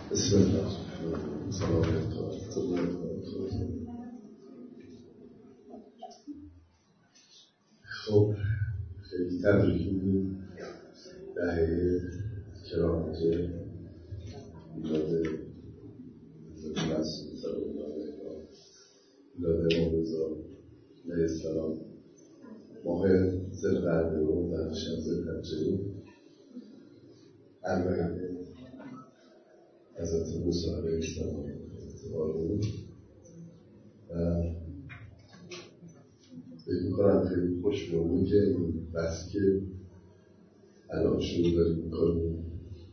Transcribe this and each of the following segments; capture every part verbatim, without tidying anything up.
بسم الله سلام علیکم. خب خیلی تبریک میگیم دهه کرامت میلاد مسعود سلام علیکم، میلاد امام رضا علیه السلام، ماه ذوالقعده و در شب ذوالحجه اربعین حضرت موسی علیه السلام اتفاق بود و فکر میکنم خیلی خوشبینانه که این بحثی که الان شروع داریم میکنیم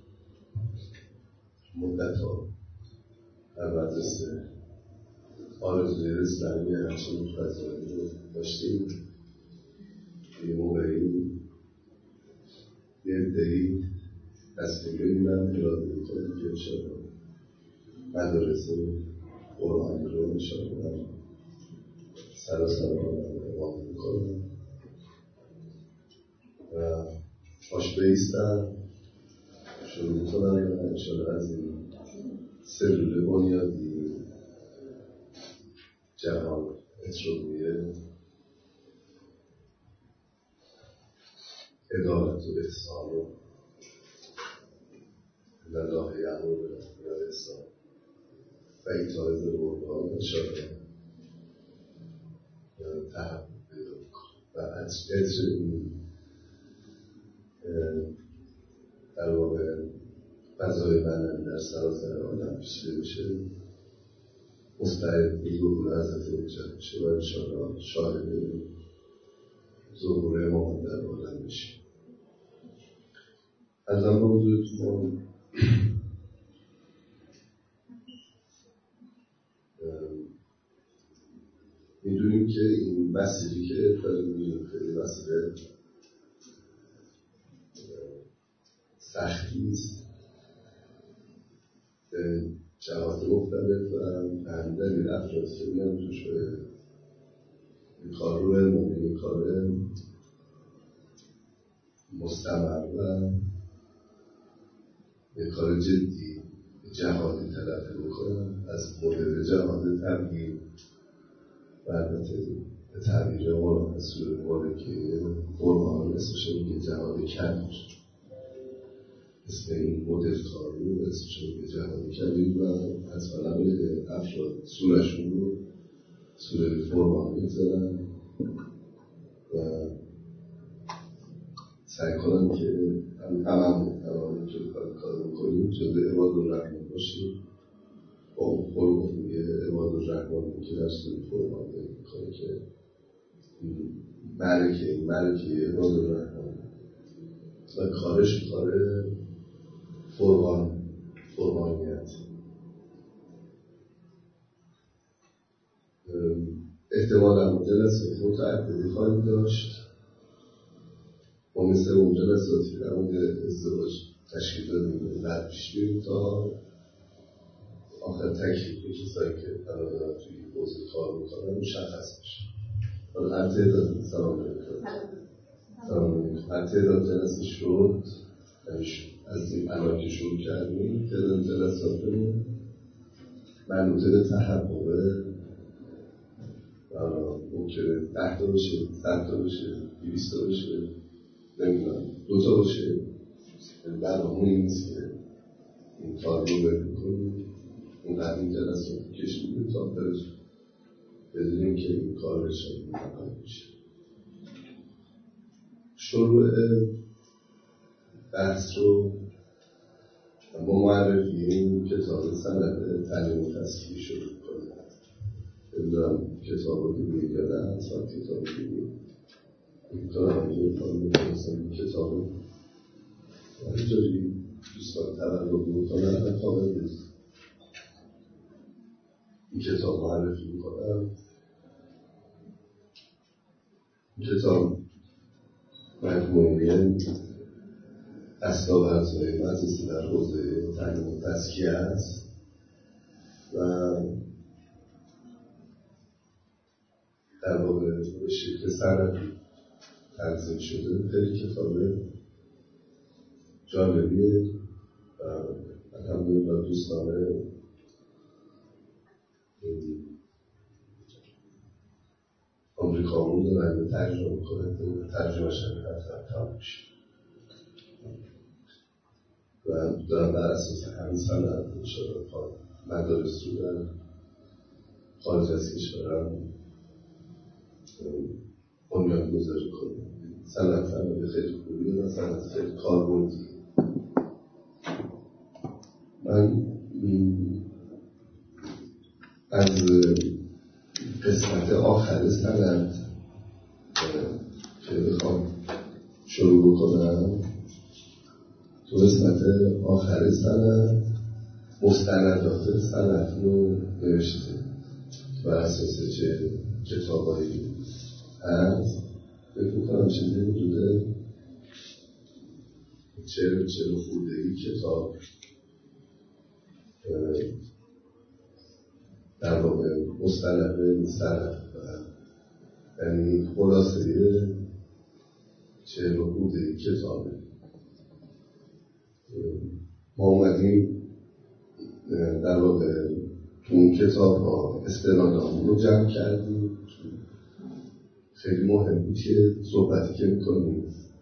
مدت ها در مدرسه آرزوی اسلامی همچنین فضایی رو داشتیم. یه موقعی یه عده‌ای تصمیمه من اراده میکنیم که انشاءالله مدارس قرآنی رو انشاءالله سراسر آن اقامه میکنم و پاش بیستن شروع میکنم یا انشاءالله از این سلول بنیادی جهان اتروبیه ادارت و احسان و لله یعمر بالعدل و ایتاء ذی القربی انشاءالله تحقق پیدا میکنم و از این در واقع فضای معنوی در سراسر عالم پیچیده بشه، مستعد ظهور حضرت نجات بشه و انشاءالله شاهد ظهور امام در عالم بشه. از آن موضوعتون میدونیم که این مسیری که داریم میریم خیلی مسئله سختی است به جهات مختلف و همدلیل افراد که میان توش این کار رو این کار مستمر و یک کار جدی جهادی تلقی میکنن از مدل جهاد تبیین و البته به تعبیر قرآن از سوره مبارکه قرآن اسمش میگه جهاد کبیر، اسم این مدل کار رو اسمش میگه جهاد کبیر و از علمای افراد سورشون رو سوره قرآن میگذارن و سعی کنن که هم هممون هممون که کار میکنیم جزء عباد الرحمن باشیم با اون خلق میگه عباد الرحمن که در سوره قرآن میکنه که ملکه این ملکه عباد الرحمن و کارش کار قربان قربانیت. احتمالا جلسات متعددی خواهیم داشت و مثل اون جلساتی در مورد ازدواج تشکیل دادیم بعد پیش بریم تا آخر تکلیف کسایی که الان دارن توی این حوزه کار میکنن مشخص بشه. حالا هر تعداد سلام علیکم سلام علیکم هر تعداد جلسه شد از این الان که شروع کردیم تعداد جلساتمون منوطه به تحققه ممکنه ده تا بشه، صد تا بشه، دویست تا بشه، نمیدونم دو تا باشه. برنامه این نیست که این کار رو بکنیم اونقدر این جلسات کشیدیم تا آخرش بدونیم که این کار بشه مقام بشه. شروع بحث رو با معرفی این کتاب سند تعلیم و تزکیه شروع کنیم. نمیدونم کتاب رو دیگه یا نه اصلا کتاب دیگه این کار همینجوری کنم میتونستم این کتاب رو همینجوری دوستان تولد میکنن هم کامل نیست. این کتاب معرفی میکنم. این کتاب مجموعه اسباب ارزهای مدرسه در حوزه تعلیم و تزکیه است و در واقع به شکل سند تنظیم شده. خیلی کتاب جالبیه و الحمدلله دوستانه آمریکامون دارن ترجمه کنه ترجمه شده حتی تمام میشه و دارن بر اساس همین سند شده مدارس رو در خارج از کشورم بنیان گذاری کنه. سند سند خیلی خوبیه و سند خیلی کاربردی. من از قسمت آخر سند که بخوام شروع بکنم، تو قسمت آخر سند مستندات سند رو نوشته بر اساس چه کتابایی هست. فکر میکنم چیزی حدود چهل چهل و خورده‌ای کتاب در واقع مستند سند، یعنی خلاصه چهل و خورده‌ای کتابه. ما اومدیم در واقع تو اون کتاب ها استنادامون رو جمع کردیم. خیلی مهم بود که صحبتی که میکنیم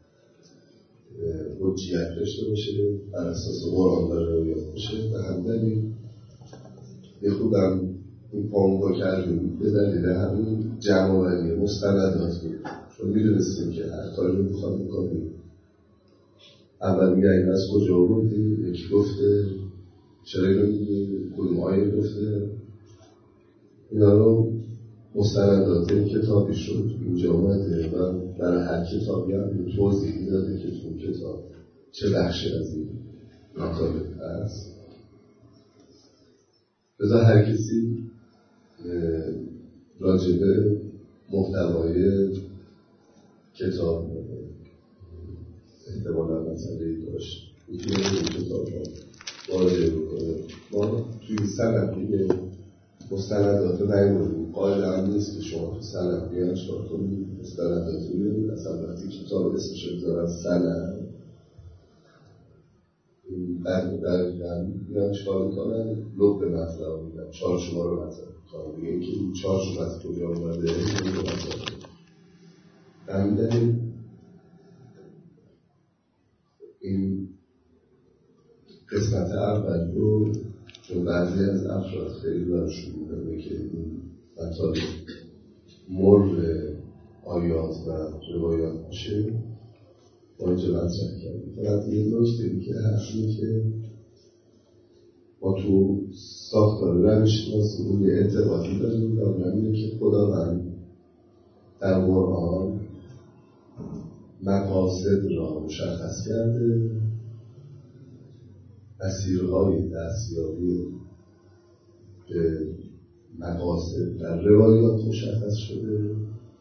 حجیت داشته باشه، بر اساس قرآن داره رویت باشه. به هم دلیل یه خودم این پامون با کردیم به دلیل همین جمع آوری مستندات بود، چون میدونستیم که هر کاری رو میخواد میکنیم اول میگه این از کجا بودی، یکی گفته چرا اینو میگی، کدوم آیه گفته. اینا رو مستندات این کتابی شد اینجا اومده و برای هر کتابی هم توضیحی داده که تو کتاب چه بخشی از این مطالب هست. بذار هر کسی راجبه محتوای کتاب احتمالا مسئله داشت میتونه این کتاب رو مراجعه بکنه. ما توی سند دیگه مستندات رو نمی‌بینیم. قائل هم نیست که شما تو سند بیان چکار کنید مستندات رو بیارید. اصلا وقتی کتاب اسمش رو بذارن سند بعد دقیقا بیان چکار میکنن لب به مطلب رو میدن، چارچوبا رو مطلب میکنن دیگه. اینکه این چارچوب از کجا اومده این رو مطلب همین دلیل این قسمت اول رو چون بعضی از افراد خیلی برشون میدونه که این مطالب مر آیات و روایات میشه با اینجا مطرح کردیم. فقط یه نکته که هست اینه که ما تو ساختار روش‌شناسی اون یه اعتقادی داریم و اونم اینه که خداوند در قرآن مقاصد را مشخص کرده، مسیرهای دستیابی به مقاصد در روایات مشخص شده،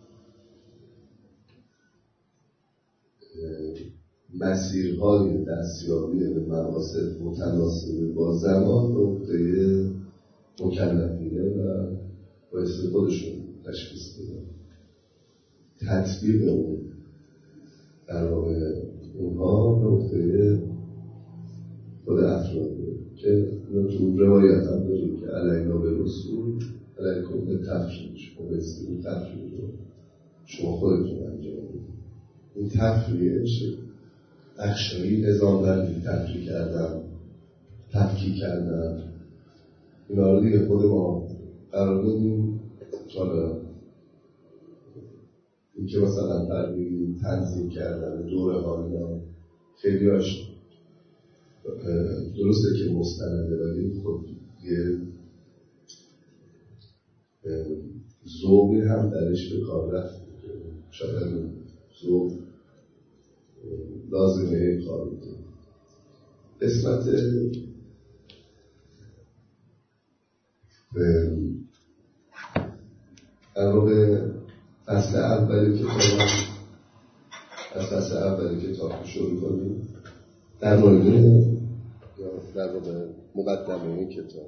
مسیرهای دستیابی به مقاصد متناسب با زمان نقطه مکلفینه و باعث خودشون تشخیص بده. تطبیق اون در واقع اونها نقطه خود افراد که تو روایت هم داریم که علینا به رسول علیکم به تفریج و بسید این تفریج رو شما خودتون انجام بدید. این تفریج بخشایی نظام بندی تفریج کردن تفکیک کردن اینا رو دیگه خود ما قرار دادیم. حالا این که مثلا تربیه تنظیم کردن دوره ها اینا خیلی هاش درسته که مستنده ولی خب یه ذوقی هم درش به کار رفت. شاید ذوق لازمه این کار بوده. قسمت در واقع فصل اولی کتاب از فصل اولی کتاب شروع کنیم در مورد یا در واقع مقدمه این کتاب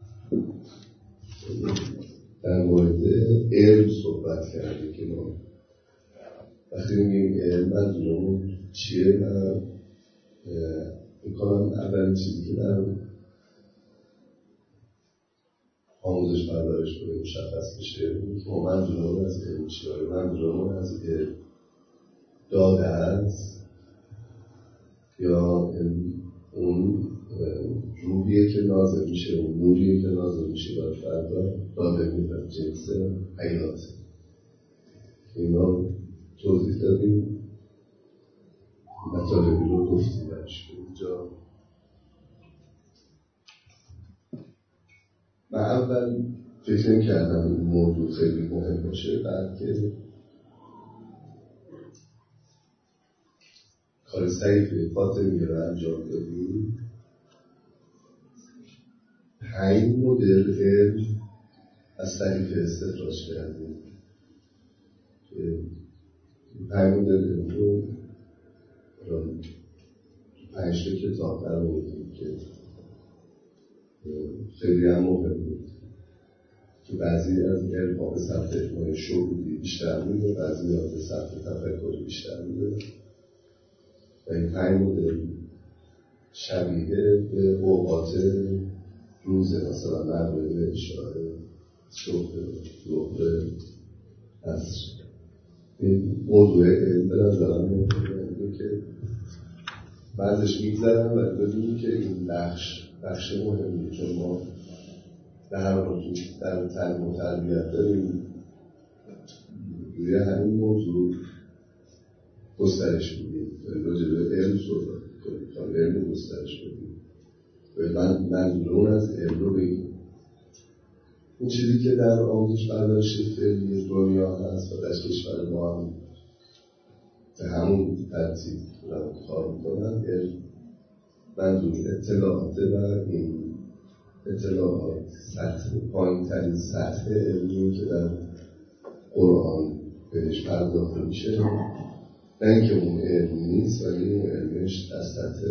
در مورد علم صحبت کرده که ما وقتی میگیم علم منظورمون چیه. من میکنم اولین چیزی که در آموزش پرورش کنه مشخص بشه که ما منظورمون از علم چیه؟ منظورمون از علم داده است یا اون روحیه که نازل میشه، اون نوریه که نازل میشه بر فردا داده میدن جنس حیات. اینا توضیح دادیم، مطالبی رو گفتیم برش که اینجا من اول فکر نمی کردم این موضوع خیلی مهم باشه، بعد که کار سعیف فاطمی رو انجام دادیم پنج مدل علم از طریق استخراج کردیم که پنج مدل علم رو پنج تا کتاب در موردیم که خیلی هم مهم بود که بعضی از علم ها به سطح شعوری بیشتر میده، بعضی ها به سطح تفکری بیشتر میده و این پنج مدل شبیه به اوقات روزه، مثلا مغرب، عشاء، صبح، ظهر، عصر. این موضوع علم به نظرم مهمه که بعضش میگذرم و بدونیم که این بخش بخش مهمیه، چون ما در هر موضوع در تعلیم و تربیت داریم روی همین موضوع گسترش میدیم، راجع به علم صحبت کنیم تا علم گسترش بدیم و من منظورم از علم رو بگیم. این چیزی که در آموزش پرورش فعلی دنیا هست و در کشور ما هم به همون ترتیب دارن کار میکنن، علم منظور اطلاعات و این اطلاعات سطح پایین ترین سطح علمی که در قرآن بهش پرداخته میشه، نه اینکه اون علم نیست ولی اون علمش در سطح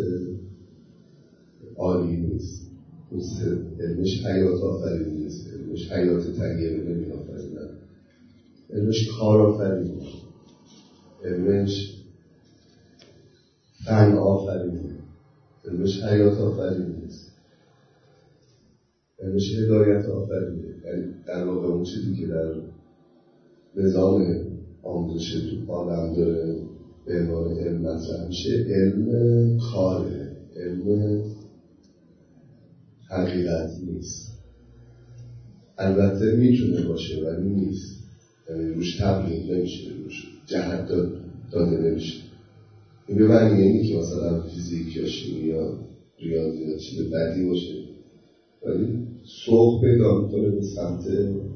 عالی نیست، علمش حیات آفرین نیست، علمش حیات تغییر نمی آفرینن، علمش کار آفرین، علمش فن آفرین، علمش حیات آفرین نیست، علمش هدایت آفرینه. یعنی در واقع اون چیزی که در نظام آموزش تو عالم داره به عنوان علم مطرح میشه، علم کاره، علم حقیقت نیست. البته میتونه باشه ولی نیست، یعنی روش تبلیغ نمیشه، روش جهت داده نمیشه. این به معنی اینه که مثلا فیزیک یا شیمی یا ریاضیات چیز بدی باشه، ولی سوق پیدا میکنه به سمت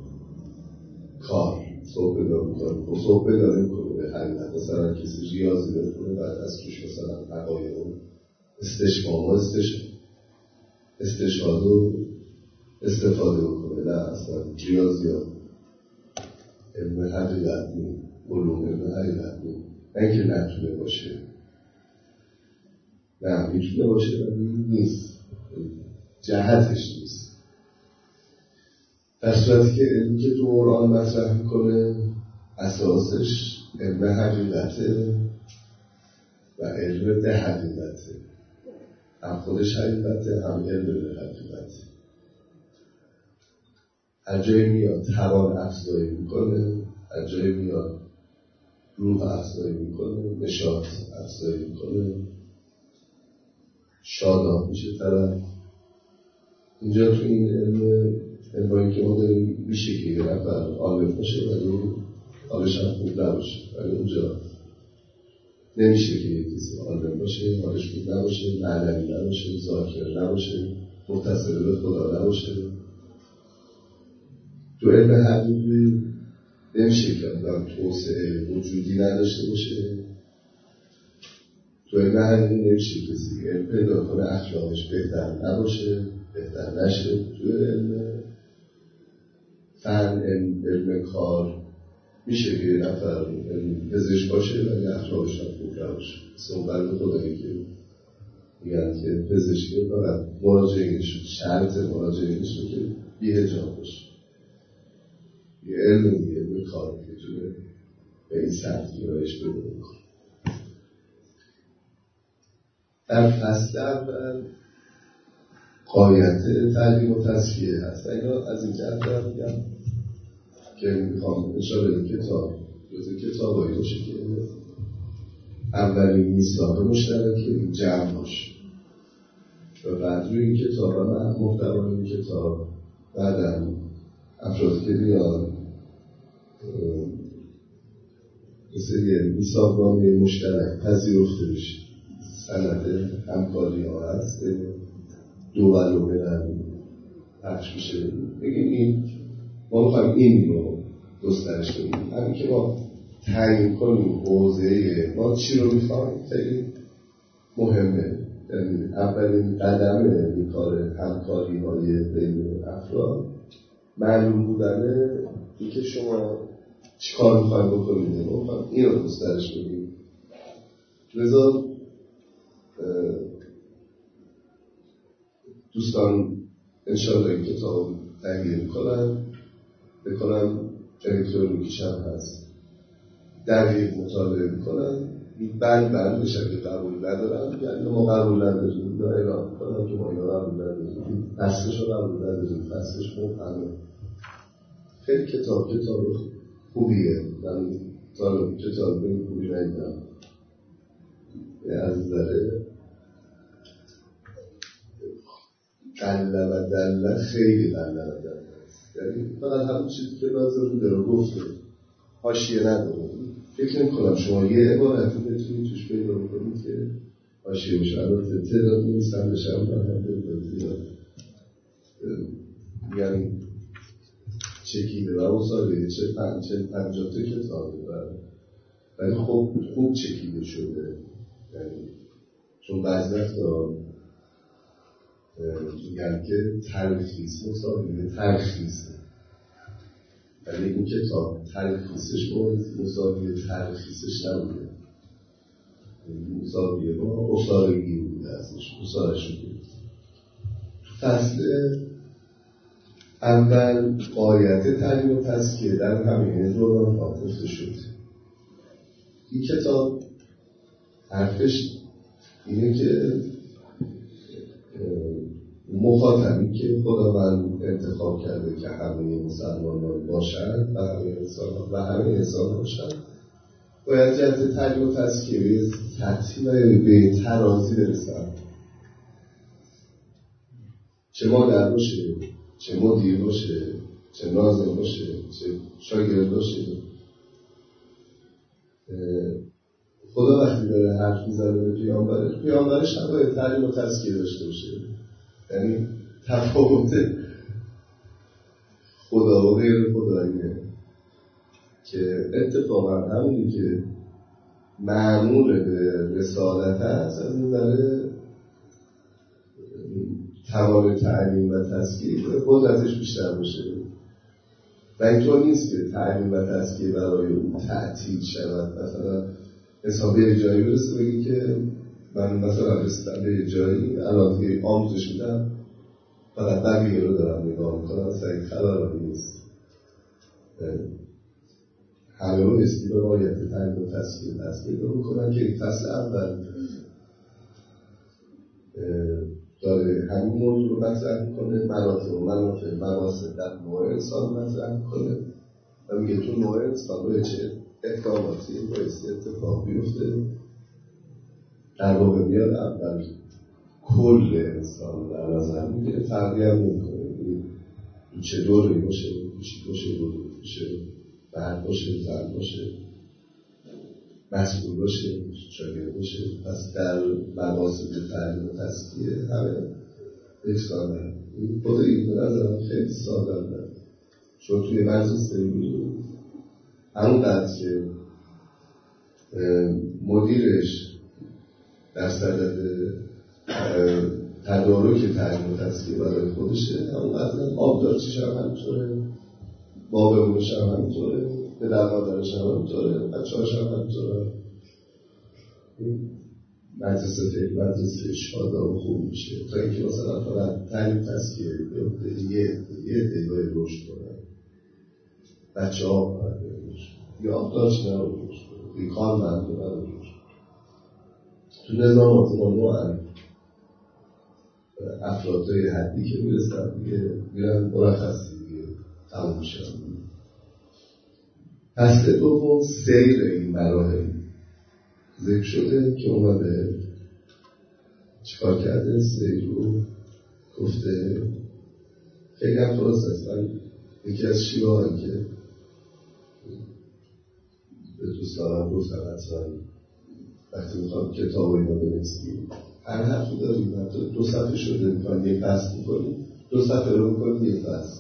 کار، سوق پیدا میکنه، سوق پیدا نمیکنه به حقیقت. مثلا کسی ریاضی بکنه بعد از توش مثلا حقایق استشمام و استشهاد و استفاده بکنه. نه، اصلا ریاضیات علم حقیقت نیم، علوم علم حقیقت نیم، نه اینکه نتونه باشه، نه میتونه باشه ولی نیست، جهتش نیست. در صورتی که علمی که تو قرآن مطرح میکنه اساسش علم حقیقته و علم به حقیقته، هم خودش حقیقته هم علم به حقیقته. هر جایی میاد توان افزایی میکنه، هر جایی میاد روح افزایی میکنه، نشاط افزایی میکنه، شاداب میشه طرف. اینجا تو این علم علمایی که ما داریم میشه که یه نفر عالم باشه ولی حالش هم خوب نباشه، ولی اونجا نمیشه که یه کسی عالم باشه حالش خوب نباشه، معنوی نباشه، ذاکر نباشه، متصل به خدا نباشه. تو علم حقیقی نمیشه که آدم توسعه وجودی نداشته باشه. تو علم حقیقی نمیشه کسی علم پیدا کنه اخلاقش بهتر نباشه، بهتر نشه. تو علم فن، علم, علم کار میشه که یه نفر پزشک باشه ولی اخلاقش هم خوب نباشه. صحبت خدایی که میگن که پزشکی فقط مراجعینش شرط مراجعینش رو که بی‌حجاب باشه. یه علم یه علم کار میتونه به این سطح گرایش بده میکنه. در فصل اول قایت تعلیم و تزکیه هست. اگر از این جهت دارم میگم که میخوام اشاره این کتاب جزو کتابایی باشه که اولین میثاق مشترک جمع باشه و بعد روی این کتاب و محتوای این کتاب بعداً افرادی که بیان مثل یه میثاقنامه مشترک پذیرفته بشه، سند همکاری ها هست دول و بلد پخش میشه. بگیم این ما میخوایم این رو گسترش بدیم. همین که ما تعیین کنیم حوزه ما چی رو میخوایم خیلی مهمه. یعنی اولین قدم این کار همکاری های بین افراد معلوم بودنه این که شما چی کار میخوایم بکنید، ما میخوایم این رو گسترش بدیم. لذا دوستان انشاءالله این کتاب تهیه میکنن بکنم الکترونیکیش هم هست دقیق مطالعه میکنن بند بند بشن که قبول ندارن، یعنی ما قبول نداریم یا اعلام میکنن که ما اینا قبول نداریم، فصلش رو قبول نداریم، فصلش مبهمه. خیلی کتاب کتاب خوبیه، من طالب کتاب به این خوبی ندیدم از ذره قله و دله خیلی قله و دله است، یعنی فقط همون چیزی که لازم بوده رو گفته، حاشیه نداره. فکر نمی کنم شما یه عبارتی بتونید توش پیدا بکنید که حاشیه باشه. البته تعداد نویسنده‌ش هم زیاد یعنی چکیده و اون ساله چه پنج چه پنجاه تا کتابه ولی خب خوب چکیده شده، یعنی چون بعضی وقتا میگن که تلخیص مساوی تلخیصه، ولی این کتاب تلخیصش مساوی تلخیصش نبوده، مساوی ما افتادگی بوده ازش مساوی شده. فصل اول قایت تعلیم و تزکیه در همین دوران ها گفته شد. این کتاب حرفش اینه که مخاطبی که خداوند انتخاب کرده که همه مسلمانان باشند و همه انسانان و همه انسان باشند باید جهت تعلیم و تزکیه سطحی و به ترازی برسند، چه مادر باشه، چه مدیر باشه، چه ناظم باشه، چه شاگرد باشه. خدا وقتی داره حرف میزنه به پیامبرش، پیامبرش هم باید تعلیم و تزکیه داشته باشه. یعنی تفاوت خدا و غیر خداییه که اتفاقا همونی که مأمور به رسالت هست از این ذره توان تعلیم و تزکیه قدرتش بیشتر باشه و اینطور نیست که تعلیم و تزکیه برای اون تعطیل شود. مثلا حساب به جایی برسه بگی که من مثلا رسیدم به جایی الان دیگه آموزش میدم فقط بقیه رو دارم نگاه میکنم، سعی خبر نیست. همه رو اسمی به باید تعلیم و تزکیه دست پیدا میکنن که این فصل اول داره همین موضوع رو مطرح میکنه، مراتب و منافع مناسب در نوع انسان مطرح میکنه و میگه تو نوع انسان باید چه اقداماتی بایستی اتفاق بیفته. در واقع میاد اول کل انسان در نظر میگیره، تغییر نمیکنه چه دوری باشه، چی باشه، دوری باشه، مرد باشه، زن باشه، مسئول باشه، شاگرد باشه. پس در مقاصد تعلیم و تزکیه همه یکسانه. خود این به نظرم خیلی ساده است، چون توی مدرسه می‌بینید همونقدر که مدیرش در صدد تدارک تعلیم و تزکیه برای خودشه، همونقدر آبدارچیش هم همینطوره، بابمونش هم همینطوره، پدر مادرش هم همینطوره، بچه‌هاش هم همینطوره. مدرسه فکر مدرسه شاداب و خوب میشه تا اینکه مثلا فقط تعلیم تزکیه یه یه دیگه رشد کنه، بچه ها باید رشد یا آبدارچ نباید رشد کنه، بیکار مردم نباید رشد کنه. تو نظامات ما نوعا افرادهای حدی که میرسن دیگه میرن مرخصی دیگه تموم شدن. فصل دوم سیر این مراحل ذکر شده که اومده چیکار کرده؟ سیر رو گفته خیلی هم خلاص هست. من یکی از شیوهایی که به دوستانم گفتم حتما وقتی میخوام کتاب اینا بنویسیم هر حرفی داریم حتی دو صفحه شده میکنم یک فصل میکنیم دو صفحه رو میکنیم یک فصل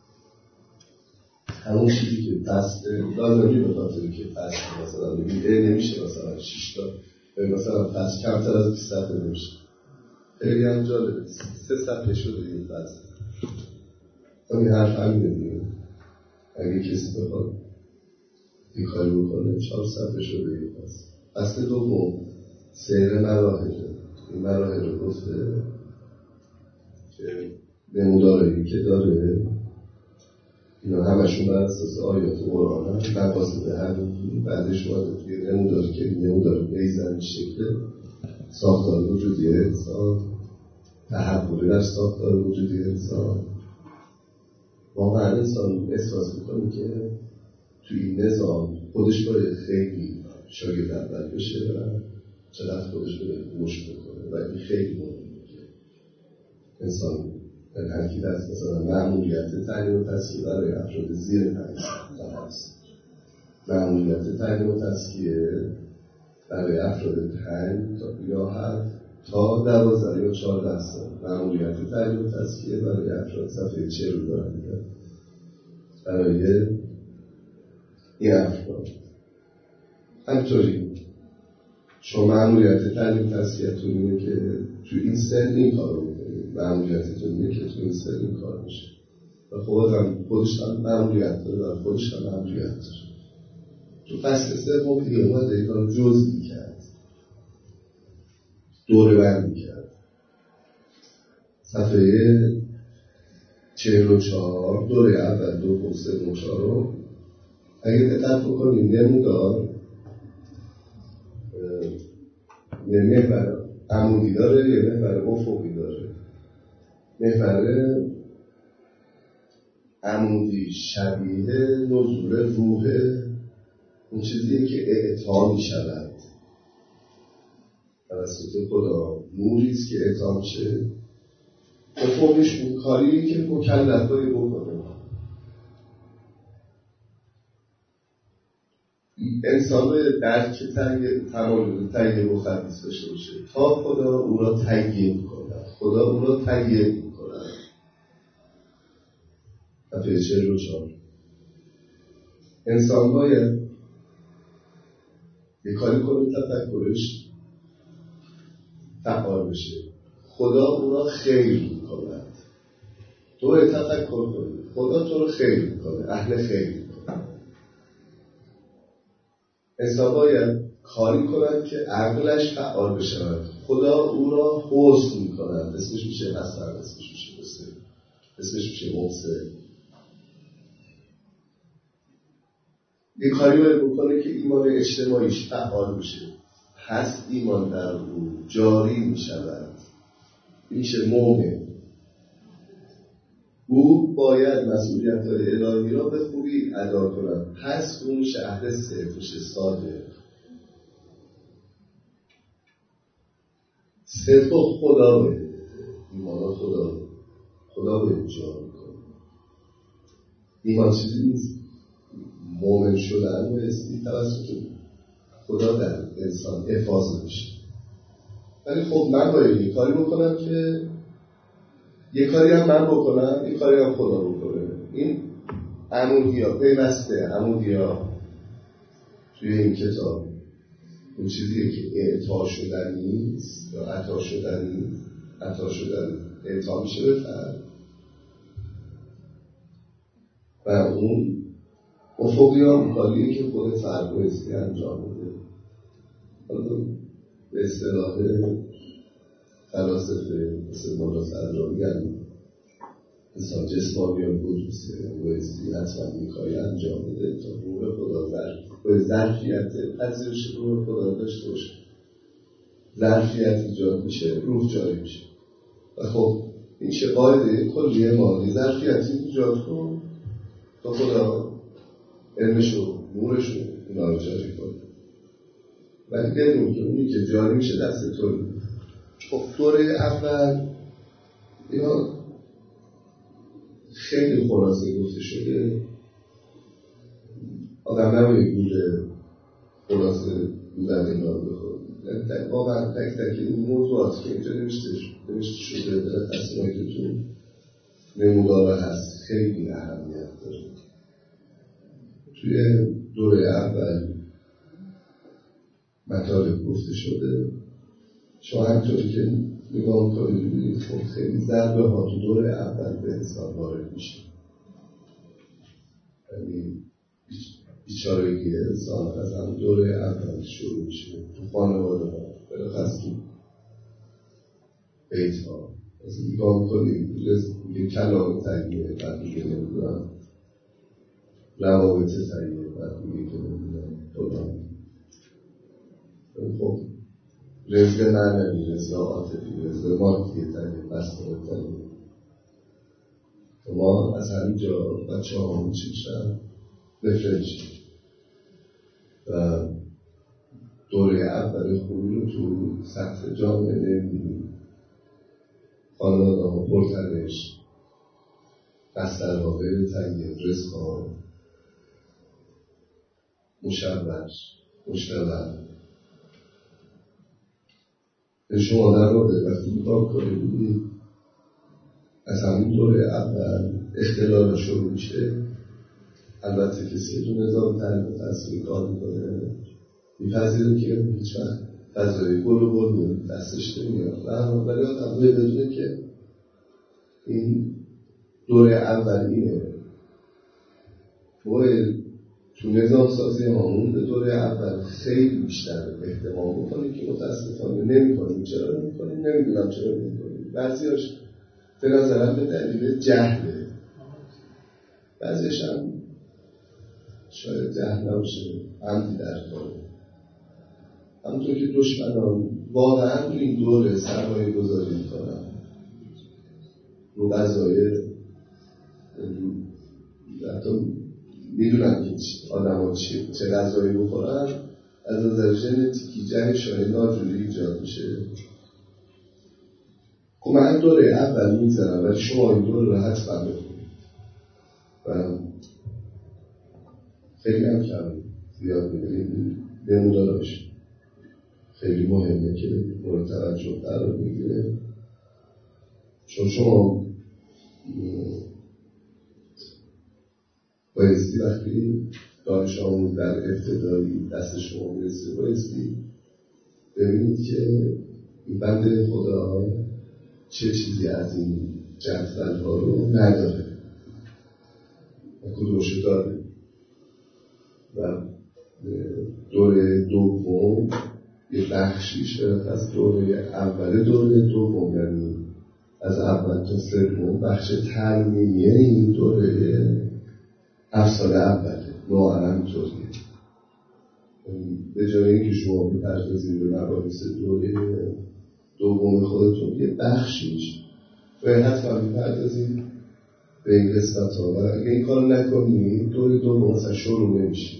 همون چیزی که فصل لازمی به خاطر که فصل مثلا میگه نمیشه مثلا شش تا مثلا فصل کمتر از بیست صفحه نمیشه. خیلی هم جالبه سه صفحه شده این فصل. این حرف همینه دیگه. اگه کسی بخواد این کاری بکنه چهار صفحه شده این فصل. فصل دوم سیر مراحل. این مراحل رو گفته که نمودارهایی که داره اینا همشون بر اساس آیات قرآن هم مقاصد همین. بعدش باید توی نموداری که این نمودار بیزن شکل ساختار وجودی انسان تحولی در ساختار وجودی انسان واقعا انسان احساس میکنه که توی این نظام خودش باید خیلی شاگرد اول بشه و چقدر خودش باید گوش بکنه و این خیلی مهمه که انسان هرکی دست مثلا معمولیت تعلیم و تسکیه برای افراد زیر پنج سال هست. معمولیت تعلیم و تسکیه برای افراد پنج یا هفت تا دوازده یا چهارده سال. معمولیت تعلیم و تسکیه برای افراد صفحه چهل رو دارن میگن برای این افراد. همطوری شما معمولیت تعلیم و تسکیه‌تون اینه که تو این سن این کار رو بکنید. معمولیتتون اینه که تو این سن این کار میشه و خودم خودش هم معمولیت داره و خودش هم معمولیت داره. تو فصل سوم دیگه اومد این کار رو جزئی کرد، دوره بندی کرد. صفحه چهل و چهار دوره اول دوم سوم چهارم اگه دقت بکنید نمودار یه محور عمودی داره یه محور افقی داره. محور عمودی شبیه نزول روح اون چیزیه که اعطا می شود توسط خدا، نوریست که اعطا میشه. افقیش اون کاری که مکلف باید بکنه. انسان به درک تنگ تمایل تنگ و خبیث داشته باشه تا خدا او را تنگیه میکنه. خدا او را تنگیه میکنه. صفحه چهل و چهار انسان باید یه کاری کنه تفکرش فعال بشه. خدا او را خیر میکند. تو باید تفکر کنی خدا تو را خیر میکنه، اهل خیر میکنه. انسان باید کاری کند که عقلش فعال بشود. خدا او را حسن میکند. اسمش میشه حسن، اسمش میشه حسن، اسمش میشه محسن. یه کاری باید بکنه که ایمان اجتماعیش فعال بشه. پس ایمان در او جاری میشود. میشه مومن. او باید مسئولیت‌های الهی را به خوبی ادا کند. پس اون میشه اهل صدق، میشه صادق. صدق خدا باید ایمان خدا خدا باید جاری کنه. ایمان چیزی نیست مومن شدن بایستی توسط خدا در انسان افاضه میشه. ولی خب من باید یه کاری بکنم که یه کاری هم من بکنم یه کاری هم خدا بکنه. این عمودی ها پیوسته عمودی ها توی این کتاب اون چیزیه که اعطا شدن نیست یا عطا شدن نیست. عطا شدن اعطا میشه به فرد و اون افقی ها کاریه که خود فرد بایستی انجام بده. به اصطلاح فلاسفه مثل مولا صدرا میگن انسان جسمانی یا قدوسه بایستی حتما این کاری انجام بده تا روح خدا باید ظرفیت پذیرش روح خدا داشته باشه. ظرفیت ایجاد میشه روح جاری میشه. و خب این چه قاعده کلیه مالی ظرفیتی ایجاد کن تا خدا علمشو نورشو اونا رو جاری کن، ولی بدون که اونی که جاری میشه دست تو. خب دوره اول اینا خیلی خلاصه گفته شده، آدم نباید بوده خلاصه بودن اینا رو بخور. واقعا تک تک این موضوعات که اینجا نوشته شده در تصمیمایی که تو نموداره هست خیلی اهمیت داره. توی دوره اول مطالب گفته شده، شما همطوری که نگاه کنید ببینید خب خیلی ضربه ها تو دوره اول به انسان وارد میشه. یعنی بیچارگی انسان از هم دوره اول شروع میشه تو خانواده ها، بلخص تو بیت ها. از نگاه کنید یه کلام تهیه بعد میگه نمیدونم روابط تهیه بعد میگه که نمیدونم دادم. خب رزق معنوی، رزق عاطفی، رزق مادی تهیه بستانه تهیه. ما از همینجا بچه ها همون چی میشن نفره میشن و دوره اول خوبی رو تو سطح جامعه نمیدونیم. خانواده ها پرتنش، بستر ها غیر تهیه، رزق ها مشوش، مشتبه. شما در واقع وقتی نگاه کنید از همین دوره اول اختلال شروع میشه. البته کسی تو نظام تعلیم و تحصیل کار میکنه میپذیره که هیچ وقت فضای گل و گل دستش نمیاد، ولی آدم باید بدونه که این دوره اولینه. باید تو نظام سازی همون به دوره اول خیلی بیشتر احتمام میکنه که متاسفانه نمیکنیم. چرا نمیکنیم؟ نمیدونم چرا نمیکنیم. بعضیاش به نظرم به دلیل جهله، بعضیش هم شاید جهل نباشه، عمدی در کاره. همونطور که دشمنان واقعا این دوره سرمایه گذاری میکنن رو غذای، حتی میدونن که آدم ها چه غذایی بخورن، از نظر ژنتیکی جهش های ناجوری ایجاد میشه. خب من دوره اول میذارم ولی شما این دوره رو حتما بخونید و خیلی هم کم زیاد میدونید نموداراش خیلی مهمه که مورد توجه قرار میگیره، چون شما بایستی وقتی دانش آموز در ابتدایی دست شما میرسه بایستی ببینید که این بنده خدا چه چیزی از این جدول ها رو نداره و کدومشو داره. و دوره دوم یه بخشیش از دوره اول دوره دوم، یعنی از اول تا سوم بخش ترمیمیه این دوره هفت سال اوله. واقعا همینطوریه. به جای اینکه شما بپردازید به مباحث دوره دوم خودتون یه بخشیش باید حتما بپردازید به این قسمت ها و اگه این کار نکنید دوره دوم مثلا شروع نمیشه.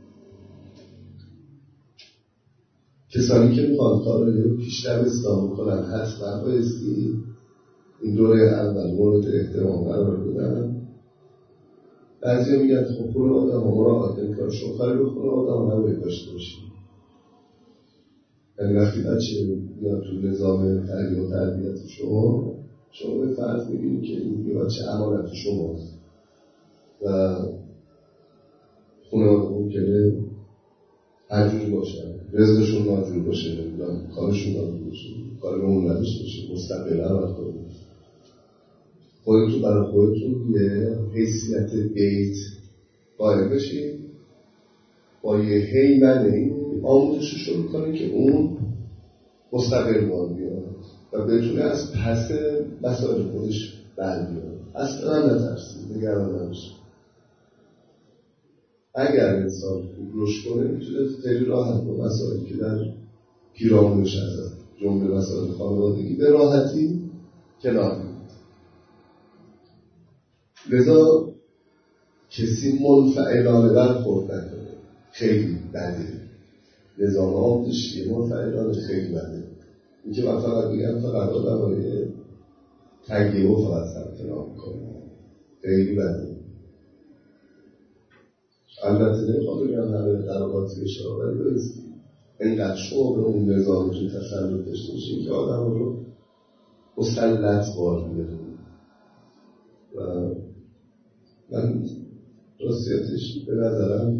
کسانی که میخوان کار رو پیشتر اسلام کنن حتما بایستی این دوره اول مورد احترام قرار بدن. بعضی میگن خب خونه آدم ها مراقبت نمیکنن، شما کاری به خونه آدم ها نباید داشته باشید. یعنی وقتی بچه میاد تو نظام تعلیم و تربیت شما، شما به فرض میگیرید که این بچه امانت شماست و خونه آدم ممکنه هر جوری باشن، رزقشون ناجور باشه، نمیدونم کارشون ناجور باشه، کاری به اون نداشته باشه، مستقل عمل کنید. خودتون برای خودتون یه حیثیت بیت قائل بشید، با یه هیمنه آموزش رو شروع کنید که اون مستقل بار بیاد و بتونه از پس مسائل خودش بر بیاد. اصلا نترسید، نگران نباشید. اگر انسان خوب رشد کنه میتونه خیلی راحت با مسائلی که در پیرامونش هست، جمله مسائل خانوادگی، به راحتی کنار بود. لذا کسی منفعلانه برخورد نکنه، خیلی بده. نظام آموزشی منفعلانه خیلی بده. این که من فقط بگم فقط آدم های تنگیه و فقط ثبت نام کنه، خیلی بده. البته نمیخوام بگم همه قراباتی بشه، ولی بایستی اینقدر شما به اون نظام توی تسلط داشته باشین که آدم رو مسلط بار میدونی. و من راستیتش به نظرم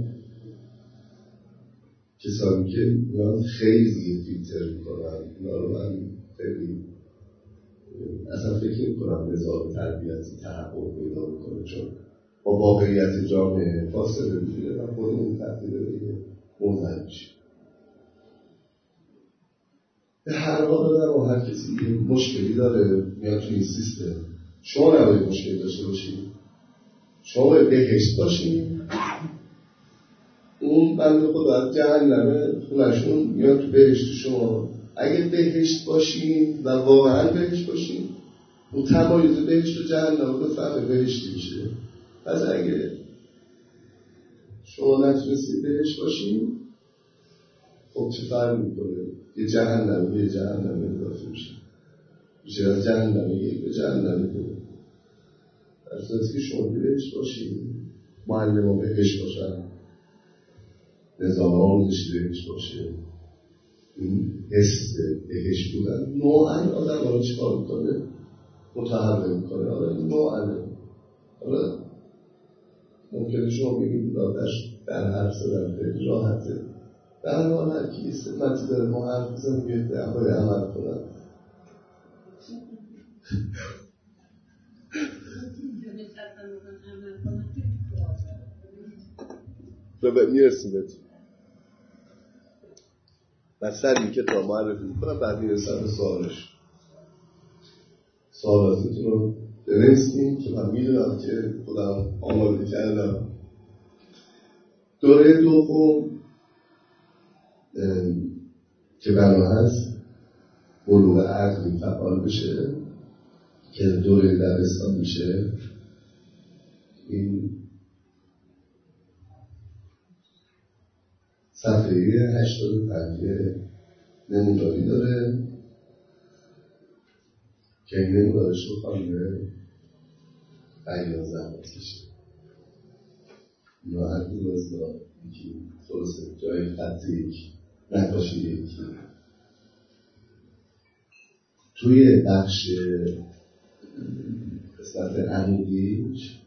کسانی که میان خیلی فیلتر میکنن اونا رو من خیلی اصلا فکر میکنم نظام تربیتی تحقق پیدا میکنه، چون با واقعیت جامعه فاصله میگیره و خودمون تبدیل به منزل میشه. به هر حال آدم و هر کسی مشکلی داره میاد توی این سیستم. شما نباید مشکل داشته باشید، شما باید بهشت باشید. اون بنده خدا از جهنمه خونشون میاد تو بهشت شما. اگه بهشت باشین و واقعا بهشت باشین، اون تمایز بهشت و جهنم رو بفهمه بهشتی میشه. پس اگه شما نتونستید بهشت باشین، خب چه فرق میکنه؟ یه جهنم یه جهنم اضافه میشه، میشه از جهنم یک به جهنم دو. در صورتی که شما بهشت باشین، معلم ها بهشت باشن، نظام آموزشی بهشت باشه، این حس بهشت بودن نوعا آدم ها رو چیکار میکنه؟ متحول میکنه. حالا این نوعا حالا ممکنه شما بگید دادش در حرف زدن خیلی راحته، در حال هر کی استمتی داره ما حرف بزن بیاد به عمل عمل کنن. و میرسیم بهتون من سری که تا معرفی میکنم، بعد میرسم به سوالش. سوالاتتون رو بنویسیم که من میدونم که خودم آماده کردم. دوره دوم که بنا هست بلوغ عقلی فعال بشه که دوره دبستان میشه. این صفحه هشتاد و پنج نموداری داره که این نمودارش رو خانمه بیان زحمت کشید. یا هر دو ازدا یکی درسته جای خط یک نقاشی یکی. توی بخش قسمت عمودیش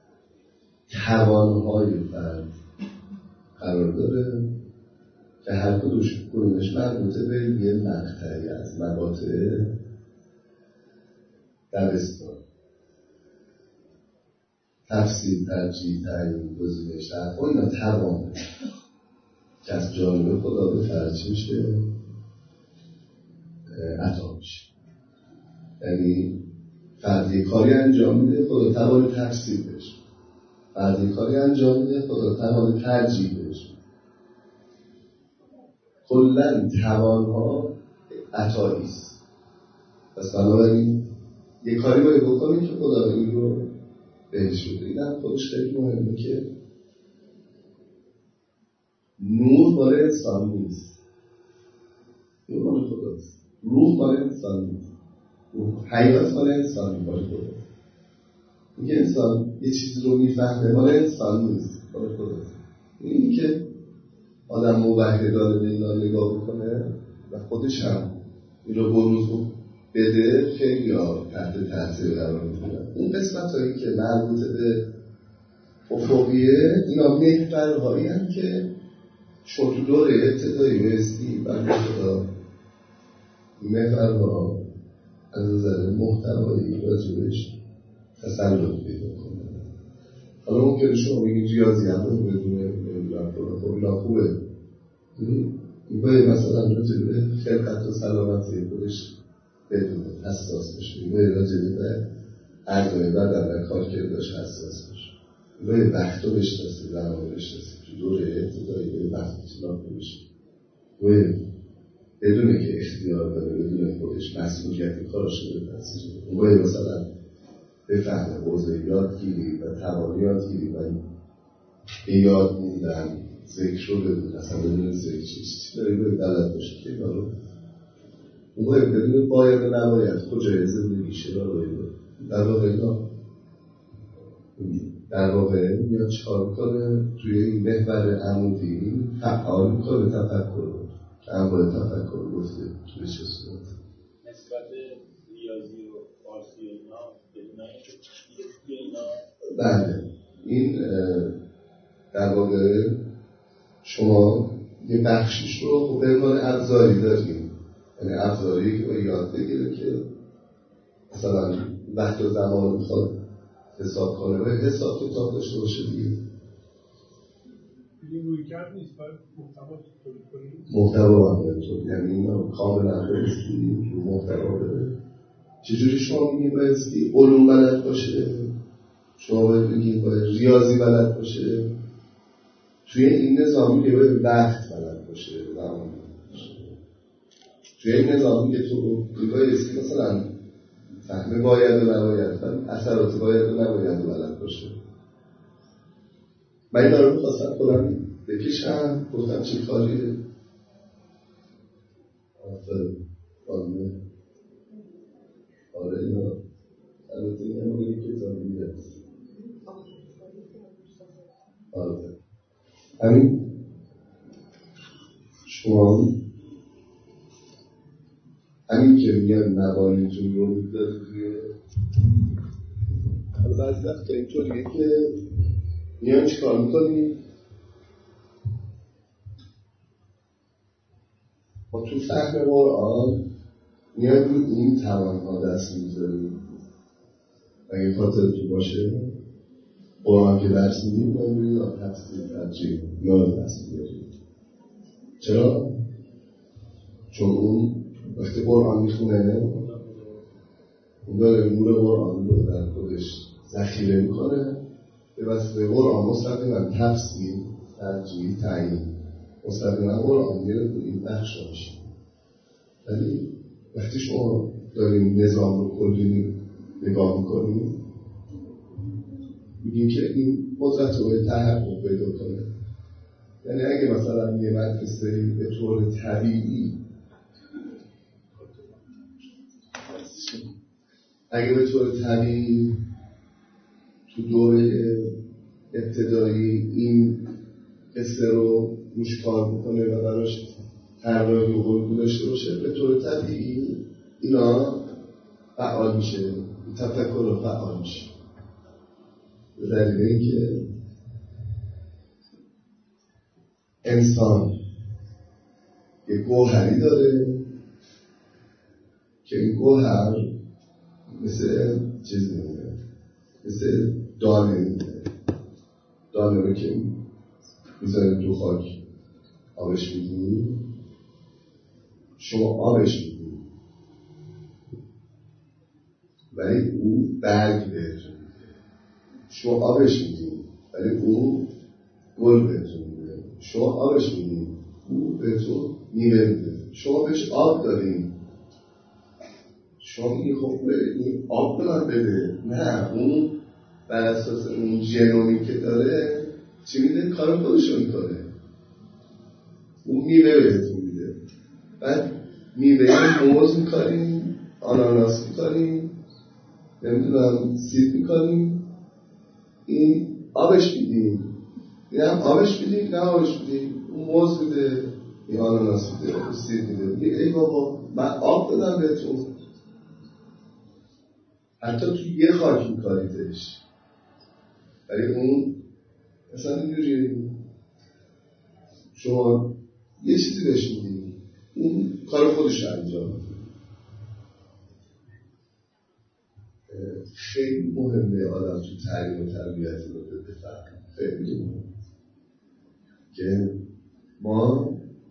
توانهای فرد قرار داره که هر کدومش کدومش مربوطه به یه مقطعی از مقاطع دبستان. تفسیر، ترجیح، تعیین، گزینش، تحقق اینا توان که از جانب خدا به فرد میشه عطا میشه. یعنی فردی کاری انجام میده، خدا توان تفسیر بهش. فردی کاری انجام میده، خدا توان ترجیح بهش. کلن توانها عطایی است. پس بنابراین یه کاری باید بکنیم که خدا این رو بهش بده. این هم خودش خیلی مهمه که نور مال انسان نیست، نور مال خداست. روح مال انسان نیست، حیات مال انسان مال خداست. میگه انسان یه چیزی رو میفهمه مال انسان نیست، مال خداست. اینی که آدم موحدانه به اینا نگاه بکنه و خودش هم این رو بروز بده، خیلی ها تحت تاثیر قرار میگیرن. اون قسمت هایی که مربوط به افقیه، اینا محورهایی هم که چون تو دوره ابتدایی بایستی بنده خدا محورها از نظر محتوایی راجبش تسلط پیدا کنه. حالا ممکنه شما بگید ریاضی هم رو بدونه نمیدونم خب اینا خوبه. این باید مثلا راجبه خلقت و سلامتی خودش بدونه، حساس بشه. این باید راجبه به اعضای بدن و کار کرداش حساس بشه. این باید وقت رو بشناسی، زمان رو بشناسی. تو دوره ابتدایی باید وقت اطلاق بشه. باید بدونه که اختیار داره، بدونه خودش مسئولیت کارش رو بپذیره. اون باید مثلا بفهمه حوزه یادگیری و توان یادگیری و به یاد موندن ذکر رو بدونه، اصلا بدونه ذکر چیست داری باید بلد باشه که کارو اون باید بدونه باید و نباید کجای زندگیشه را باید در واقع اینا در واقع میاد چکار کنه توی این محور عمودی فعال میکنه تفکر رو که هم باید تفکر گفته توی چه صورت نسبت ریاضی و فارسی اینا بدونه اینا بله این در واقع شما یه بخشیش رو به عنوان ابزاری داریم، یعنی ابزاری که باید یاد بگیره که مثلا وقت و زمان میخواد حساب کنه و حساب کتاب داشته باشه دیگه. این روی کرد نیست باید محتوا تولید کنیم. محتوا باید تولید، یعنی اینا کاملا بایستی رو محتوا بده. چجوری شما میگیم بایستی علوم بلد باشه، شما باید بگیم باید ریاضی بلد باشه، توی این نظام میگه باید وقت بلد باشه، زمان بلد باشه. توی این نظام میگه تو بایستی مثلا فهمه باید و نباید، اثرات باید و نباید بلد باشه. من این دارم میخواستم خودم بکشم، گفتم چه کاریه آفر آمه آره اینا البته این همه بگیم که زمین میرست آره همین شما همین که میگن نبالیتون رو میداره توی حالا بعضی وقتا اینطوریه که میان چی کار میکنیم ما تو فهم قرآن میان روی این توانها دست میذاریم. اگه خاطرتون باشه قرآن که درس میدیم میان روی تفسیر ترجیح میان دست میذاریم. چرا؟ چون اون وقتی قرآن میخونه اون داره نور قرآن رو در خودش ذخیره میکنه، به واسطه قرآن مستقیما تفسیر ترجیح تعیین مستقیما قرآن میره تو این بخش میشه. ولی وقتی شما داریم نظام رو کلی نگاه میکنیم میگیم که این قدرت رو به تحقق پیدا کنه. یعنی اگه مثلا یه مدرسه به طور طبیعی اگه به طور طبیعی تو دوره ابتدایی این قصه رو روش کار بکنه و براش طراحی و الگو داشته باشه، به طور طبیعی اینا فعال میشه، تفکر رو فعال میشه. به دلیل اینکه انسان یه گوهری داره که این گوهر مثل چیز میمونه، مثل دانه میمونه. دانه رو که میذاریم تو خاک آبش میدیم، شما آبش میدیم ولی او برگ بهتون میده. شما آبش میدیم ولی او گل بهتون میده. شما آبش میدیم او بهتون میوه میده. شما بهش آب داریم، شما میگی خب این آب بلند بده، نه اون بر اساس اون ژنومی که داره چی میده؟ کار خودشو میکنه، اون میوه بهتون میده. بعد میوه موز میکنیم، آناناس میکنیم، نمیدونم سیب میکنیم، این آبش میدیم، این هم آبش میدیم، نه آبش میدیم، اون موز میده، این آناناس میده، اون سیب میده. میگه ای بابا من آب دادم بهتون، حتی تو یه خاک میکاریدش، ولی اون مثلا اینجوری شما یه چیزی بهش میدید اون کار خودش انجام میده. خیلی مهمه آدم تو تعلیم و تربیت رو بفهم، خیلی مهمه که ما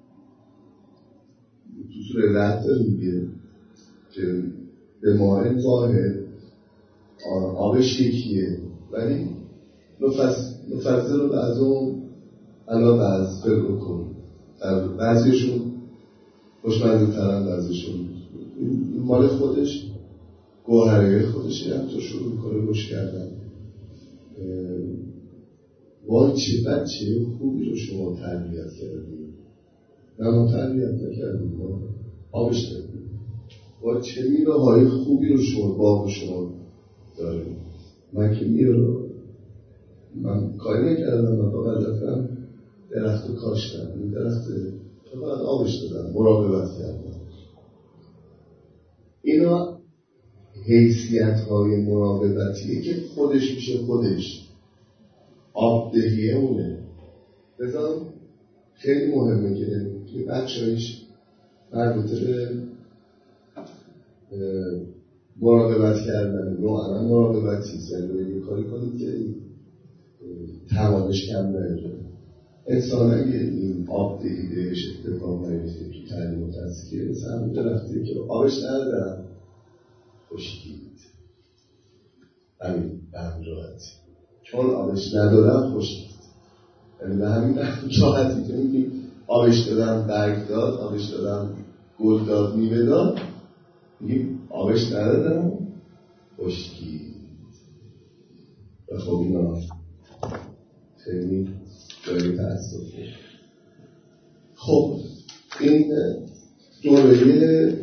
تو سوره رعد داریم میگه که به ماء واحد آبش یکیه ولی نفضل رو بعضم علا بعض فکر کن، بعضیشون خوشمزه ترند ازشون. این مال خودش، گوهره خودش، هم تو شروع کنه گوش کردن. وای چه بچه خوبی رو شما تربیت کردیم. نه ما تربیت نکردیم، ما آبش دادیم. وای چه میوه های خوبی رو شما باغ شما داریم. من که میوه رو من کاری نکردم، من فقط رفتم درخت رو کاشتم. این درخت فقط آبش دادم، مراقبت کردم. اینا حیثیت های مراقبتیه که خودش میشه خودش آب دهیه اونه. بذارم خیلی مهمه که توی بخشایش مربوطه به مراقبت کردن، نوعا مراقبتی یعنی روی یه کاری کنید که توانش کم نگیره. انسان اگه این آب دهی بهش اتفاق نیفته تو تعلیم و تزکیه، مثل همون درختی که آبش ندارم خشکید، همین به همین راحتی، چون آبش ندارم خشکید. یعنی به همین راحتی که میگیم آبش دادم برگ داد، آبش دادم گل داد میوه داد، میگیم آبش ندادم خشکید. و خب اینا خیلی جایی تأثیره. خب این دوره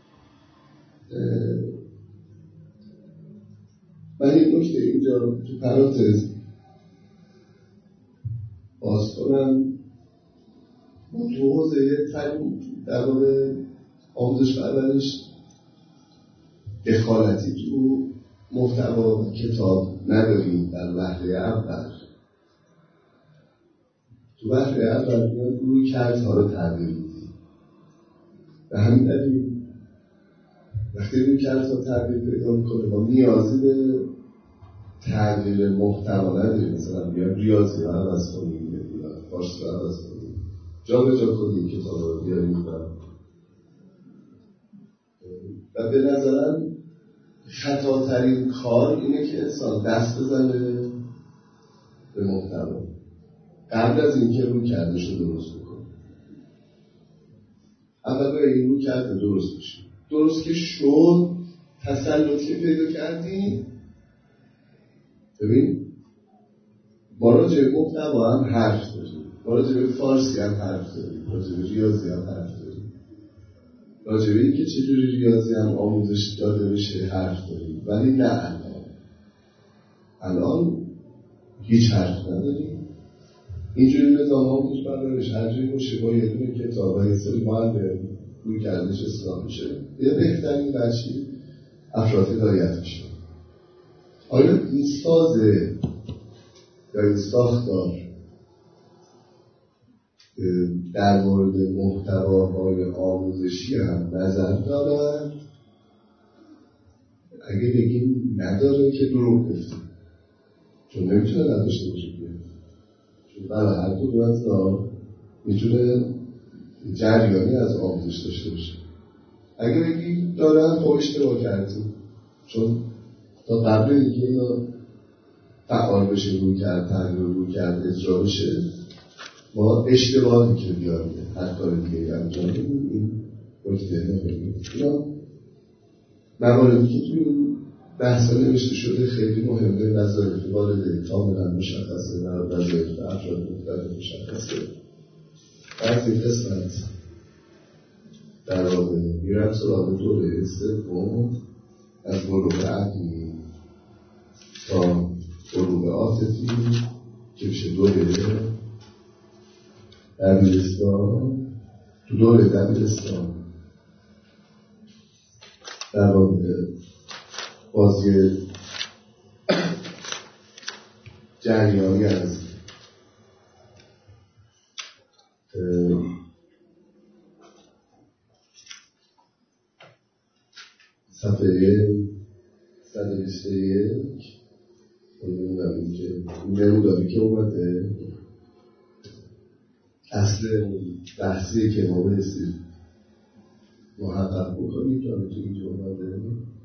من این نکته اینجا تو پرانتز باز کنم. تو حوزه تعلیم در مورد آموزش پرورش دخالتی تو محتوا کتاب نداریم. در وهله اول تو وهله اول میاد روی کردها رو تغییر میدیم. به همین دلیل وقتی روی کردها تغییر پیدا میکنه ما نیازی به تغییر محتوا نداریم. مثلا بیایم ریاضی رو عوض کنیم یا فارسی رو عوض کنیم، جا به جا کنیم کتاب رو بیاریم و به نظرم خطاترین کار اینه که انسان دست بزنه به محتوا قبل از اینکه روی کردش رو درست بکنه. اول باید این روی کرده درست بشه. درست که شد، تسلط که پیدا کردیم، ببین ما راجع به محتوا هم حرف داریم، ما راجع به فارسی هم حرف داریم، راجع به ریاضی هم حرف داریم، راجع به اینکه چجوری ریاضی هم آموزش داده بشه حرف داریم. ولی نه الان الان هیچ حرف نداریم. اینجوری نظام آموزش پرورش هر جایی باشه با یه دونه کتاب و یه سری معلم روی کردش اصلاح میشه، یه بهترین بچی افراد هدایت میشه. آیا این سازه یا این ساختار در مورد محتواهای آموزشی هم نظر دارد؟ اگه بگیم نداره که دروغ گفتیم، چون نمیتونه نداشته باشه. چون برای هر دو از دار میتونه جریانی از آموزش داشته باشه. اگه بگیم دارن خب اشتباه کردیم، چون تا قبل اینکه اینا فعال بشه روی کرد تغییر روی کرد اجرا بشه ما اشتباهی که بیاریم هر کار دیگه انجام بدیم. این نکته مهمه. اینا مواردی که توی بحثا نوشته شده خیلی مهمه. وظایف والدین کاملا مشخصه، وظایف افراد مختلف مشخصه. از این قسمت در واقع میرم سراغ دوره سوم از بلوغ عقلی تا بلوغ عاطفی که میشه دوره دبیرستان. تو دوره دبیرستان در واقع بازی جریانی از صفحه صد و بیست و یک نمیدونم که نموداری که اومده اصل بحثی که ما بایستی محقق بکنیم تا میتونیم که اومده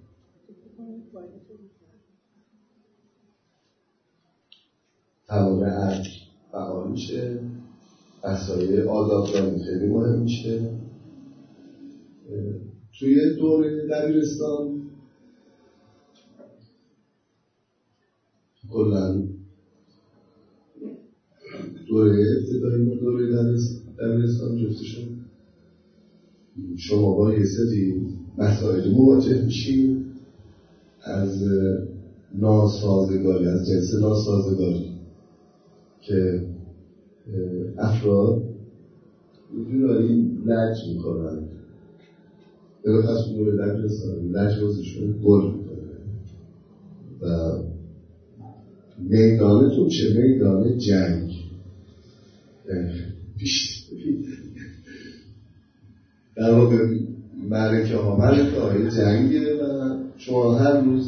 تمام عقل فعال میشه، بحثای آزادرانی خیلی مهم میشه توی دوره دبیرستان کلاً دوره ابتدایی و دوره دبیرستان جفتشون شما با یه سری مسائل مواجه میشین از ناسازگاری، از جنس ناسازگاری که افراد جورایی لج میکنن، به خصوص دوره دبیرستان لج بازیشون گل میکنه و میدانتون چه میدان جنگ پیش در واقع معرکه ها معرکه های جنگه و شما هر روز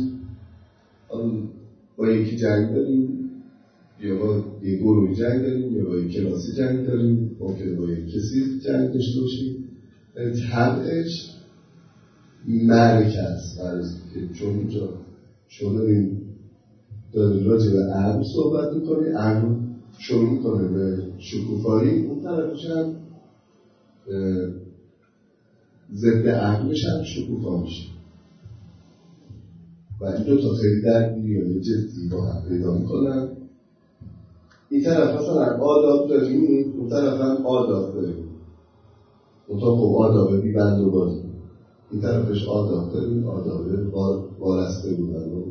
با یکی جنگ داریم، یا با یک گروه جنگ داریم، یا با یک کلاسی جنگ داریم، ممکنه با یک کسی جنگ داشته باشیم. طبعش معرکه است، چون اینجا شما داریم داریم راجع به امر صحبت میکنی، امر شروع میکنه به شکوفایی، اون طرفش هم ضد عقلش هم شکوفا میشه و این دو تا خیلی درگیری جدی با هم پیدا میکنن. این طرف مثلا آداب داریم، اون طرف هم آداب داریم، اون طرف خب آداب بی بند و بازی، این طرفش آداب داریم، آداب وارسته بودن و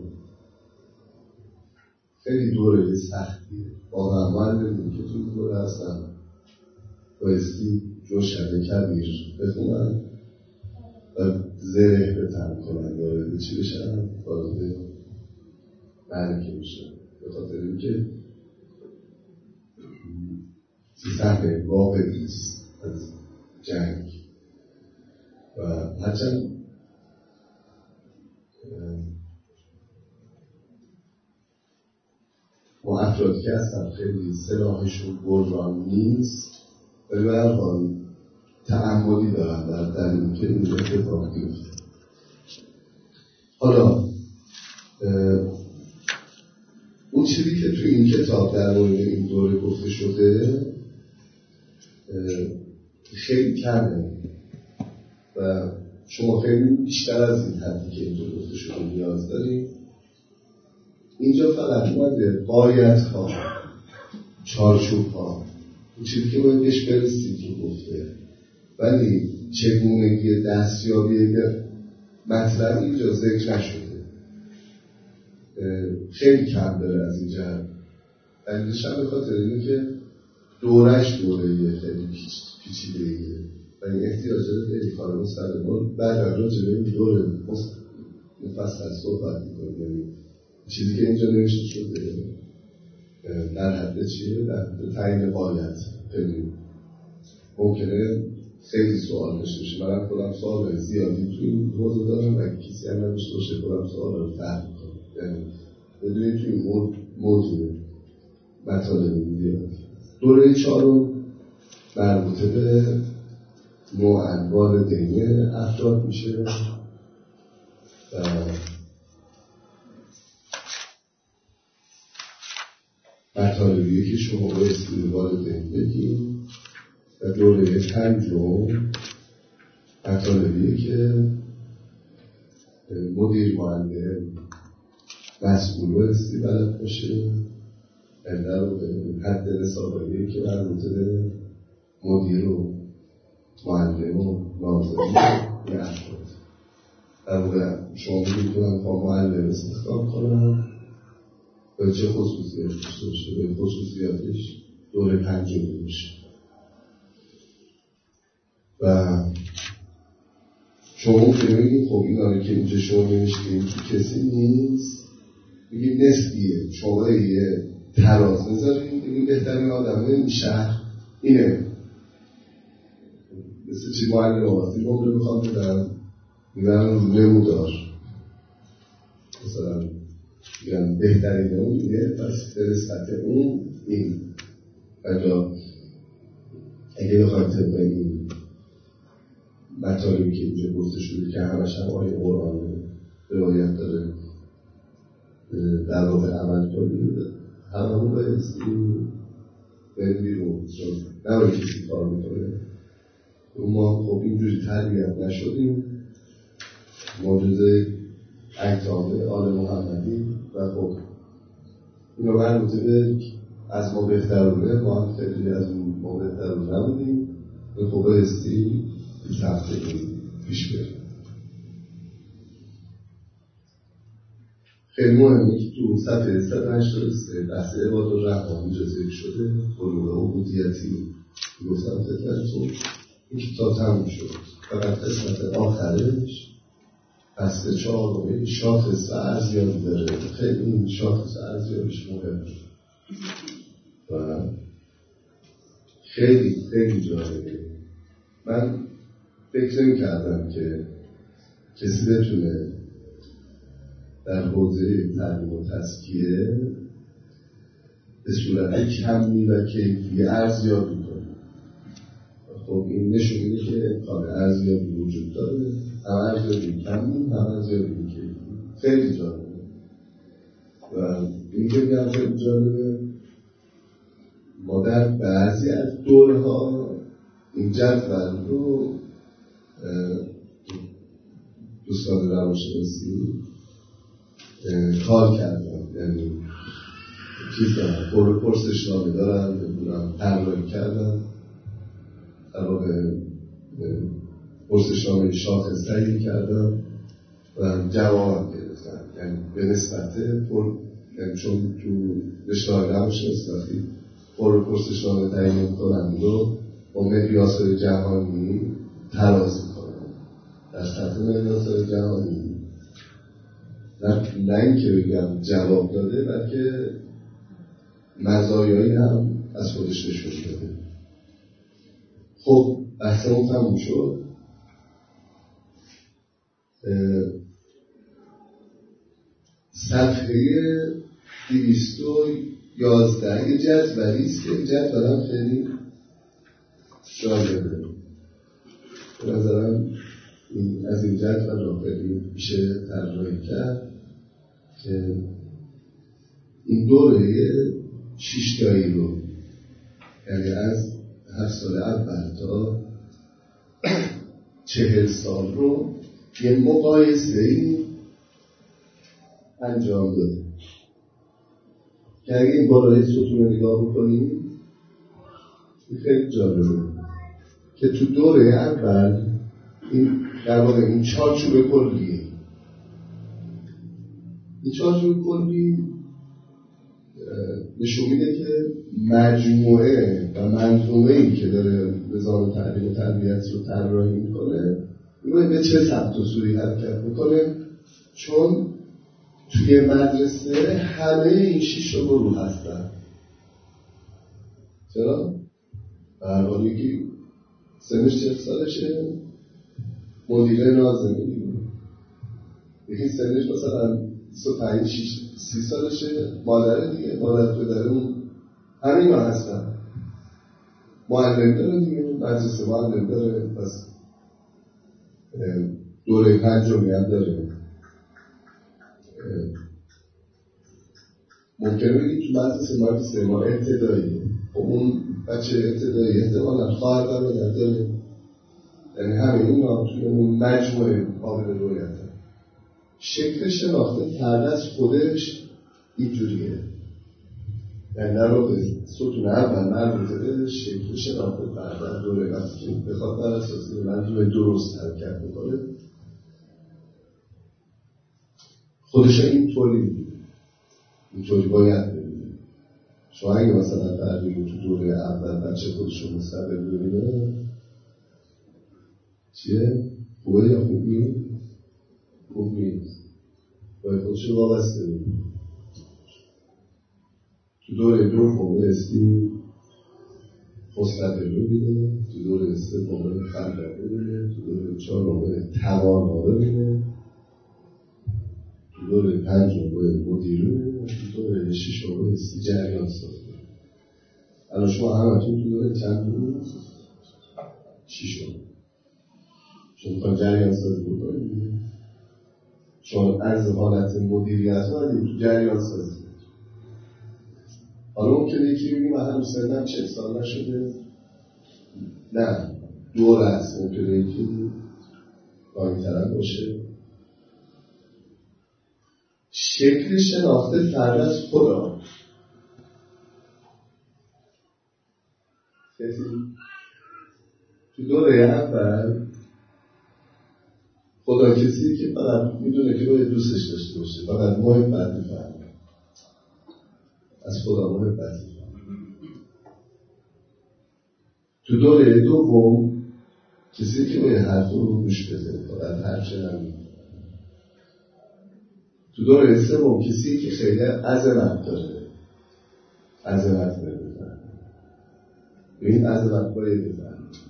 خیلی دوره سختیه. واقعا معلمین که توی دوره هستن بایستی جوشن کبیر بخونن و زره بتن کنن، وارد چی بشن؟ وارد معرکه میشن، به خاطر اینکه صحنه واقعی است از جنگ و هرچند با افرادی که هستن خیلی سلاحشون بران نیست ولی به هر حال تعمدی دارن در در این که این اتفاق بیفته. حالا اون چیزی که توی این کتاب در مورد این دوره گفته شده خیلی کمه و شما خیلی بیشتر از این حدی که اینجا گفته شده نیاز داریم. اینجا فقط اومده قایت ها، چارچوب ها، اون چیزی که باید بهش برسید رو گفته، ولی چگونگی دستیابی مطلب اینجا ذکر نشده. خیلی کم داره از این جهت. دلیلش هم به خاطر اینه که دورش دوره خیلی پیچیده‌ایه و این احتیاج داره خیلی کار مستقیم بعد راجع به این دوره مفصل صحبت می‌کنیم. چیزی که اینجا نوشته شده در حد چیه؟ در حد تعیین قایت. خیلی ممکنه خیلی سوال داشته باشه. من خودم سوال زیادی توی این موضوع دارم و اگه کسی هم نداشته باشه خودم سوال رو فرق کنم. یعنی بدونید توی این موضوع مطالبی زیاد. دوره چهارم مربوطه به نوع والدین افراد میشه و مطالبیه که شما بایستی به والدین بگیم و دوره پنجم مطالبیه که مدیر معلم مسئول بایستی بلد باشه و در حد رساباییه که مربوطه به مدیر و معلم و ناظرین و افراد. در واقع شما میتونن با معلم استخدام کنن و چه خصوصیت داشته باشه، به خصوصیاتش دوره پنجم میشه و شما ممکنه بگید خب این آره که اینجا شما نمیشتیم که کسی نیست، بگید نسبیه. شما یه تراز بذارید بگید بهترین آدم این شهر اینه، مثل چی معلم آمازی ممکنه بخوام بدن میدن نمودار مثلا میگن بهترین اون اینه، پس به نسبت اون این اگه اگه بخوایم طبق این مطالبی که اینجا گفته شده که همش هم آیه قرآن روایت داره در واقع عمل کنید، همه همون بایستی باید بیرون، چون نباید کسی کار میکنه ما خب اینجوری تربیت نشدیم، موجود اکتامه آل محمدی و خب اینو مربوطه به از ما بهترونه، ما هم خیلی از ما بهترونه نبودیم و خب بایستی هفته پیش بریم. خیلی مهمه که تو صفحه صد و هشتاد و سه بحث عباد و رحمانی جزیر شده، علوم عبودیتی گفتم خدمتتون. این کتاب تموم شد، فقط قسمت آخرش بسته چهارم شاخص و ارزیابی داره. خیلی این شاخص و ارزیابیش مهمه و خیلی خیلی جالبه. من فکر نمی کردم که کسی بتونه در حوزه تعلیم و تزکیه به صورت کمی و کیفی ارزیابی کنه. خب این نشون میده که امکان ارزیابی وجود داره، هم ارزیابی کمی هم ارزیابی کیفی. خیلی جالبه و این که میگم خیلی جالبه، ما در بعضی از دورها این جدول رو دوستان روانشناسی کار کردن، یعنی چیز دارن، پر پرسشنامه دارن، نمیدونم طراحی کردن، در واقع پرسشنامه شاخص تهیه کردن و جواب گرفتن. یعنی به نسبت پر، یعنی چون تو رشته‌های روانشناسی پر پرسشنامه تهیه می‌کنن و با مقیاس‌های جهانی تراز می‌کنن در سطح مقیاس‌های جهانی، نه اینکه بگم جواب داده، بلکه مزایایی هم از خودش نشون داده. خب بحثمون تموم شد. صفحه دویست و یازده یه جدولی است که جدول هم خیلی جالبه. به نظرم این از این جدول را خیلی میشه طراحی کرد که این دوره شیشتایی رو، یعنی از هفت سال اول تا چهل سال رو یه مقایسه ای انجام داده که اگه این بالای ستون رو نگاه بکنیم خیلی جالبه که تو دوره اول این در واقع این چارچوب کلیه، این چارچوب کلی نشون میده که مجموعه و منظومه‌ای که داره نظام تعلیم و تربیت رو طراحی میکنه میگه به چه سمت و سوی حرکت میکنه، چون توی مدرسه همه این شیش گروه هستن. چرا؟ برحال یکی سنش چهل سالشه مدیره ناظمی، یکی سنش مثلا بیست و پنج سی سالشه مادر دیگه، مادر پدر اون همین ها هستن. معلم داره دیگه، مدرسه معلم داره، پس دوره پنجمی هم داره. ممکنه بگید تو مدرسه مدرسه ما ابتداییه، خب اون بچه ابتدایی احتمالا خواهر برادر داره، یعنی همه این ها توی اون مجموعه قابل رویت. شکل شناخته فرد از خودش اینجوریه، یعنی در واقع ستون اول مربوطه به شکل شناخته فرد از دوره وقتی که بخواد بر اساس منظومه درست حرکت میکنه خودش اینطوری میبینه، اینطوری باید ببینه. شما اگه مثلا فردی تو دوره اول بچه خودش رو مستقل ببینه چیه؟ خوبه یا خوب نیست؟ خوب نیست، باید خودش رو وابسته ببینه. تو دوره دوم استی خسرت رو ببینه، تو دوره سوم خلق ببینه، تو دوره چهارم توانا ببینه، تو دوره پنجم مدیر ببینه، تو دوره ششم استی جریان ساز ببینه. الان شما همتون تو دوره چند ببینه؟ ششم. چون میخوان جریان سازی بکنید، چون از حالت مدیریت باید تو جریان سازی. حالا ممکنه یکی بگیم من هم سنم چهل سال نشده، نه دور هست، ممکنه یکی پایین‌تر باشه. شکل شناخته فرد از خدا. کسی تو دوره اول خدا کسی که فقط میدونه که باید دوستش داشته باشه، فقط محبت می‌فهمه، از خدا محبت می‌فهمه. تو دوره دوم کسی که باید حرف رو گوش بده، فقط حرف نمی‌فهمه. تو دوره سوم کسی که خیلی عظمت داره، عظمت نمی‌فهمه. این عظمت باید بفهمه.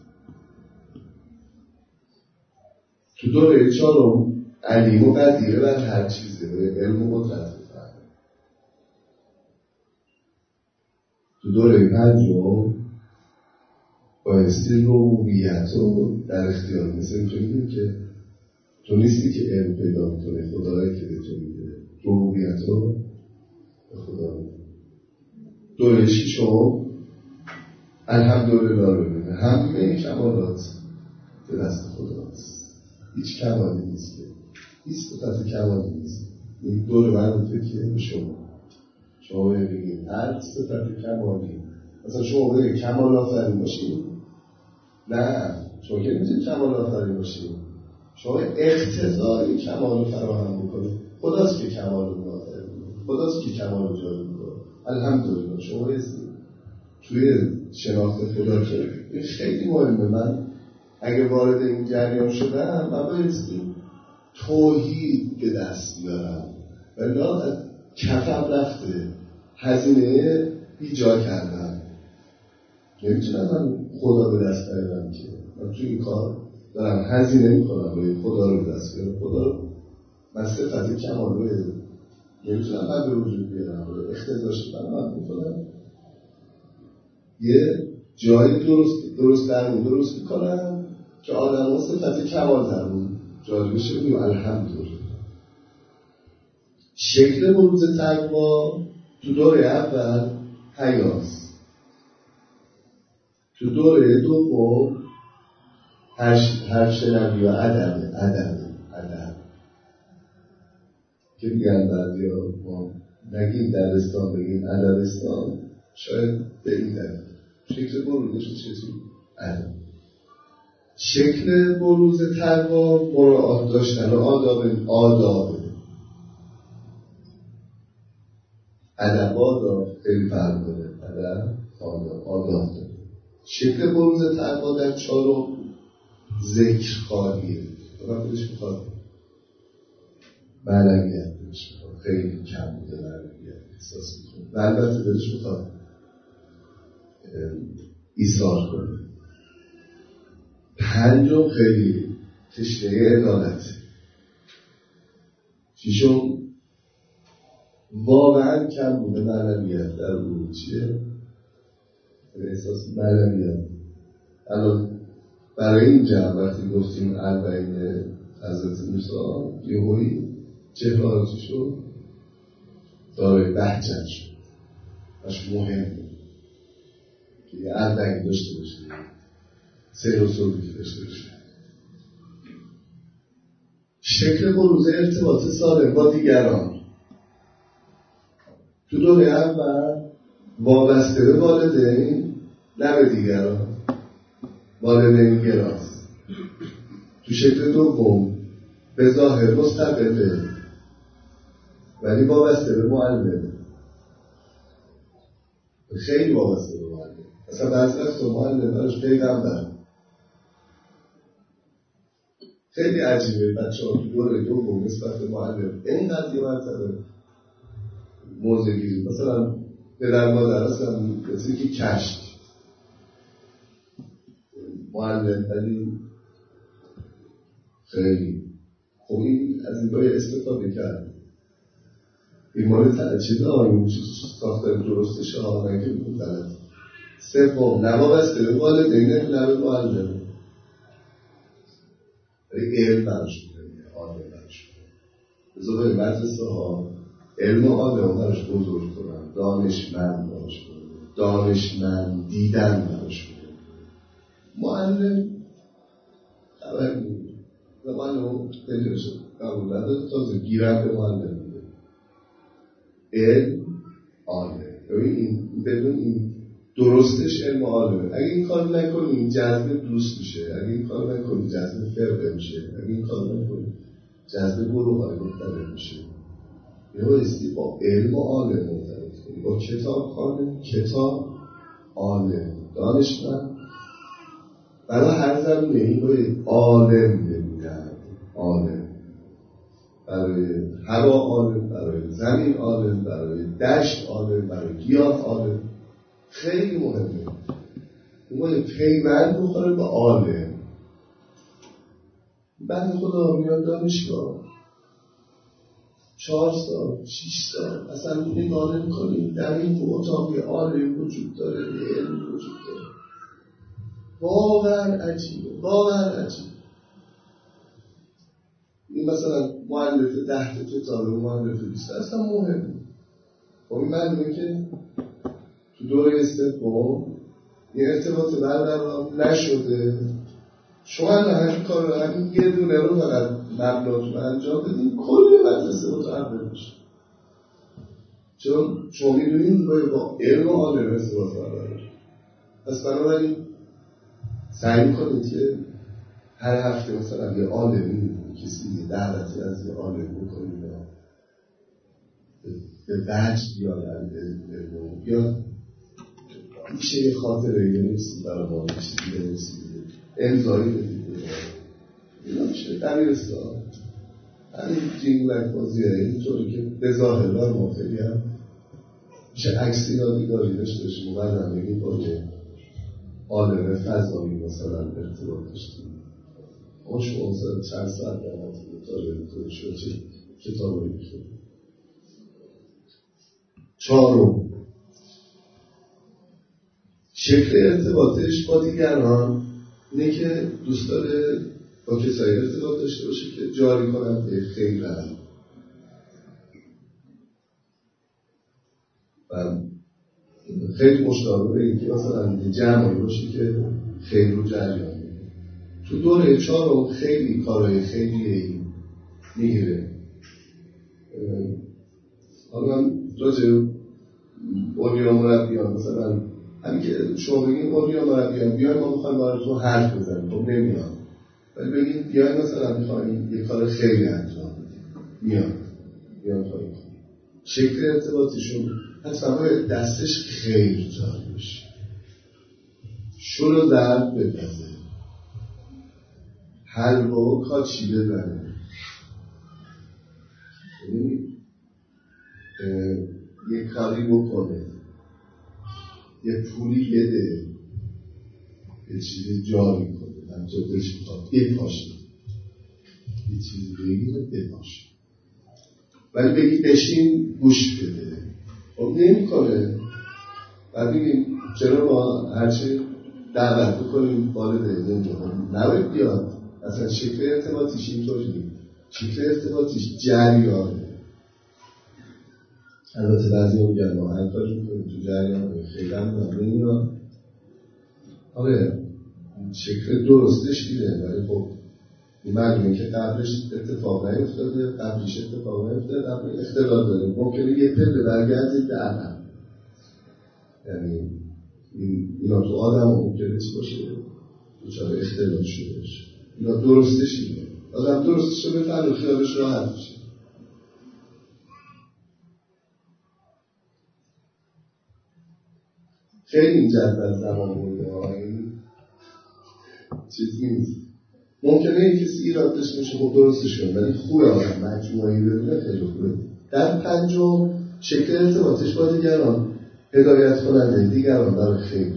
تو دوره چهارم علیم و قدیره بر هر چیزه، به علم و قدرت بفهمه. تو دوره پنجم بایستی ربوبیت رو در اختیار، مثل این تو میگیم که تو نیستی که علم پیدا میکنه، خدایی که به تو میده ربوبیت رو به خدا میده. دوره ششم الحمدلله رو میده، همه کمالات به دست خداست، هیچ کمالی نیست، هیچ صفت کمالی نیست. این دور مربوطه که به شما شما بگید هر صفت کمالی، مثلا شما بگید کمال آفرین باشید، نه شما که نمیتونید کمال آفرین باشید، شما اقتضای کمال فراهم بکنید. خداست که کمال رو آفرین میکنه، خداست که کمال رو جاری میکنه. الحمدلله شما هستید توی شناخت خدا که خیلی مهمه. من اگه وارد این جریان شدم من بایستی توحید به دست بیارم، ولی از کفم رفته، هزینه ایجا کردم، نمیتونم من خدا به دست بیارم که من توی این کار دارم هزینه میکنم باید خدا رو به دست بیارم. خدا رو من صفت کمال رو نمیتونم من به وجود بیارم، اختزاش کنم من میکنم یه جایی درست درست درمون درست میکنم که آدم ها صفت کمال درمون جاری بشه. بگیم الحمدلله. شکل بروز تقوا تو دوره اول حیاست، تو دوره دوم هر شنوی و ادب ادب ادب که میگن بعضی ها ما نگیم دبستان بگیم ادبستان، شاید به این دلیل شکل بروزش چیزی ادب. شکل بروز تقوا مراعات داشتن و آداب آداب ادب آداب خیلی فرق داره. ادب آداب آداب داره. شکل بروز تقوا در چهارم ذکر خواهیه. دارم خودش میخواد معنویت بهش میخواد، خیلی کم بوده معنویت احساس میکنه و البته بهش میخواد ایثار کنه. پنجم خیلی تشنه عدالته. ششم واقعا کم بوده معنویت در اون چیه؟ احساس معنویت. الان برای این جمع وقتی گفتیم اربعین حضرت موسی یهویی چهره چی شد؟ دارای بهجت شد، اش مهمه که یه اربعین داشته باشه، سیر و سلوکی داشته باشه. شکل بروز ارتباط سالم با دیگران تو دوره اول وابسته به والدین، نه به دیگران، والدین گراست. تو شکل دوم به ظاهر مستقله ولی وابسته به معلم، خیلی وابسته به معلم. مثلا بعضی وقتا معلم دارش پیغمبر. خیلی عجیبه بچه ها تو دوره دوم نسبت به معلم اینقدر یه مرتبه موضوع گیری. مثلا پدر مادر هستن مثل که کشت معلم ولی خیلی خب این از این باید استفاده کرد. این مورد چیزه آیون ساختن درستش ها نگه بود دلت. سوم نوابسته به والدین نه به معلم، ولی علم برش کنه، آدم برش کنه. بذار باید مدرسه ها علم و آدم برش بزرگ کنن، دانشمند برش کنه، دانشمند دیدن برش کنه. معلم اول و من رو خیلی شد قبول نداره تازه گیرم به من نمیده علم آله این بدون این درستش علم آله. اگه این کار نکنی جذب دوست میشه، اگه این کار نکنی جذب فرقه میشه، اگه این کار نکنی جذب گروه های مختلف میشه. اینو بایستی با علم آله مرتبط کنی، با کتاب خانه کتاب آله دانشمند برای هر زمینه این باید عالم ببینن. عالم برای هوا عالم، برای زمین عالم، برای دشت عالم، برای گیاه عالم. خیلی مهمه اون باید پیوند بخوره به عالم. بعد خدا میاد دانشگاه چهار سال شیش سال اصلا نگاه نمی‌کنی در این اتاق عالم وجود داره، علم وجود داره. واقعا عجیبه، واقعا عجیبه. این مثلا مؤلف ده تا کتاب و مؤلف بیست اصلا مهمه. خب این معلومه که تو دوره استفاده یه ارتباط برقرار نشده. شما همین کار رو همین یه دونه رو فقط مبناتون انجام بدین کل مدرسه متحول بشه. چون شما میدونین باید با علم و عالم ارتباط برقرار. پس بنابراین سعی کنید که هر هفته مثلا یه عالمی کسی یه دعوتی از یه عالم بکنید به وجد بیادن یا میشه یه خاطره یه نویسی برای ما چیزی بنویسی امضایی بدید اینا میشه دبیرستان همین جینگلک بازیه اینطوری که به ظاهر دار ما خیلی هم میشه عکسی یادگاری داشته باشیم و بعدم بگیم با یه عالم فضایی مثلا ارتباط داشتیم. اما شما مثلا چند ساعت در حالت مطالعه کنید شما چه کتابایی بخونید. چهارم شکل ارتباطش با دیگران اینه که دوست داره با کسایی ارتباط داشته باشه که جاری کنند به خیرن و خیلی مشتاق به این که مثلا جمعی باشه که خیر رو جریان میده. تو دوره چهارم خیلی کارهای خیلی میگیره. حالا من راجع اولیا مربیان مثلا همین که شما بگیم اولیا مربیان بیایم ما میخوایم براتون حرف بزنیم خب نمیان، ولی بگیم بیایم مثلا میخوایم یه کار خیلی انجام بدیم میان میان خواهیم شکل ارتباطیشون حتما باید دستش خیر جاری بشه، شروع درد بدازه، حلوا و کاچی بزنه، یه کاری بکنه، یه پولی بده، یه چیزی جاری کنه، همچه دلش میخواد بپاشه، یه چیزی بگیره بپاشه، ولی بگی بشین گوش بده خب نمی کنه. و بگیم چرا ما هرچی دعوت بکنیم والده نمیدونم نباید بیاد. اصلا شکل ارتباطیش اینطوری، شکل ارتباطیش جریانه. البته بعضی هم میگن ما هر کاری میکنیم تو جریان خیلی هم نمیاد. آره شکل درستش دیده، ولی خب این معلومه که قبلش اتفاق نیفتاده، قبلش اتفاق نیفتاده، قبل اختلال داره. ممکنه یه پله برگردید به عقب، یعنی اینا تو آدم ممکنه چی باشه دوچاره اختلال شده باشه. اینا درستش اینه، آدم درستش رو بفهم و خیالش راحت میشه. خیلی این جدول زمان بوده این چیز نیست. ممکنه یک کسی ایراد داشته باشه خب درستش کنه، ولی خوبه آدم مجموعی ببینه خیلی خوبه. در پنجم شکل ارتباطش با دیگران، هدایت کننده دیگران برای خیر.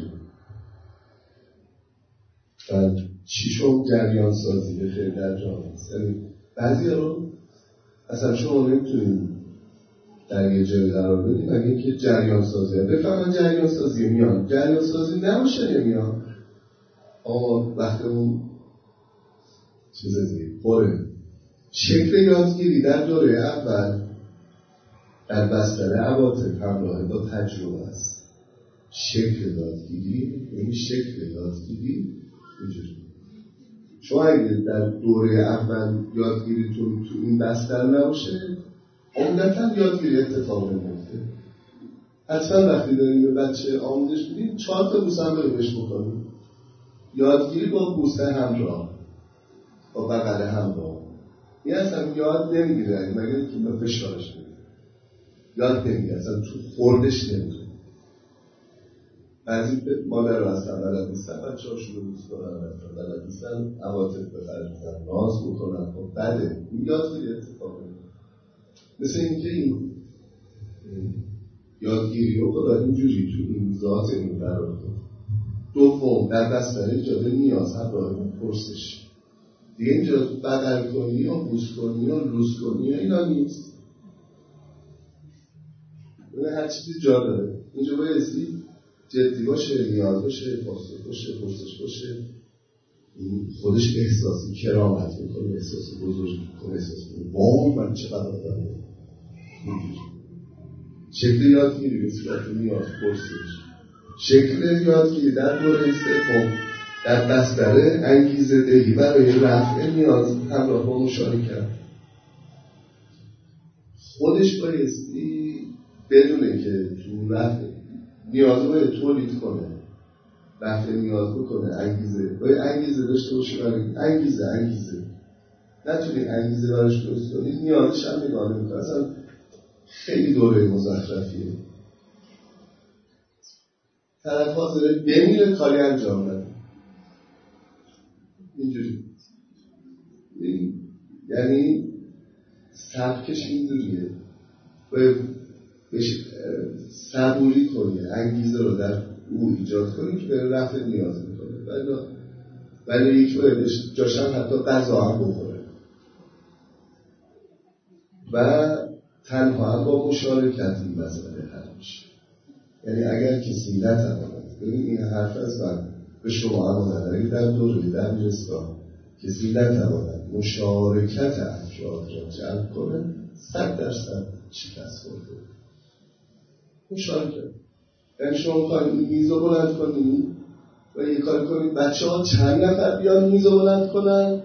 و ششم جریان سازی به خیر در جامعه است. یعنی بعضی رو اصلا شما نمیتونید در یه جای قرار بدید اگه اینکه جریان سازی بفهمن جریان سازی میان، جریان سازی نباشه نمیان. اما وقتی اون چیز دیگه خوره. شکل یادگیری در دوره اول در بستر عواطف همراه با تجربه است. شکل یادگیری یعنی شکل یادگیری اینجوری شما اگه در دوره اول یادگیریتون تو این بستر نباشه عمدتاً یادگیری اتفاق نمیفته. حتما وقتی داریم به بچه آموزش میدیم چهار تا بوسه هم رو بهش بکنیم. یادگیری با بوسه همراه، با بغل همراه. این اصلا یاد نمیگیره مگر که به فشارش میده. یاد نمیگیره، اصلا تو خوردش نمیده. بعضی مادر رو اصلا بلد نیستن، بچه هاشون رو دوست دارن، اصلا بلد نیستن، عواطف بخرج میزن، ناز بکنن. خب بده، این یادگیری اتفاق نمیده. مثل اینکه این یادگیری رو باید اینجوری تو این ذات این قرار داد. دوم در بستر ایجاد نیاز هم باید پرسش. دیگه اینجا بغل کنی یا بوس کنی یا لوس کنی یا اینا نیست. اونه هر چیزی جا داره. اینجا بایستی جدی باشه، نیاز باشه، پاسخ باشه، پرسش باشه. خودش احساسی کرامت میکنه، احساسی بزرگی میکنه، احساسی میکنه وای من چقدر آدم اینجوری. شکل یادگیری به صورت نیاز پرسش. شکل یادگیری در دوره سوم در بستر انگیزه دهی برای رفع نیاز همراه با مشارکت. خودش بایستی بدونه که تو رفع نیاز رو باید تولید کنه، رفع نیاز بکنه، انگیزه باید انگیزه داشته باشه. برای انگیزه انگیزه نتونی انگیزه براش درست کنی نیازش هم نگاه نمی‌کنه. اصلا خیلی دوره مزخرفیه. طرف حاضره بمیره کاری انجام نده. اینجوری این یعنی سبکش اینجوریه. باید بهش صبوری کنی، انگیزه رو در او ایجاد کنی که به رفع نیاز میکنه. ولی ولی یک باید جاشم حتی غذا هم بخوره و تنها هم با مشارکت این مسئله حل میشه. یعنی اگر کسی نتواند، ببین این حرف از من به شما امانت، اگر در دوره دبیرستان کسی نتواند مشارکت افراد را جلب کنه صد درصد شکست خورده. مشارکت یعنی شما میخواید این میز رو بلند کنید و یه کار کنید بچه ها چند نفر بیان میز رو بلند کنن،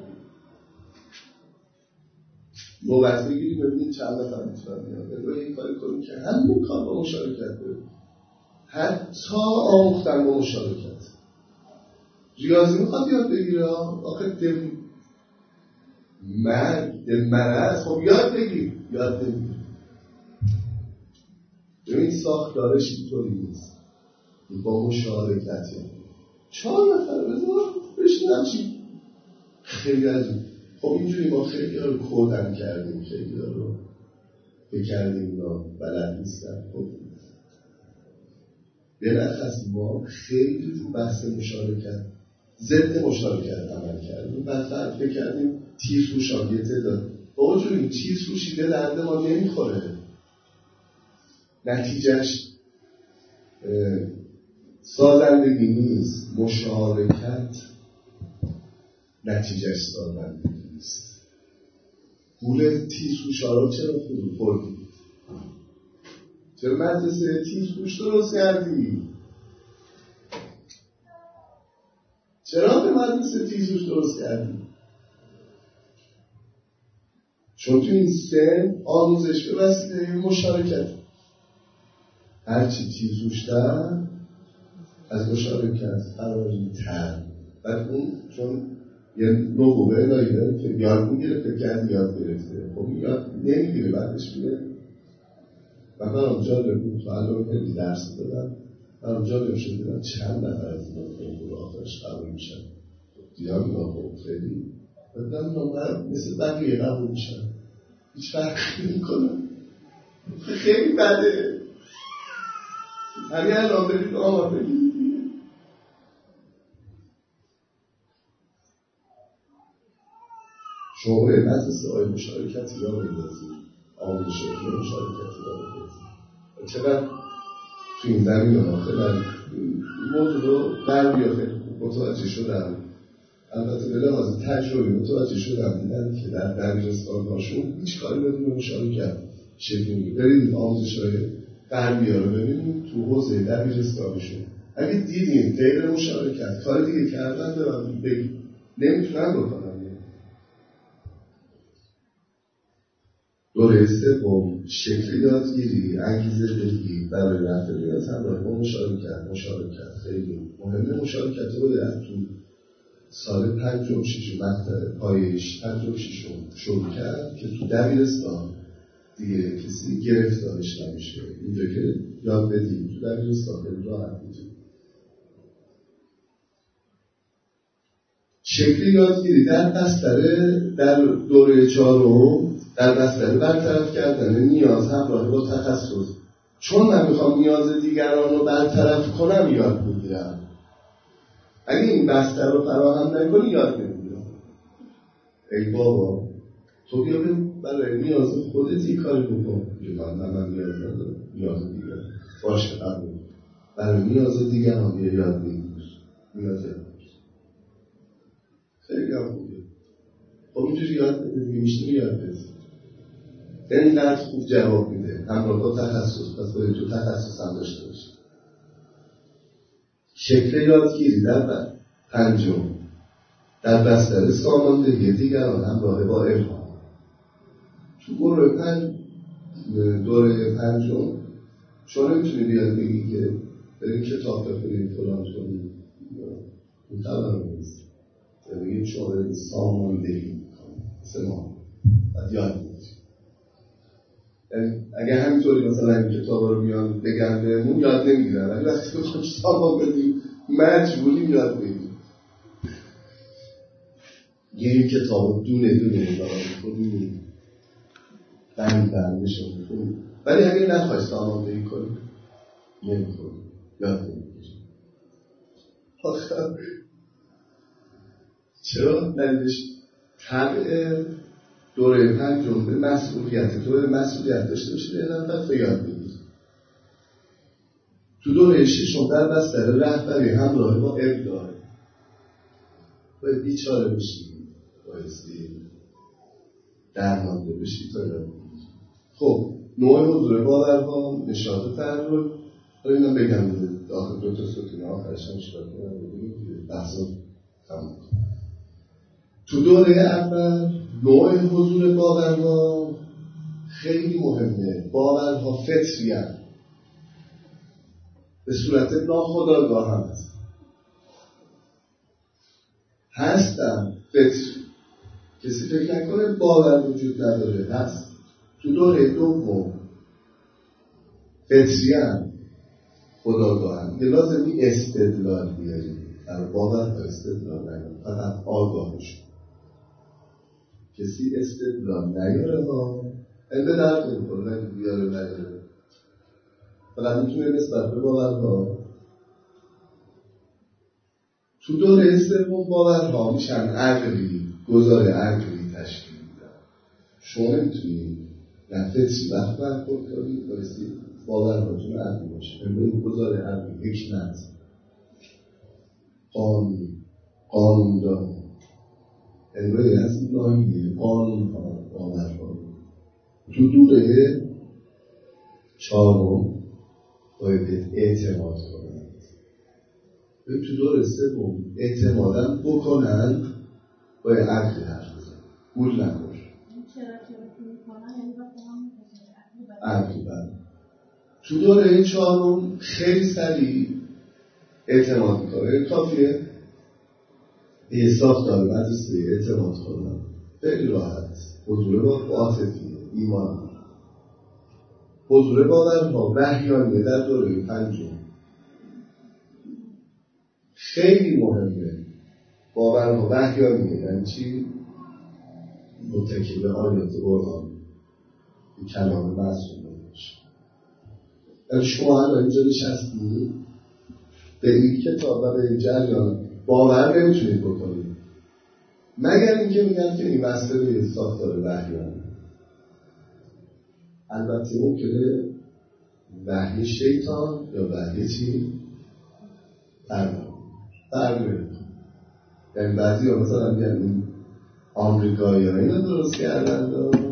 نوبت بگیرید ببینید چند نفر میتونن بیان و یه کاری کنید که همین کار با مشارکت برید. حتی آموختن با مشارکت. ریاضی میخواد یاد بگیره، آخه دم مرد دم مرد خب یاد بگیر، یاد بگیر. این ساختارش اینطوری نیست، با مشارکته. چهار نفر بذار بشنم چی خیلی عجیب. خب اینجوری ما خیلی ها رو کودن کردیم، خیلی ها رو بکردیم اینا بلد نیستن. خب بلخص ما خیلی رو بحث مشارکت ضد مشارکت عمل کردیم. بعد فکر کردیم تیر روشان یه تعداد با وجود این تیر روشیده درد ما نمیخوره، نتیجهش سازندگی نیست. مشارکت نتیجهش سازندگی نیست. گول تیر روشان رو چرا خوردی؟ چرا مدرسه تیر روش درست کردی؟ چرا به مدرسه تیر روش درست کردی؟ چون تو این سن آموزش به وسیله مشارکت هرچی تیر روشتر از مشارکت فراری تر. بعد اون چون یه نبوه الهی داره که یاد میگیره فکر کرد یاد گرفته. خب یاد نمیگیره، بعدش میگه و من اونجا بود تو الان خیلی درس دادم. من اونجا نمیشه دیدم چند نفر از این نمونه رو آخرش قبول میشن. دیدم اینا خوب خیلی بدم نمونه مثل بقیه قبول میشن، هیچ فرقی نمی کنم. خیلی بده. همین الان برید آمار بگید شما به مدرسه های مشارکتی را بندازید، آموزش های مشارکتی را بندازید. چقدر تو این زمین ها خیلی این موضوع رو غربی‌ها خیلی متوجه شدن. البته به لحاظ تجربی متوجه شدن دیدن که در دبیرستان‌هاشون هیچ کاری بدون مشارکت شکل نمیگیره. برید آموزش های غربی‌ها رو ببینید تو حوزه دبیرستانشون. اگه دیدین غیر مشارکت کار دیگه کردن به من بگید. نمیتونن بکنن. دوره سوم شکل یادگیری، انگیزه دهی برای رفع نیاز همراه با مشارکت. مشارکت خیلی مهمه. مشارکت رو باید تو سال پنجم ششم مقطع پایش پنجم ششم شروع کرد که تو دبیرستان دیگه کسی گرفتارش نمیشه. اینجا که یاد بدیم تو دبیرستان خیلی راحت میشه. شکل یادگیری در بستر در دوره چهارم در بستر برطرف کردن نیاز همراه با تخصص. چون من میخوام نیاز دیگران رو برطرف کنم یاد میگیرم. اگه این بستر رو فراهم نکنی یاد نمیگیرم. ای بابا تو بیا برای نیاز خودت این کاری بکن. من من نیاز ندارم. نیاز دیگر باشه قبول. برای نیاز دیگران بیا یاد میگیر. نیاز یاد خیلی هم خوبه. خب اینجوری یاد بده دیگه میشه یاد بده. اینقدر خوب جواب میده همراه با تخصص. پس باید تو تخصص هم داشته باشه. شکل یادگیری در پنجم در بستر ساماندهی دیگران همراه با الهام. تو گروه پنج دوره پنجم شما نمیتونی بیاد بگی که بریم کتاب بخونیم فلان کنیم. این طبعا نیست. بگید شما برید ساماندهی مثل ما باید یاد بگید. اگه همینطوری مثلا این کتاب رو بیان بگن بهمون یاد نمیگیرن، ولی وقتی بخوام سامان بدیم مجبوریم یاد بگیم. یه این کتاب دونه دونه بکنیم بند بند بشه بکنیم، ولی اگه نخواهی سامان دهی کنیم نمیکنیم، یاد نمیگیریم. آخه چرا ندیدش طبع دوره پنجم به مسئولیت تو به مسئولیت داشته باشید یه نفر یاد بگیر. تو دوره ششم در بستر رهبری همراه با ابداع باید بیچاره بشی، بایستی درمانده بشی تا یاد بگیر. خب نوع حضور باورها، نشاط تحرک، حالا اینم بگم داخل دو تا ستون آخرش هم شکل کنم بحثا تمام. تو دوره اول نوع حضور باورها خیلی مهمه. باورها فطری هست، به صورت ناخودآگاه هم هست هستن فطری. کسی فکر نکنه باور وجود نداره، هست. تو دوره دوم فطری هم خودآگاه هم که لازمی استدلال بیاریم. در باور ها استدلال نگیم، فقط آگاهش. کسی استدلال نیاره ها این به درد نمی‌خوره، نگه بیاره نیاره، فقط میتونه نسبت به باورها. تو دوره سوم باورها میشن عقلی، گذار عقلی تشکیل میدن. شما نمیتونی نفسی وقت برخورد کنید بایستی باورهاتون عقلی باشه. امروز گذار عقلی، حکمت، قانون، قانون دارم امروز از ناهیه قانون ها باورها. تو دوره چهارم باید اعتماد کنند. تو دوره سوم اعتمادن بکنند باید عقلی حرف بزن، گول نکن. چرا چرا میکنن یعنی با عقلی بند. تو دوره چهارم خیلی سریع اعتماد میکنه. کافیه یه ساختار مدرسه اعتماد کنم خیلی راحت. حضور با عاطفی، ایمان، حضور باورها وحیانیه در دوره پنجم خیلی مهمه. باورها وحیانیه یعنی چی؟ متکی به آیات قرآن، به کلام معصوم باشه. یعنی شما الان اینجا نشستید به این کتاب و به این جریان باور نمیتونید بکنید مگر اینکه میگن که این مسئله ساختار وحیانه. البته ممکنه وحی شیطان یا وحی چی؟ فرمه. یعنی بعضی ها مثلا میگن این آمریکایی ها اینا درست کردن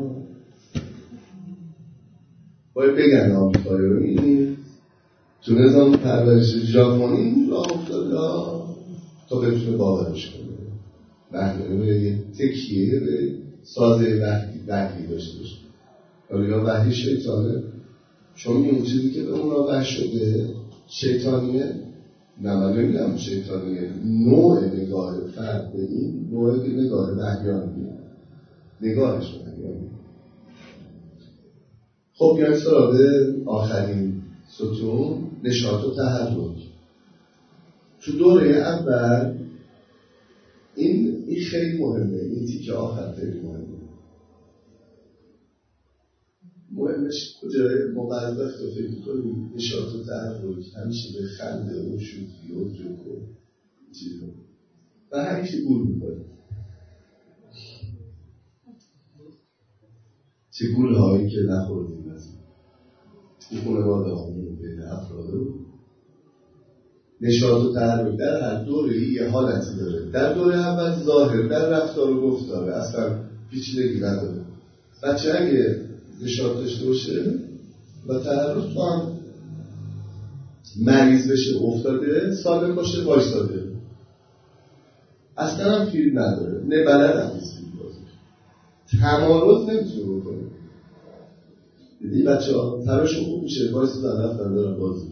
باید بگن آمریکایی ها این تو نظام پرورش ژاپنی راه افتاده تا بتونه باورش کنه. وحی تکیه به سازه وحی وحی داشته باشه. حالا یا وحی شیطانه، چون اون چیزی که به اونا وحی شده شیطانیه، نه من نمیدونم شیطانیه، نوع نگاه فرد به این نوع نگاه وحیانیه، نگاهش وحیانیه. خب بیایم سراغ آخرین ستون، نشاط و تحرک. تو دوره اول این این خیلی مهمه، این تیکه آخر خیلی مهمه. مهمش کجای ما بعض وقت رو فکر کنیم نشاط و تحرک همیشه به خنده و شوخی و جوک و چیزا و همیشه گول می‌خوره. چه گول هایی که نخوردیم از این خانواده هامون بین افراد رو. نشاط و تحرک در هر دوره یه حالتی داره. در دوره اول ظاهر، در رفتار و گفتاره اصلا پیچیدگی نداره. بچه اگه نشاط داشته باشه و تحرک با هم مریض بشه، افتاده، سالم باشه، وایساده، اصلا هم فیلم نداره، نه بلد هم نیست فیلم بازی، تمارض نمیتونه بکنه. دیدی بچه ها تراشون خوب میشه، وایسادن رفتن دارن بازی.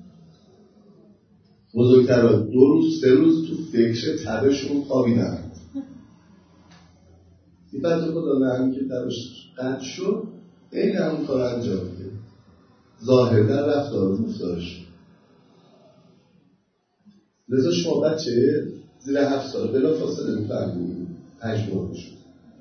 بزرگتر ها دو روز سه روز تو فکر تبشون خوابیدن. این بچه خدا نه همین که تبش قد شد این همون کار انجام میده. ظاهر در رفتار و گفتارش. لذا شما بچه زیر هفت سال بلا فاصله میفهمید پنج ماه شد.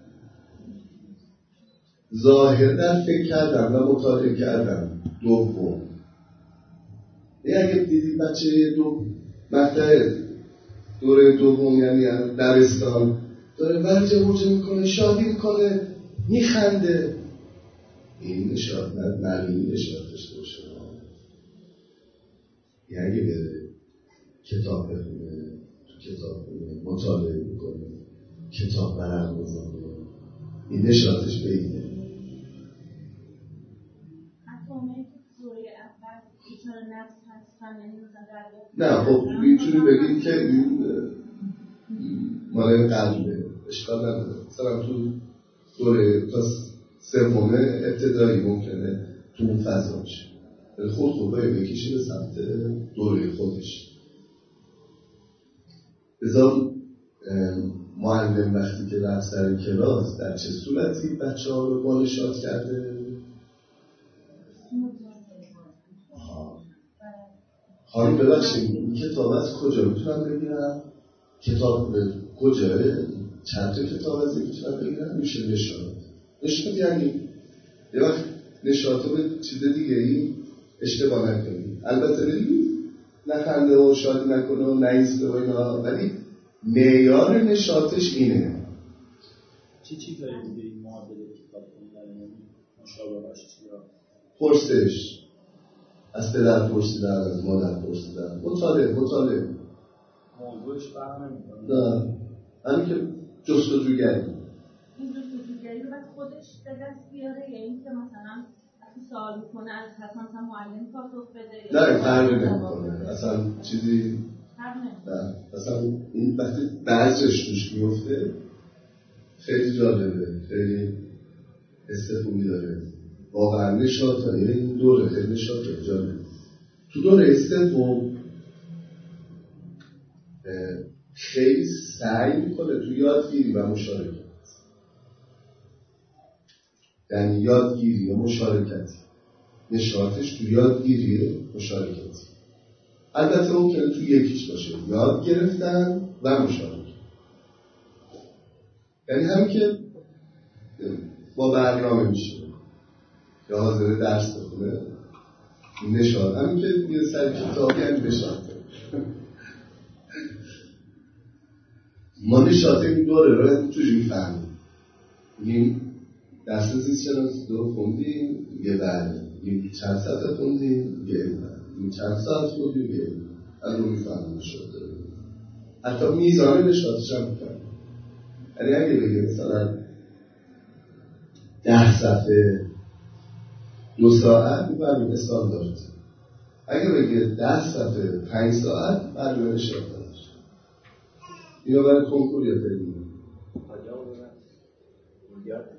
ظاهر در فکر کردن و مطالعه کردن دوم. یه اگه دیدید بچه دو مقطع دوره دوم یعنی دبستان داره ورجه موجه میکنه، شادی میکنه، میخنده، این نشاط معلومی نشاط داشته باشه. یعنی اگه بره کتاب بخونه، تو کتاب بخونه، مطالعه میکنه، کتاب برق بزنه، این نشاطش به اینه. نه خب میتونی بگید که این مال قلبه، اشکال نداره. مثلا تو دوره تا سومه ابتدایی ممکنه تو اون فضا باشه، ولی خود خوبه بکشه به سمت دوره خودش. بذار معلم وقتی که رفت سر کلاس در چه صورتی بچه ها رو بالشات کرده؟ خانم ببخشید این کتاب از کجا میتونم بگیرم؟ کتاب کجاه؟ چند تا کتاب از این میتونم بگیرم؟ میشه نشاط. نشاط یعنی یه وقت نشاط رو به چیز دیگه ای اشتباه نکنید. البته بگید نخنده و شادی نکنه و نیسته و اینا، ولی معیار نشاطش اینه. چی چیزایی بوده این معادله کتاب خوندن مشابهش چیه؟ پرسش، از پدر پرسیدن، از مادر پرسیدن، مطالعه مطالعه موضوعش فرق نمی‌کنه. نه همین که جستجوگری این جستجوگری رو باید خودش به دست بیاره یا این که مثلا وقتی سوال میکنه از مثلا معلم پاسخ بده؟ نه فرقی نمی‌کنه اصلا چیزی نه. اصلا این وقتی بعضش توش میفته خیلی جالبه، خیلی حس خوبی داره واقعا. نشاط یعنی این دوره خیلی نشاط جالبه. تو دوره سوم خیلی سعی میکنه تو یادگیری و مشارکت، یعنی یادگیری و مشارکت، نشاطش تو یادگیری مشارکت. البته ممکنه تو یکیش باشه، یاد گرفتن و مشارکت. یعنی هم که با برنامه میشه یا حاضر درس بخونه نشاط، همین که یه سر کتابی هم نشاط. ما نشاط این دوره رو چجوری فهمیم؟ میگیم درس زیست شناسی دو خوندیم، یه بله، یه چند ساعت خوندیم، یه بله، چند ساعت خوندیم، یه بله، از رو میفهمیم نشاط داره. حتی میزان نشاطش هم میفهمیم. یعنی اگه بگیم مثلا ده صفحه دو ساعت میفهمیم اسلام دارد. اگه بگه ده صفحه پنج ساعت معلومه نشاط دارد. اینا برای کنکور یاد بگیریم.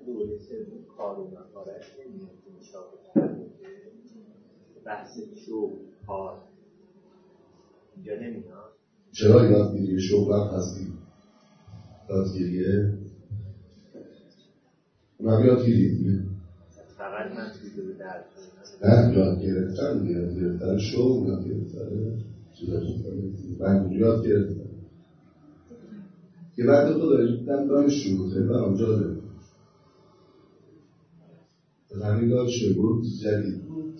دوره سوم کارونا کارش نمیاد که مشابه بحث شغل کار اینجا نمیاد. چرا یادگیری شغل هم هستی؟ یادگیریه اونم یادگیری دیگه فقط من توی به درد نه یاد گرفتن یاد گرفتن شغل یاد گرفتن جدا جدا من یاد گرفتن که بعد خدا دیدم دانشجو خیلی برام جالب از همین دانشجو بود جدید بود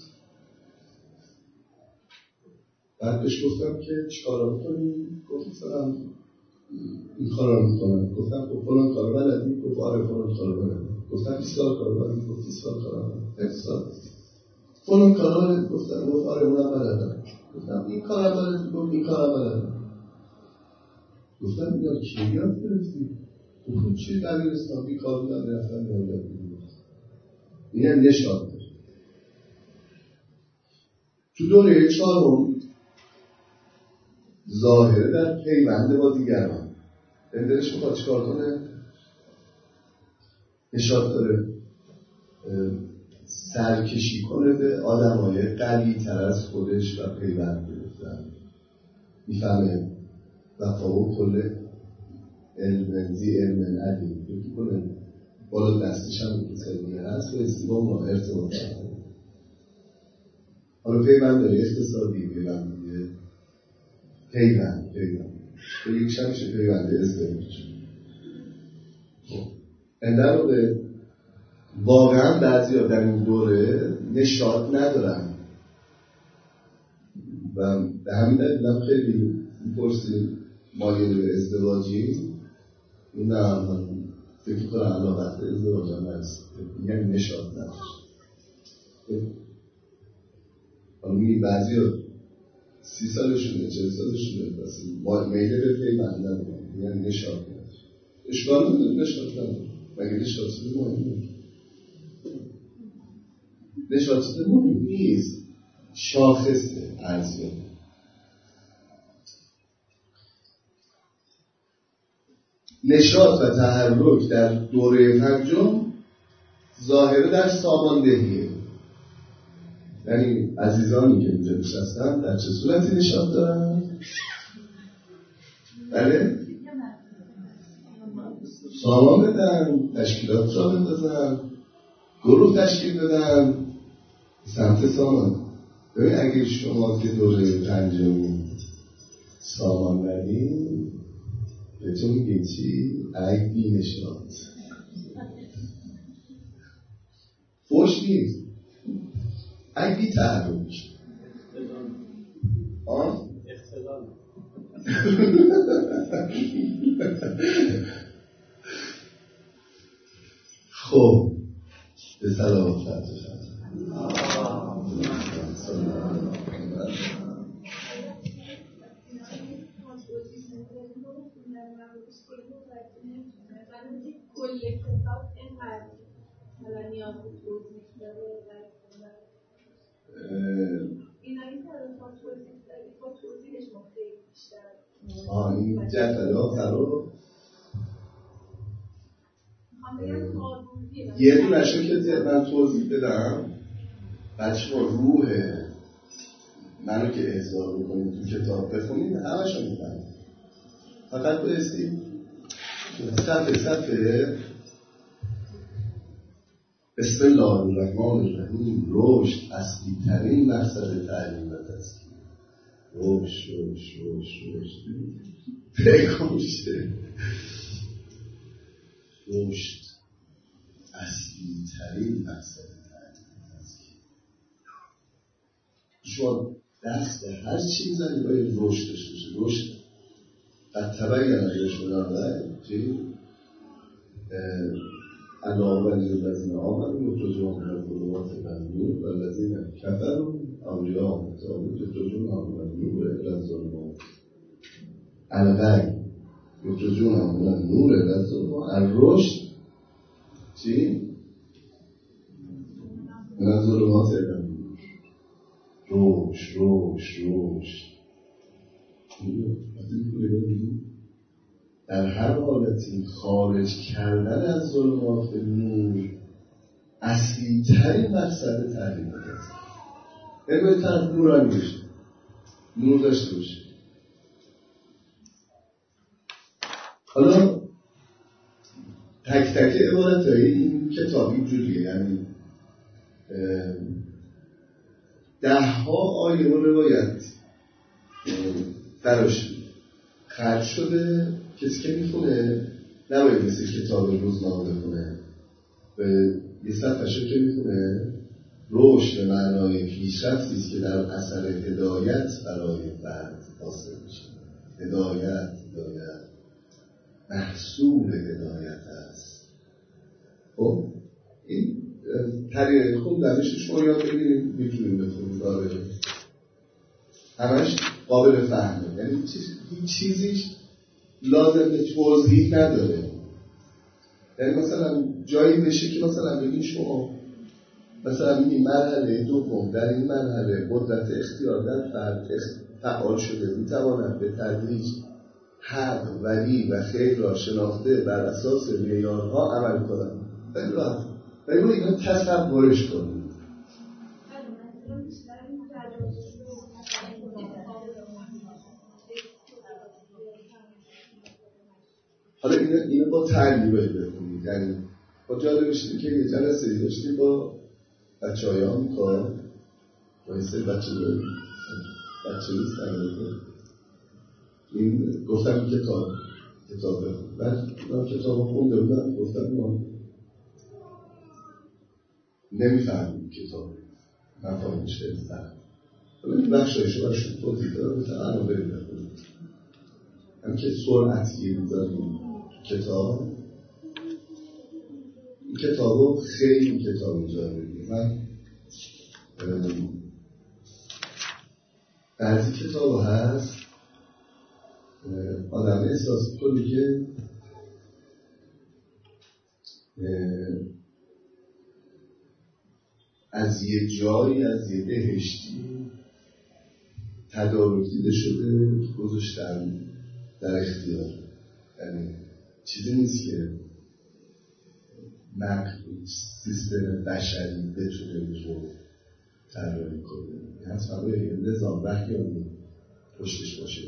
بعد بهش گفتم که چیکارا میکنی؟ گفت مثلا این کارا رو میکنم. گفتم خب فلان کار بلدی؟ گفت آره فلان کار بلدی. گفتم بیست سال کار بلدی؟ گفت بیست سال کار بلدی. بیست سال فلان کارا بلدی؟ گفتم گفت آره اونم بلدم. گفتم این کارا بلدی؟ گفت این کارا بلدم. گفتم اینا کی یاد گرفتی؟ گفت چی دلیل اسلامی کار بودن رفتن یاد گرفتی؟ این هم نشان داره. تو دوره چهارم ظاهره در پیوند با دیگران دلش میخواد چیکار کنه؟ نشاط داره سرکشی کنه به آدمای قوی تر از خودش و پیوند گرفتن. میفهمه وفا کل علم زی علم علیم یکی کنه بالا دستش هم کسایی هست و استیبا ما ارتباط کنه. حالا پیوند داره اقتصادی پیوند دیگه پیوند پیوند به یکیش هم میشه پیونده ازدواج. این در واقع واقعا بعضی ها در این دوره نشاط ندارن و به همین دلیل هم خیلی میپرسیم مایل به ازدواجی نه من فکر کنم علاقت به ازدواج هم هست یعنی نشاط نداشت. میگی بعضی ها سی سالشونه چه سالشونه بس میله به پیوند ندارن یعنی نشاط نداشت. اشکال نداره نشاط نداره مگه نشاط شده مهمه؟ نشاط شده مهم نیست شاخصه ارزیابی. نشاط و تحرک در دوره پنجم ظاهره در ساماندهیه. یعنی عزیزانی که اینجا نشستن در چه صورتی نشاط دارن؟ بله؟ سامان بدن، تشکیلات را بندازن، گروه تشکیل بدن سمت سامان. ببین اگه شما که دوره پنجمی سامان ندین بهتون میگه چی؟ ای بی نشاط فوش نیست ای بی تحرک آه؟ اختلال خب به سلامت فتح کل کتاب اینقدر حالا نیاز به توضیح داره اینایی که با توضیح داری با توضیحش ما خیلی بیشتر آه این جدول آخر رو یه دونشو که من توضیح بدم بچه ها روح منو که احضار بکنید تو کتاب بخونید همشو میفهمید. فقط بایستی صفحه صفحه بسم الله الرحمن الرحیم رشد اصلی ترین مقصد تعلیم و تزکیه. رشد رشد رشد رشد پیگمشه رشد اصلی ترین مقصد تعلیم و تزکیه. شما دست به هر چی میزنی باید رشد داشته باشه. رشد قد تبین رشد الرشد چی؟ علاوه بر الذین آمنوا یخرجونهم من الظلمات الی النور والذین کفروا اولیاءهم الطاغوت یخرجونهم من النور الی الظلمات. الغی یخرجونهم من النور الی الظلمات. الرشد چی؟ من الظلمات الی النور. روش روش روش در هر حالتی خارج کردن از ظلمات به نور اصلی ترین مقصد تعلیم است. یعنی باید طرف نورانی بشه، نور داشته باشه. حالا تک تک عبارتهای این کتاب اینجوریه، یعنی ده ها آیه و روایت تراش خرج شده. کسی که میخونه نباید مثل کتاب روزنامه بخونه، به یه صفحه‌شو که میخونه رشد معنای پیشرفتی است که در اثر هدایت برای فرد حاصل میشه. هدایت هدایت محصول هدایت است. خب این طریق خوندنش شما یاد بگیرید، میتونید بخونید، داره همش قابل فهمه، یعنی هیچ چیزیش لازم به توضیح نداره. یعنی مثلا جایی بشه که مثلا بگید شما مثلا این مرحله دوم در این مرحله قدرت اختیار در فرد فعال شده، میتواند به تدریج حق، ولی و خیر را شناخته بر اساس معیارها عمل کنند. خیلی راحت، ولی باید اینا تصورش کنید. حالا اینو اینو با تعلیم باید بخونید. یعنی با جالب شدیم که یه جلسه داشتیم با بچه‌هایان کار با این سه بچه داریم، بچه نیست این گفتم این کتاب کتاب بخون. بعد من کتاب خونده بودم، گفتم ما نمیفهمیم کتاب، نفهمیش خیلی سخت. حالا این بخشایشو برشون توضیح دارم، مثلا الان بریم بخونیم. هم که سرعتی میذاریم کتاب، این کتابو خیلی کتاب جالبیه. من بعضی کتاب هست آدم احساس کنه که از یه جایی، از یه بهشتی تدارک دیده شده گذاشتن در اختیار. یعنی چیزی نیست که نقل سیستم بشری بتونه رو طراحی کنه. یعنی حتما باید یه نظام وحیانی پشتش باشه.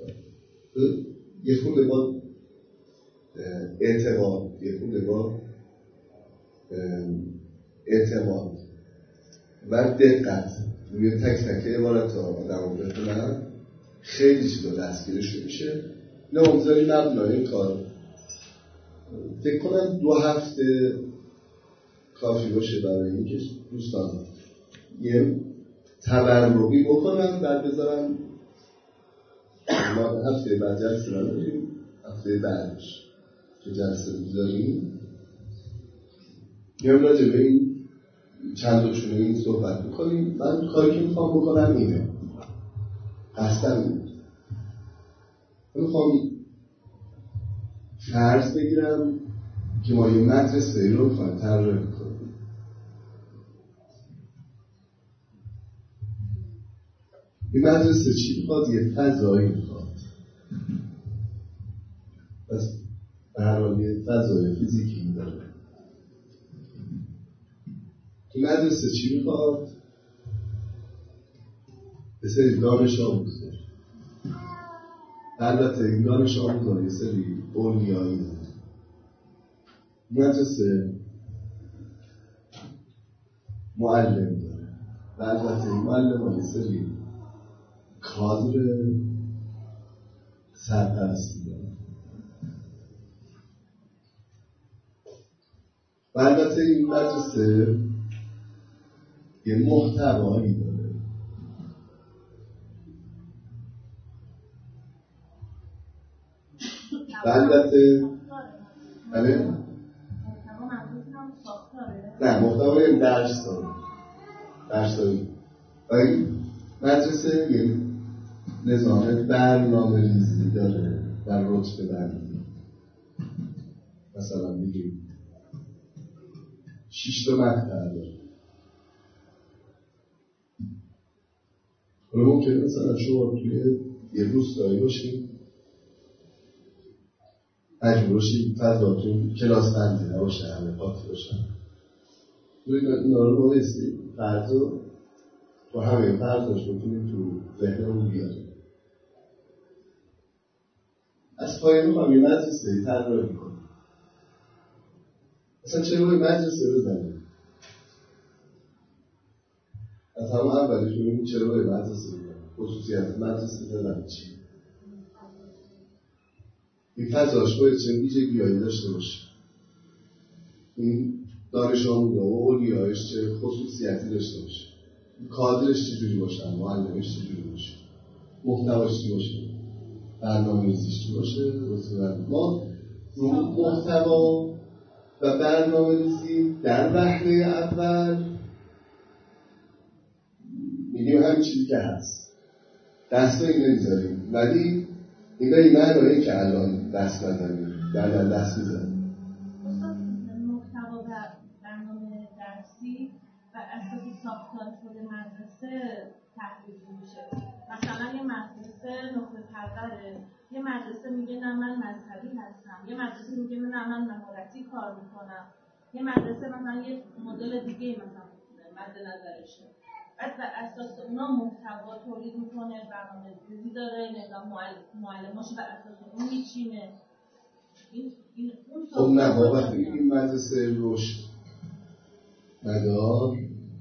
یه خورده با اعتماد یه خورده با اعتماد و دقت روی تک تک عبارت ها آدم رو بخونن خیلی چیزا دستگیرش میشه. نامزاری مبنای کار فکر کنم دو هفته کافی باشه برای اینکه دوستان یه تبرقی بکنم، بعد بذارم ما هفته بعد جلسه رو داریم، هفته بعدش که جلسه رو داریم میام راجع به این چند تا چونه این صحبت میکنیم. من کاری که میخوام بکنم اینه، قصدم اینه، میخوام فرض بگیرم که ما یه مدرسه ای رو میخوایم طراحی کنیم. این مدرسه چی میخواد؟ یه فضایی میخواد. پس به هر حال یه فضای فیزیکی داره. این مدرسه چی میخواد؟ یه سری دانش آموزه. البته این دانش آموزه یه سری اولیایی داره. مدرسه معلم داره و البته این معلم ها یه سری کادر سرپرستی داره و البته این مدرسه یه محتوایی داره. و البته بله نه محتوای درس داره، درس داره. و این مدرسه یه نظام برنامه ریزی داره در رتبه بندی. مثلا میگیم شش تا مقطع داره. حالا ممکنه مثلا شما توی یه روستایی باشید، مجبور شید فضاتون کلاس بندی نباشه، همه قاطی باشن. اینا رو بایستی فرض رو تو همه فرضاش بکنید تو ذهنمون بیاریم. از پایه میخوام یه مدرسه طراحی کنیم. اصلا چرا باید مدرسه بزنیم؟ از همه اولیش ببینیم چرا باید مدرسه بزنیم؟ خصوصیت مدرسه بزنیم چی؟ این فضاش باید چه ویژگی‌هایی داشته باشه؟ این دانش آموزا و اولیایش چه خصوصیتی داشته باشه؟ کادرش چجوری باشن؟ معلمش چجوری باشه؟ محتواش چی باشه؟ برنامه‌ریزیش چی باشه؟ ما رو محتوا و برنامه‌ریزی در وهله اول میگیم همین چیزی که هست، دست به این نمیذاریم، ولی این به این معنیه که الان دست نزنیم، بعداً دست میزنیم. محتوا و برنامه درسی و اساس ساختار خود مدرسه تحلیل میشه. مثلا یه مدرسه نقطه پروره، یه مدرسه میگه نه من مذهبی هستم، یه مدرسه میگه نه من مهارتی کار میکنم، یه مدرسه مثلا یه مدل دیگه مثلا مد نظرشه. بعد بر اساس اونا محتوا تولید میکنه، برنامه‌ریزی داره، نظام معلماش بر اساس اون میچینه. این این اون خب نه با وقتی این مدرسه رشد مدار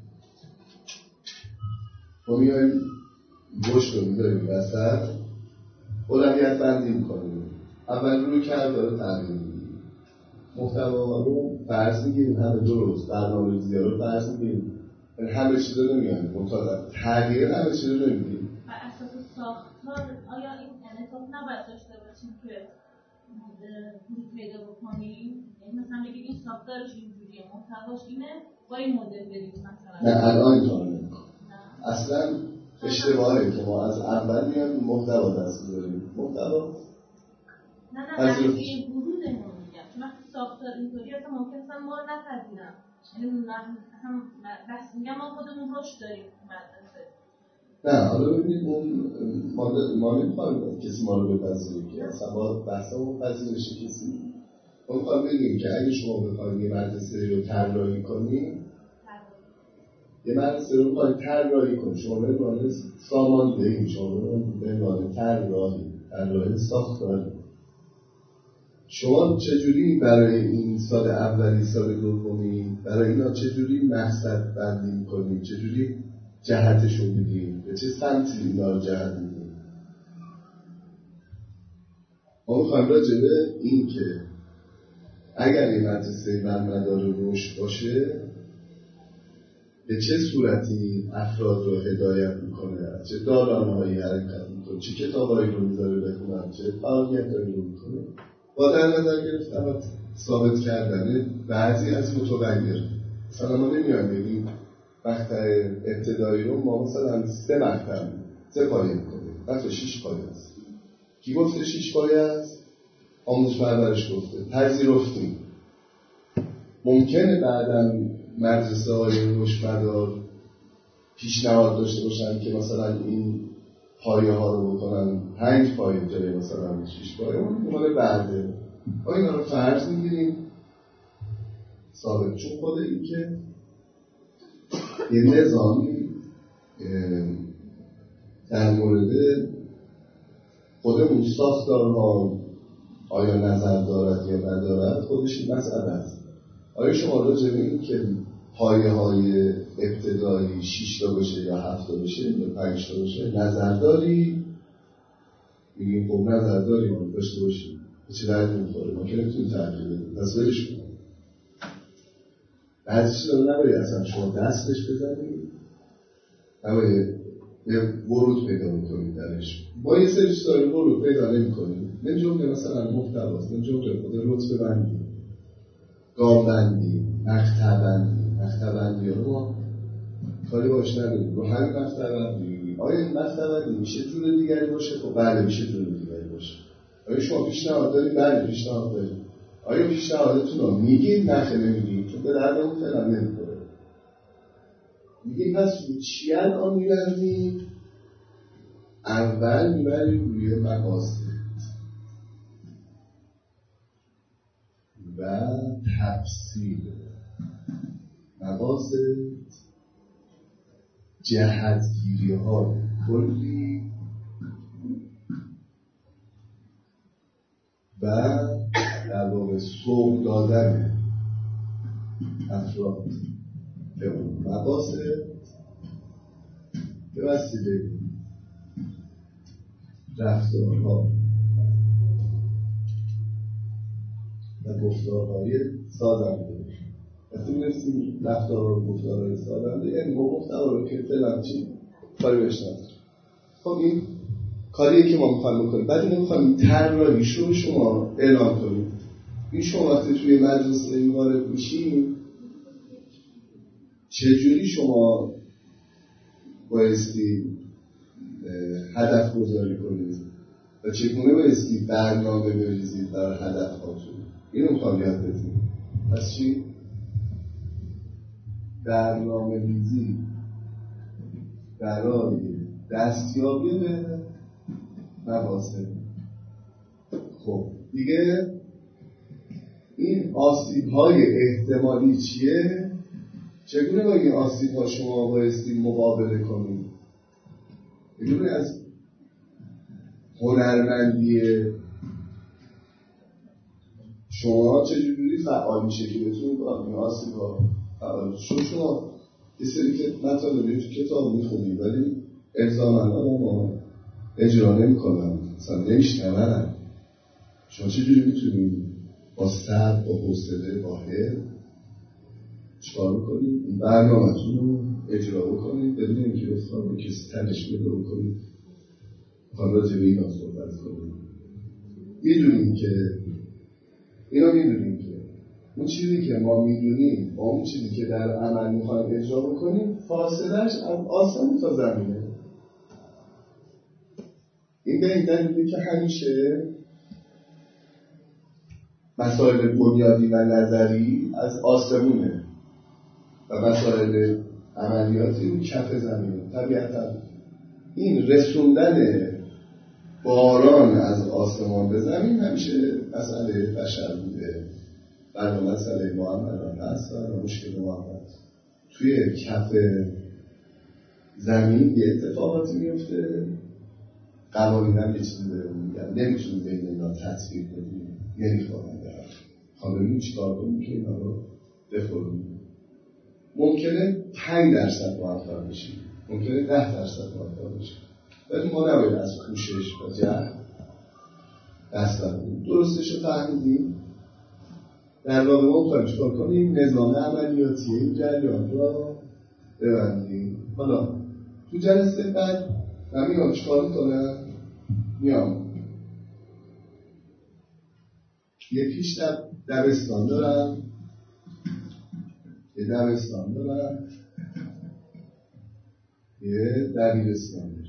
ما میایم رشد رو میداریم وسط اولویت بندی میکنیم. اول روی کرد داره تغییر میدیم، محتوا رو فرض میگیریم همه درست، برنامه‌ریزی رو فرض میگیریم، همه چیز رو نمیانیم مطالعه تغییر همه چیز رو نمیدیم. بر اساس ساختار آیا این انعطاف نباید داشته باشیم که پول پیدا بکنیم؟ یعنی مثلا بگید این ساختارش اینجوریه، محتواش اینه، با این مدل بریم مثلا. نه الان این کار نمی‌کنم. اصلا اشتباهه که ما از اول میایم محتوا دست بذاریم. محتوا نه نه منفی ورود اینو میگم، چون وقتی ساختار اینطوری اصلا ممکنه اصلا ما رو نپذیرم. یعنی مثلا بس میگم ما خودمون رشد داریم مدرسه. نه حالا ببینید اون ما ما نمی‌خوایم کسی ما رو بپذیره که اصلا با بحثمون پذیرش کسی. ما می‌خوایم بگیم که اگه شما بخواید یه مدرسه رو طراحی کنید، یه مدرسه رو بخواید طراحی کنید، شما به عنوان ساماندهی، شما به عنوان طراحی، طراحی ساختاری، شما چجوری برای این سال اولی، سال دومی، برای اینا چجوری مقصد بندی می‌کنید، چجوری جهتشو میدیم، به چه سمتی اینا رو جهت میدیم؟ ما میخوایم راجع به این که اگر این مدرسه برمدار رشد باشه به چه صورتی افراد رو هدایت میکنه، چه دارانهایی حرکت میکنه، چه کتابایی رو میذاره بخونن، چه فعالیتایی رو میکنه، با در نظر گرفتن و ثابت کردن بعضی از متغیر. مثلا ما نمیایم بگیم مقطع ابتدایی رو ما مثلا سه مقطع سه پایه میکنیم، بچه شیش پایه است. کی گفته شیش پایه است؟ آموزش پرورش گفته، پذیرفتیم. ممکنه بعداً مدرسه های رشد مدار پیشنهاد داشته باشن که مثلا این پایه ها رو بکنن پنج پایه جای مثلا شیش پایه، اون مال بعده. ما اینا رو فرض میگیریم ثابت، چون خود این که یه نظامی در مورد خودمون ساختارها آیا نظر دارد یا ندارد خودش این مسئله است. آیا شما راجع به این که پایه های ابتدایی شش تا باشه یا هفت تا باشه یا پنج تا باشه نظر داری؟ میگیم خب نظر داریم داشته باشیم، چه درد میخوره، ما که نمیتونیم تغییر بدیم، پس ولش کن. بعضی چیزا رو نباید اصلا شما دستش بزنید، نباید یه ورود پیدا میکنید درش. با یه سری چیزا رو ورود پیدا نمیکنید. من جمله مثلا محتواست، من جمله خود رتبه بندی، گام بندی، مقطع بندی، مقطع بندی رو ما کاری باش نداریم. رو همین مقطع بندی آیا این مقطع بندی میشه جور دیگری باشه؟ خب بله میشه جور دیگری باشه. آیا شما پیشنهاد دارید؟ بله پیشنهاد دارید. آیا پیشنهادتون رو میگید؟ نه نمیگید، چون به دردمون فعلا نمیخوره. میگیم پس رو چی الان میبریم؟ اول میبریم روی مقاصد. و تفسیر مقاصد، جهتگیری ها کلی و در واقع سوق دادن افراد به اون مقاصد به وسیله رفتارها و گفتارهای سازنده. وقتی می‌رسیم رفتارها و گفتارهای سازنده یعنی ما محتوا رو که فعلا چی کاری بهش نداریم. خب این کاریه که ما می‌خوایم بکنیم. بعد اینو می‌خوایم طراحیش رو شما اعلام کنید. این شما وقتی توی مدرسه این وارد میشین چجوری شما بایستی هدف گذاری کنید و چگونه بایستی برنامه بریزید برای هدف هاتون. اینو میخوام یاد بدیم. پس چی؟ برنامه ریزی برای دستیابی به مقاصد. خب دیگه این آسیب های احتمالی چیه؟ چگونه با این آسیب ها شما بایستی مقابله کنید؟ اینو از هنرمندی شما چجوری فعال میشه که بتونید با این آسیب ها فعال شد. شما یه سری که مطالبی تو کتاب میخونید ولی الزاماً ما اجرا نمی‌کنن، مثلا نمیشنون. شما چجوری میتونید با صبر، با حوصله، با حرص چیکار بکنید؟ این برنامه‌تون رو اجرا بکنید بدون اینکه بخواد به کسی تنش بده بکنید. میخوام راجع به اینا صحبت کنید. میدونیم که اینا میدونیم که اون چیزی که ما میدونیم با اون چیزی که در عمل میخوایم اجرا بکنیم فاصلهش از آسمان تا زمینه. این به این دلیله که همیشه مسائل بنیادی و نظری از آسمونه و مسائل عملیاتی رو کف زمینه. طبیعتا این رسوندن باران از آسمان به زمین همیشه مسئله بشر بوده. برای مسئله محمد هست و مشکل محمد توی کف زمین یه اتفاقاتی میفته. قوانین هم یه چیزی داره میگن نمیتونیم بین اینا تطبیق بدیم، نمیخواهم برم خواه ببینیم چی کار کنیم که اینا رو بخوریم. ممکنه پنج درصد موفق بشیم، ممکنه ده درصد موفق بشیم، ولی ما نباید از کوشش و جهد دست برداریم. درستش رو فهمیدیم. در واقع ما میخوایم چیکار کنیم؟ نظام عملیاتی این جریان را ببندیم. حالا تو جلسه بعد من میام چیکار میکنم؟ میام یه پیش دب دبستان دارم، یه دبستان دارم، یه دبیرستان دارم.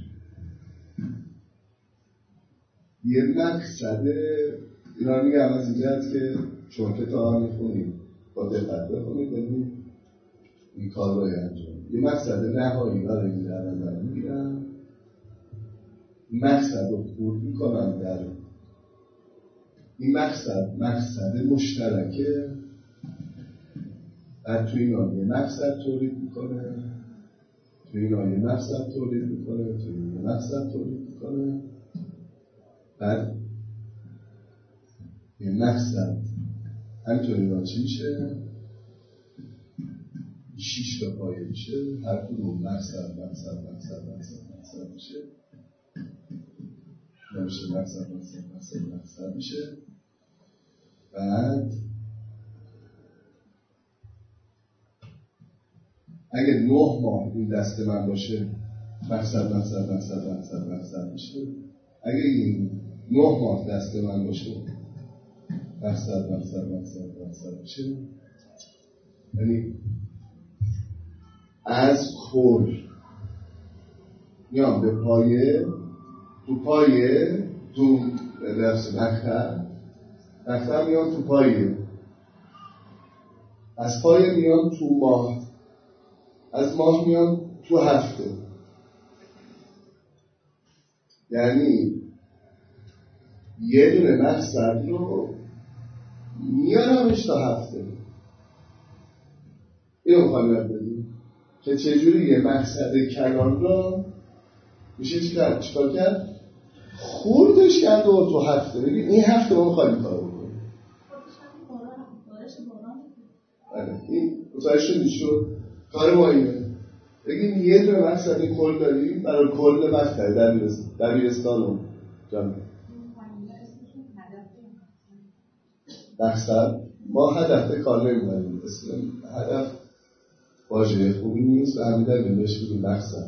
یه مقصد اینا میگم از این جهت که چون کتاب میخونیم با دقت بخونید ببینید این کار رو انجام. یه مقصد نهایی برای این در نظر میگیرم، مقصد رو خورد میکنم در این مقصد مقصد مشترکه. بعد توی اینا یه مقصد تولید میکنه، توی اینا یه مقصد تولید میکنه، توی اینا یه مقصد تولید میکنه. بعد یه مقصد همینطور اینا چی میشه؟ شیش تا پایه میشه. هر کدوم مقصد مقصد مقصد مقصد مقصد میشه. نمیشه مقصد مقصد مقصد مقصد میشه. بعد اگه نه ماه این دست من باشه مقصد مقصد مقصد مقصد مقصد میشه. اگه این نه ماه دست من باشه مقصد مقصد مقصد مقصد میشه. یعنی از کل میام به پایه، تو پایه تو درس مقطع مقطع میام تو پایه، از پایه میام تو ماه، از ماه میام تو هفته. یعنی یه دونه مقصد رو میارمش تا هفته. اینو میخوام یاد بدیم که چجوری یه مقصد کلان را میشه چیکار چیکار کرد؟ خوردش کرد و تو هفته بگید این هفته ما خالی کار بکنیم. بله این متوجه شدید شد کار ما اینه. بگید یه دونه مقصد کل داریم برای کل مقصد دبیرستان و جامعه. مقصد ما هدف کار نمی‌بریم. اسم هدف واژه خوبی نیست و همین دلیل بهش بگیم مقصد.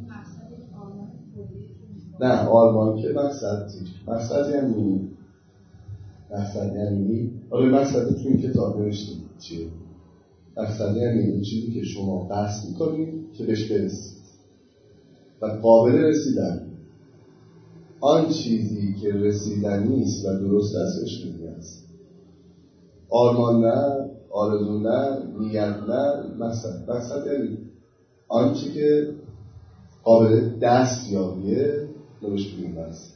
نه آرمان که مقصد مقصد یعنی مقصد یعنی آره مقصد تو این کتاب نوشتیم چیه؟ مقصد یعنی این چیزی که شما قصد می‌کنید که بهش برسید و قابل رسیدن. آن چیزی که رسیدنی نیست و درست ازش می‌گیرست. آرمان نه، آرزو نه، نیت نه، مقصد. مقصد یعنی آنچه که قابل دستیابیه نوش بگیم مقصد.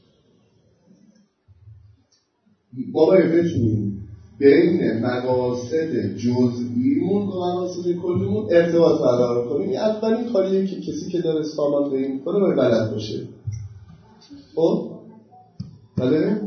ما باید بتونیم بین مقاصد جزئیمون و مقاصد کلیمون ارتباط برقرار کنیم. این اولین کاریه که کسی که داره ساماندهی میکنه باید بلد باشه. خب؟ بله؟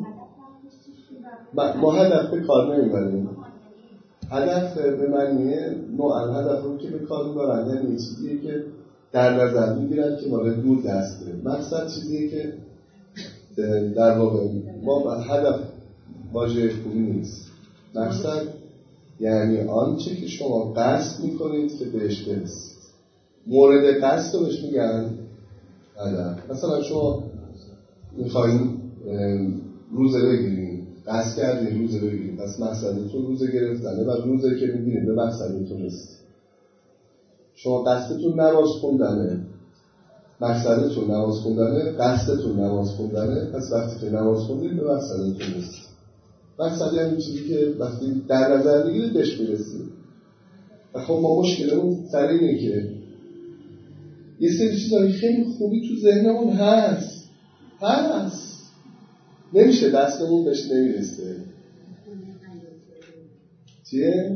ما هدف به کار نمیبریم. هدف به معنی نوعا هدف رو که به کار میبرن یعنی چیزیه که در نظر میگیرن که ما دور دست بریم. مقصد چیزیه که در واقع ما هدف واژه خوبی نیست. مقصد یعنی آنچه که شما قصد میکنید که بهش برسید. مورد قصد رو بهش میگن هدف. مثلا شما میخواین روزه بگیرید، قصد کردید روزه بگیرید، پس مقصدتون روزه گرفتنه و روزه که میگیرید به مقصدتون رسید. شما قصدتون نماز خوندنه، مقصدتون نماز خوندنه، قصدتون نماز خوندنه، پس وقتی که نماز خوندید به مقصدتون رسید. مقصد یعنی چیزی که وقتی در نظر میگیرید بهش میرسید. و خب ما مشکلمون سر اینه که یه سری چیزایی خیلی خوبی تو ذهنمون هست هست نمیشه دستمون بهش نمیرسه. چیه؟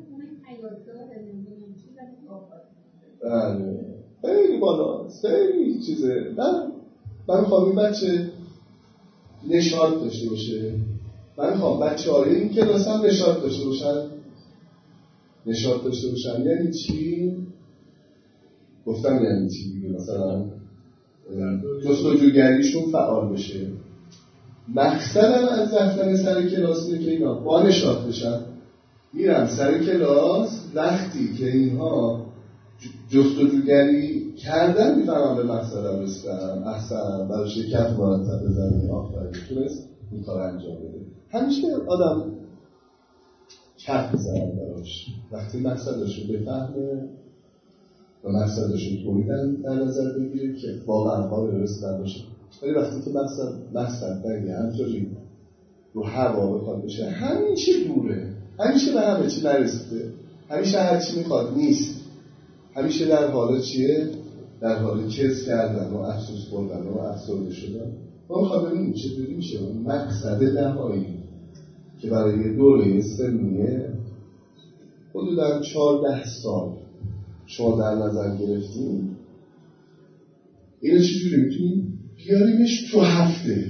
بله خیلی بالاست، خیلی چیزه. من من خواهم این بچه نشاط داشته باشه. من خواهم بچه های این کلاس هم نشاط داشته باشن. نشاط داشته باشن یعنی چی؟ گفتم یعنی چی دیگه. مثلا جستجوگریشون فعال بشه. مقصدم از رفتن سر کلاس اینه که اینا با نشاط بشن. میرم سر کلاس وقتی که اینها جستجوگری کردن میفهمم به مقصدم رسیدم. احسن برای شرکت مرتب بزنی آفرین تونست این کار انجام بده. همیشه آدم کف بزنم براش وقتی مقصدش رو بفهمه و مقصدش رو تولیدن در نظر بگیره که واقعا قابل رسیدن باشه. ولی وقتی که مقصد مقصد بگه همطوری رو هوا بخواد بشه همیشه دوره، همیشه به همه چی نرسیده، همیشه هر چی میخواد نیست، همیشه در حال چیه؟ در حال کس کردن و افسوس بردن و افسرده شدن. ما میخواد ببینیم چطوری میشه مقصد نهایی که برای دوره سنیه حدوداً چهارده سال شما در نظر گرفتیم اینو چجوری میتونیم بیاریمش تو هفته.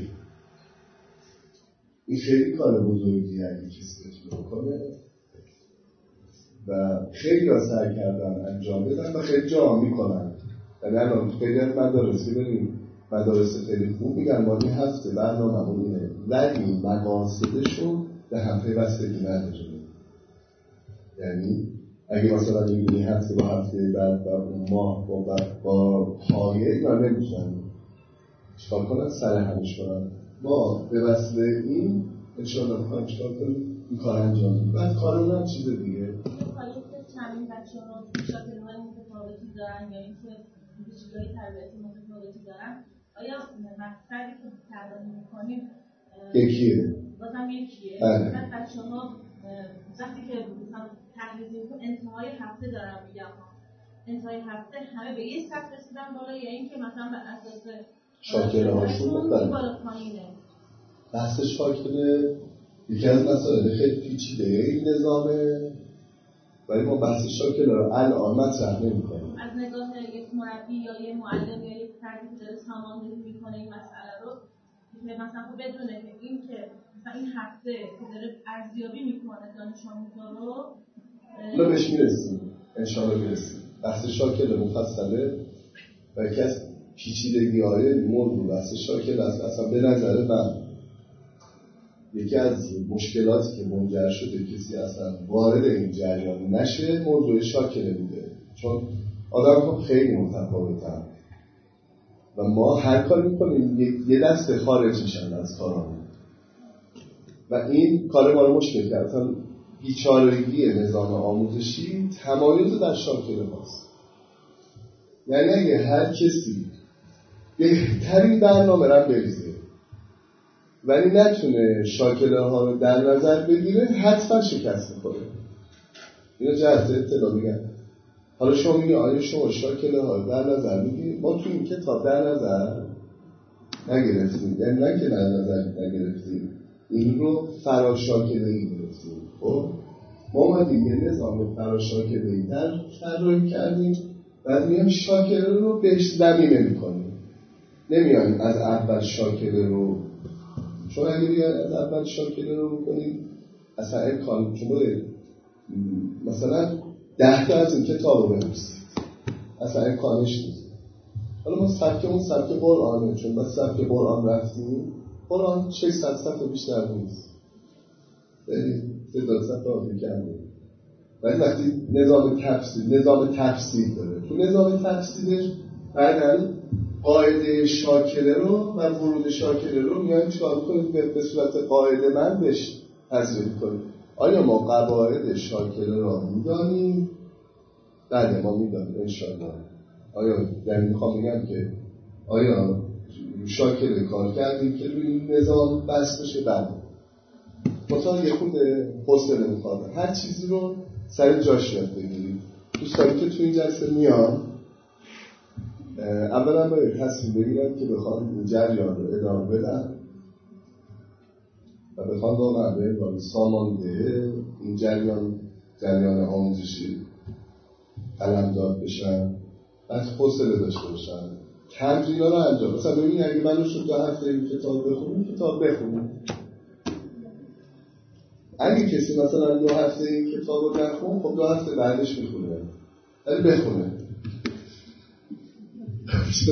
این خیلی کار بزرگی اگه کسی بتونه بکنه و خیلی ها سعی کردن انجام بدن و خیلی جا میکنن. یعنی الان خیلی از مدارسی بریم مدارس خیلی خوب میگن ما این هفته برنامه همونه ولی مقاصدشون به هم پیوستگی نداره. یعنی اگه مثلا این هفته با هفته بعد و اون ماه با با پایه اینا نمیتونن چکار کنن سر همش کنن. ما به وسیله این انشاءالله میخوایم چکار کنیم این کار انجام بدیم. بعد کارمون هم چیز دیگه چندین بچه ها شاکرهای متفاوتی دارن یا اینکه چیزهای تربیتی متفاوتی دارن. آیا مقصدی که تعریف میکنیم یکیه؟ بازم یکیه؟ بله. بچه ها وقتی که تحلیل میکنم انتهای هفته دارم میگم انتهای هفته همه به یه سطح رسیدن بالا یا اینکه مثلا به اساس شاکره هاشون بالا پایینه؟ بحث شاکره یکی از مسائل خیلی پیچیده این نظامه، ولی ما بحث شاکله رو الان مطرح نمی‌کنیم. از نگاه یک مربی یا یک معلم یا یک فردی که داره ساماندهی میکنه این مسئله رو، مثلا خب بدونه که این که مثلا این هفته که داره ارزیابی میکنه دانش آموزا رو حالا بهش میرسیم، انشاءالله میرسیم. بحث شاکله مفصله و یکی از پیچیدگی‌های موضوع بحث شاکله است. اصلا به نظر من یکی از مشکلاتی که منجر شده کسی اصلا وارد این جریان نشه موضوع شاکله بوده، چون آدم خب خیلی متفاوتن و ما هر کار میکنیم یه دسته خارج میشن از کارامون و این کار ما رو مشکل کرد. مثلا بیچارگی نظام آموزشی تمایز در شاکله هاست. یعنی اگه هر کسی بهترین برنامه رو بریزه ولی نتونه شاکله ها رو در نظر بگیره حتما شکست می‌خوره. اینو جهت اطلاع بگم. حالا شما میگه آیا شما شاکله ها رو در نظر میگیرید؟ ما تو این کتاب در نظر نگرفتیم، یعنی نه که در نظر نگرفتیم، این رو فراشاکله‌ای گرفتیم. خب ما اومدیم یه نظام فراشاکله‌ای در طراحی کردیم، بعد میایم شاکله رو بهش زمینه میکنیم. نمیایم از اول شاکله رو، چون اگه بیایم از اول شاکله رو بکنیم اصلا امکان شما مثلا ده تا از این کتاب رو بنویسید، اصلا امکانش نیست. حالا ما سبکمون سبک قرآنه، چون با سبک قرآن رفتیم. قرآن ششصد صفحه بیشتر نیست، یعنی تعداد صفحه آفی کرده، ولی وقتی نظام تفسیر نظام تفسیر داره، تو نظام تفسیرش بعداً قاعده شاکله رو و ورود شاکله رو میایم چیکار کنیم؟ به صورت قاعده من بهش تذریح کنیم. آیا ما قواعد شاکله رو میدانیم؟ بله ما میدانیم انشاءالله. آیا در میخوام بگم که آیا شاکله کار کردیم که روی این نظام بس بشه؟ بله. مثلا یه خود حوصله میخواد هر چیزی رو سر جاش یاد بگیرید. دوستانی که تو این جلسه میان اولا باید تصمیم بگیرن که بخوان این جریان رو ادامه بدن و بخوان واقعا به عنوان سامانده این جریان جریان آموزشی قلمداد بشن، بعد حوصله داشته باشن، تمرین ها رو انجام. مثلا ببینید اگه من رو شد دو هفته این کتاب بخونم، کتاب بخونم. اگه کسی مثلا دو هفته این کتاب رو نخون، خب دو هفته بعدش میخونه، ولی بخونه. اصلا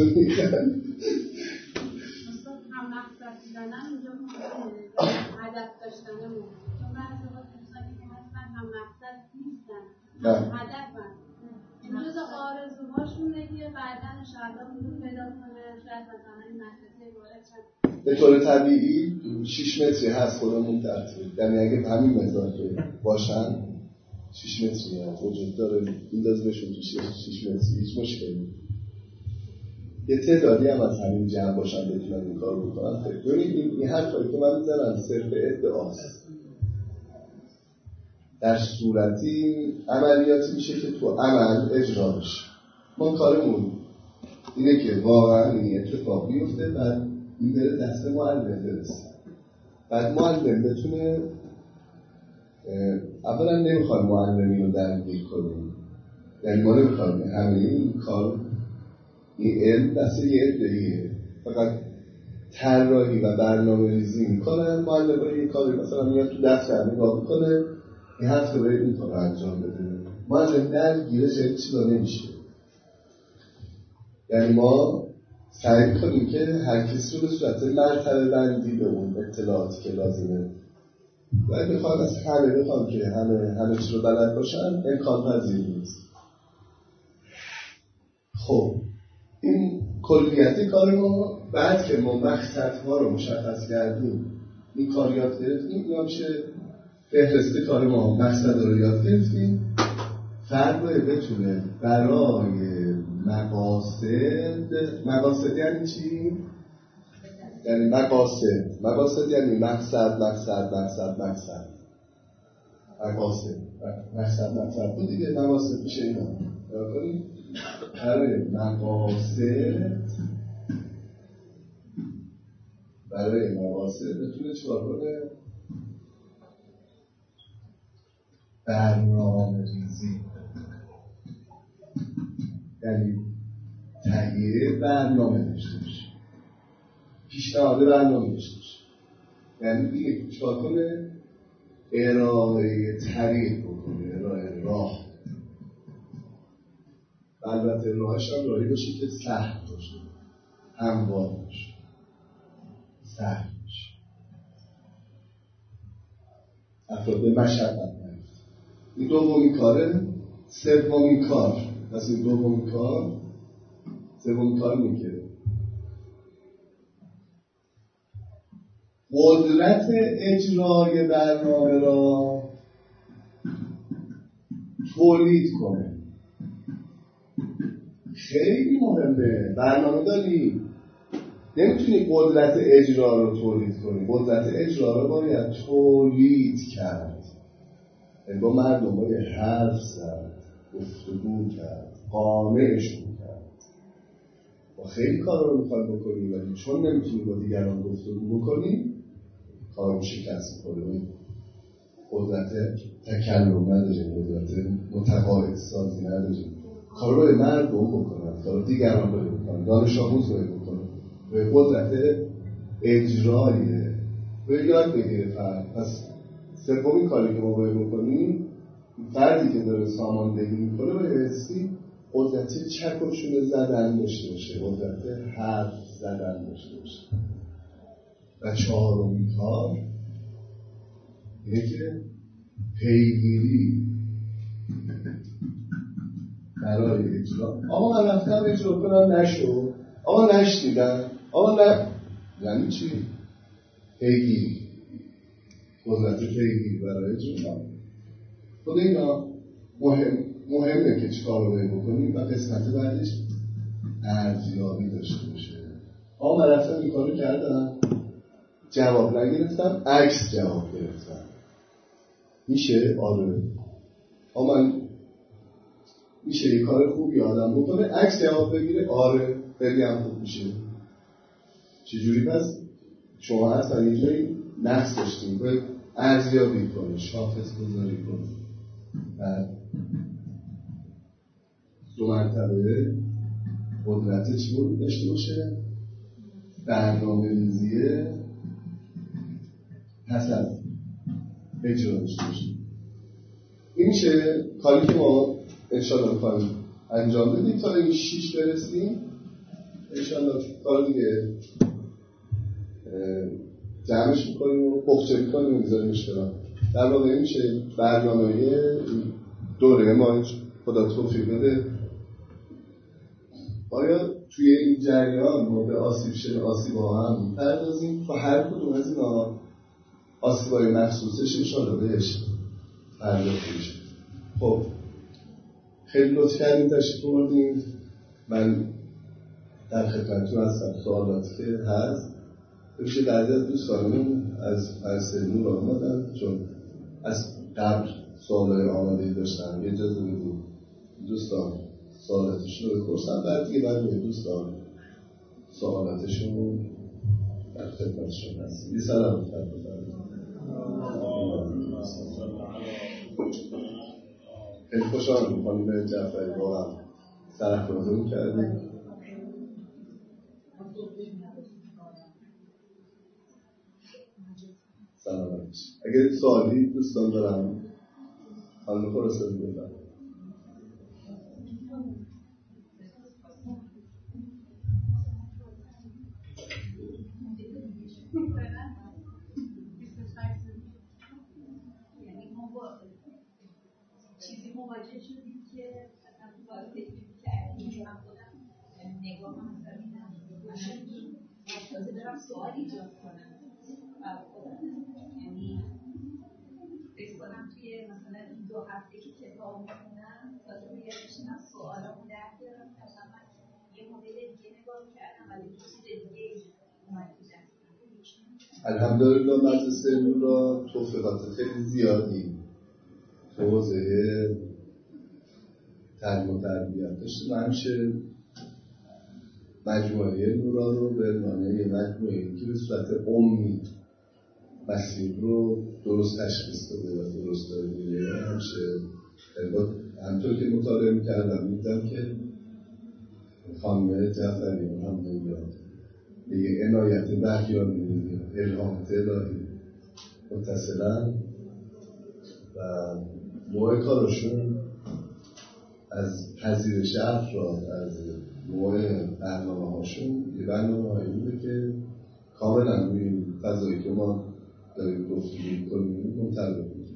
هم مقصد دیدنم اینجا مهمه، هدف داشتنمون. چون بعضی وقت کسانی که هستن هم مقصد نیستن، هم هدفن. این جز آرزوهاشونه که بعداً انشاءالله بودون پیدا کنه، شاید مثلا این مدرسه وارد شد. به طور طبیعی شش متری هست خودمون ترتیب، یعنی اگه همین مقدار که باشن شش متری هم وجود داره، این دازمشون تو شش متری هیچ مشکلی. یه تعدادی هم از همین جمع باشن بتونن این کار رو بکنن. ببینید این حرفایی که من میزنم صرف ادعاست، در صورتی عملیاتی میشه که تو عمل اجرا بشه. ما کارمون اینه که واقعا این اتفاق بیفته، بعد این بره دست معلم برسه، بعد معلم بتونه. اولا نمیخوایم معلمی رو درگیر کنیم، یعنی ما نمیخوایم همه این کار این علم دست یه عده‌ایه، فقط طراحی و برنامه ریزی میکنن. معلم باید یه کاری مثلا میاد تو دفتر نگاه میکنه، این هفته باید این کار انجام بده، معلم درگیرش این چیزا نمیشه. یعنی ما سعی کنیم که هر کسی رو به صورت مرتبه بندی به اون اطلاعاتی که لازمه و بخوام از همه بخوام که همه همه چی رو بلد باشن امکان پذیر نیست. خب این کلیتی کار ما. بعد که ما مقصدها رو مشخص کردیم، این کار یاد گرفتیم، این میشه فهرست کار ما. مقصد رو یاد گرفتیم، فرد باید بتونه برای مقاصد، مقاصد یعنی چی؟ یعنی مقاصد مقاصد یعنی مقصد مقصد مقصد مقصد مقاصد مقصد مقصد بود دیگه، مقاصد میشه اینا. برای مقاصد برای مقاصد بتونه چیکار کنه؟ برنامه ریزی، یعنی تهیه برنامه داشته باشه، پیشنهاد برنامه داشته باشه. یعنی دیگه چیکار کنه؟ ارائه طریق بکنه، ارائه راه. البته راهش هم راهی باشه که سهل باشه، هموار باشه، سهل باشه، افراد به مشقت نیفته. این دومین کاره. سومین کار، پس این دومین کار سومین کار میگه قدرت اجرای برنامه را تولید کنه. خیلی مهمه. برنامه داری، نمیتونی قدرت اجرا رو تولید کنی. قدرت اجرا رو باید تولید کرد. یعنی با مردم باید حرف زد، گفتگو کرد، قانعشون کرد. با خیلی کار رو میخواد بکنی، ولی چون نمیتونی با دیگران گفتگو بکنی کار رو شکست کنی. قدرت تکلم نداریم، قدرت متقاعد سازی نداریم. کار رو باید مردم بکنن، کار رو دیگران باید بکنن، دانش آموز باید بکنن. به قدرت اجرایه باید یاد بگیره فرد. پس سومین کاری که ما باید بکنیم، فردی که داره ساماندهی میکنه باید حسی قدرت چک و چونه زدن داشته باشه، قدرت حرف زدن داشته باشه. و چهارمین کار اینه که پیگیری برای اجرا. آقا من رفتم اجرا کنم نشو، آقا نشنیدم، آقا نه. یعنی چی؟ پیگیری، قدرت پیگیری برای اجرا. خود اینا مهم مهمه که چیکار رو باید بکنیم. و قسمت بعدش ارزیابی داشته باشه. آقا من رفتم این کارو کردم، جواب نگرفتم، عکس جواب گرفتم. میشه؟ آره. آقا من میشه یه کار خوبی آدم بکنه عکس جواب بگیره؟ آره، خیلی هم خوب میشه. چجوری؟ پس شما اصلا یه جایی نقص داشتیم، باید ارزیابی کنه، شاخص گذاری کنه. بعد دو مرتبه قدرت چی بود داشته باشه؟ برنامه ریزیه پس از اجرا داشته باشه. این میشه کاری که ما انشاءالله میخوایم انجام بدیم تا این شیش برسیم. انشاءالله کار دیگه جمعش میکنیم و بخچه میکنیم و میذاریمش کنم. در واقع این میشه برنامه دوره ما. خدا توفیق بده. آیا توی این جریان ما به آسیب شده آسیب ها هم میپردازیم و هر کدوم از اینا آسیب های مخصوصش انشاءالله بهش پرداخته میشه. خب خیلی لطف کردیم، تشریف بردیم. من در خدمتتون هستم. سوالاتی که هست بشه بعضی از دوستانمون از فرسلمون رو آمدن، چون از قبل سوالای آماده داشتن. یه اجازه بدیم دوستان سوالاتشون رو بپرسن، بعد دیگه بعد میگه دوستان سوالاتشون در خدمتشون هستیم. یه سلام خدمت بفرمایید. خیلی خوشحالم خانم جعفری با هم سرافرازی کردیم. سلام علیکم. اگر سوالی دوستان دارم خانم خراسانی بفرمایید. چیزی مواجه شدیم که مثلا تو باید فکر کردیم من خودم نگاه هم زمینم تازه برم سوال ایجاد کنم و خودم یعنی فکر کنم توی مثلا این دو هفته که کتاب میخونم تازه میگه بشینم سوالامو در بیارم. مثلا من یه مدل دیگه نگاه کردم ولی یه چیز دیگه اومد تو ذهنم. الحمدلله مدرسه نورا توفیقات خیلی زیادی تو حوزه تعلیم و تربیت داشته. من همیشه مجموعه نورا رو به عنوان یه مجموعه‌ای که به صورت عمومی مسیر رو درست تشخیص داده و درست داره میگه. همیشه همطور که مطالعه میکردم میدم که خانم جعفری هم میگه میگه عنایت وحیانی الهامت الهی متصلاً و نوع کارشون از پذیرش افراد، از نوع برنامه هاشون یه برنامه هایی بوده که کاملا روی این فضایی که ما داریم گفتگو می‌کنیم منطبق بوده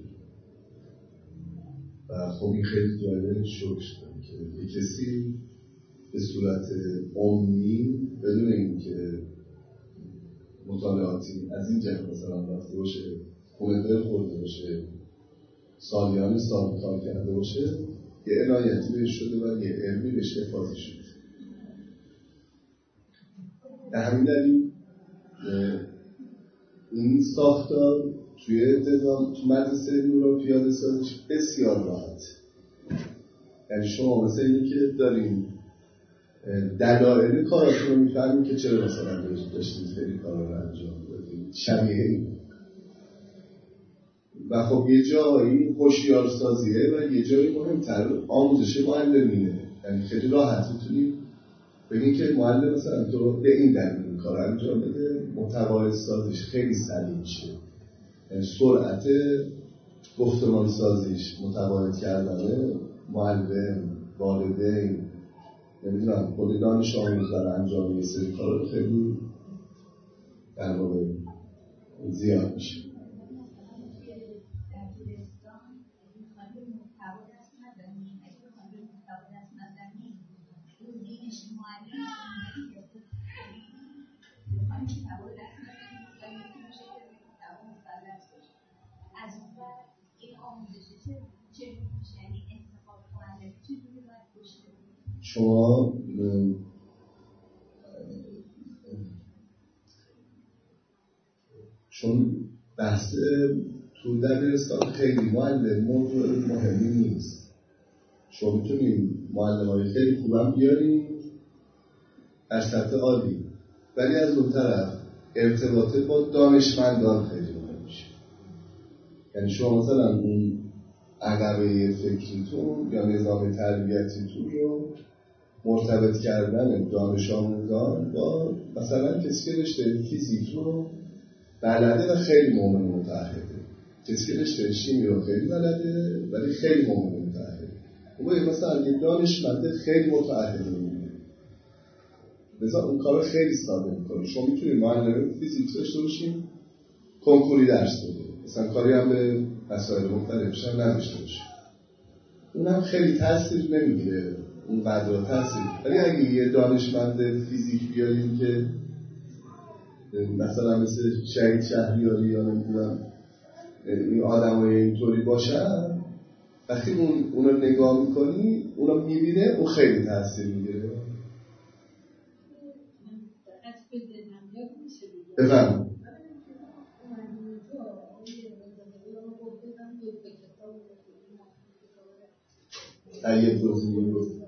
و خب این خیلی جالب شکر شده که یه کسی به صورت عمومی بدون اینکه مطالعاتی از این جهت مثلا رفته باشه، خونه دل خورده باشه، سالیان سال کار کرده باشه، یه عنایتی بهش شده و یه علمی بهش افاضه شده. به همین دلیل این ساختار توی نظام تو مدرسه نورا پیاده سازیش بسیار راحت. یعنی شما مثل اینی که داریم دلایل کاراتون رو میفهمیم که چرا مثلا داشتید خیلی کارا رو انجام دادید، شبیه این و خب یه جایی هوشیار سازیه و یه جایی مهمتر آموزش معلمینه. یعنی خیلی راحت میتونید بگین که معلم مثلا تو به این دلیل این کار انجام بده، متقاعد سازیش خیلی سریع میشه، یعنی سرعت گفتمان سازیش، متقاعد کردن معلم، والدین، نمیدونم خود دانش آموز در انجام یه سری کار رو خیلی در واقع زیاد میشه. شما چون بحث تو دبیرستان خیلی معلم موضوع مهمی نیست، شما میتونید معلم‌های خیلی خوبم بیارید در سطح عالی، ولی از اون طرف ارتباط با دانشمندان خیلی مهم میشه. یعنی شما مثلا اون عقبه فکریتون یا نظام تربیتیتون رو مرتبط کردن دانش آموزان با مثلا کسی که رشته فیزیک رو بلده و خیلی مؤمن متعهده، کسی که رشته شیمی رو خیلی بلده ولی خیلی مؤمن متعهده، و مثلا یه دانشمند خیلی متعهده میمونه، لذا اون کار رو خیلی ساده میکنه. شما میتونید معلم فیزیک داشته باشین کنکوری درس بده، مثلا کاری هم به مسائل مختلفش هم نداشته باشه، اون هم خیلی تاثیر نمیگیره اون قدر تاثیر. ولی اگه یه دانشمند فیزیک بیاریم که مثلا مثل شهید شهریاری یا نمیدونم این آدمای اینطوری باشن، وقتی اون اون رو نگاه میکنی اون رو میبینه، اون خیلی تاثیر میگیره. بفهم ایه توضیح میگفت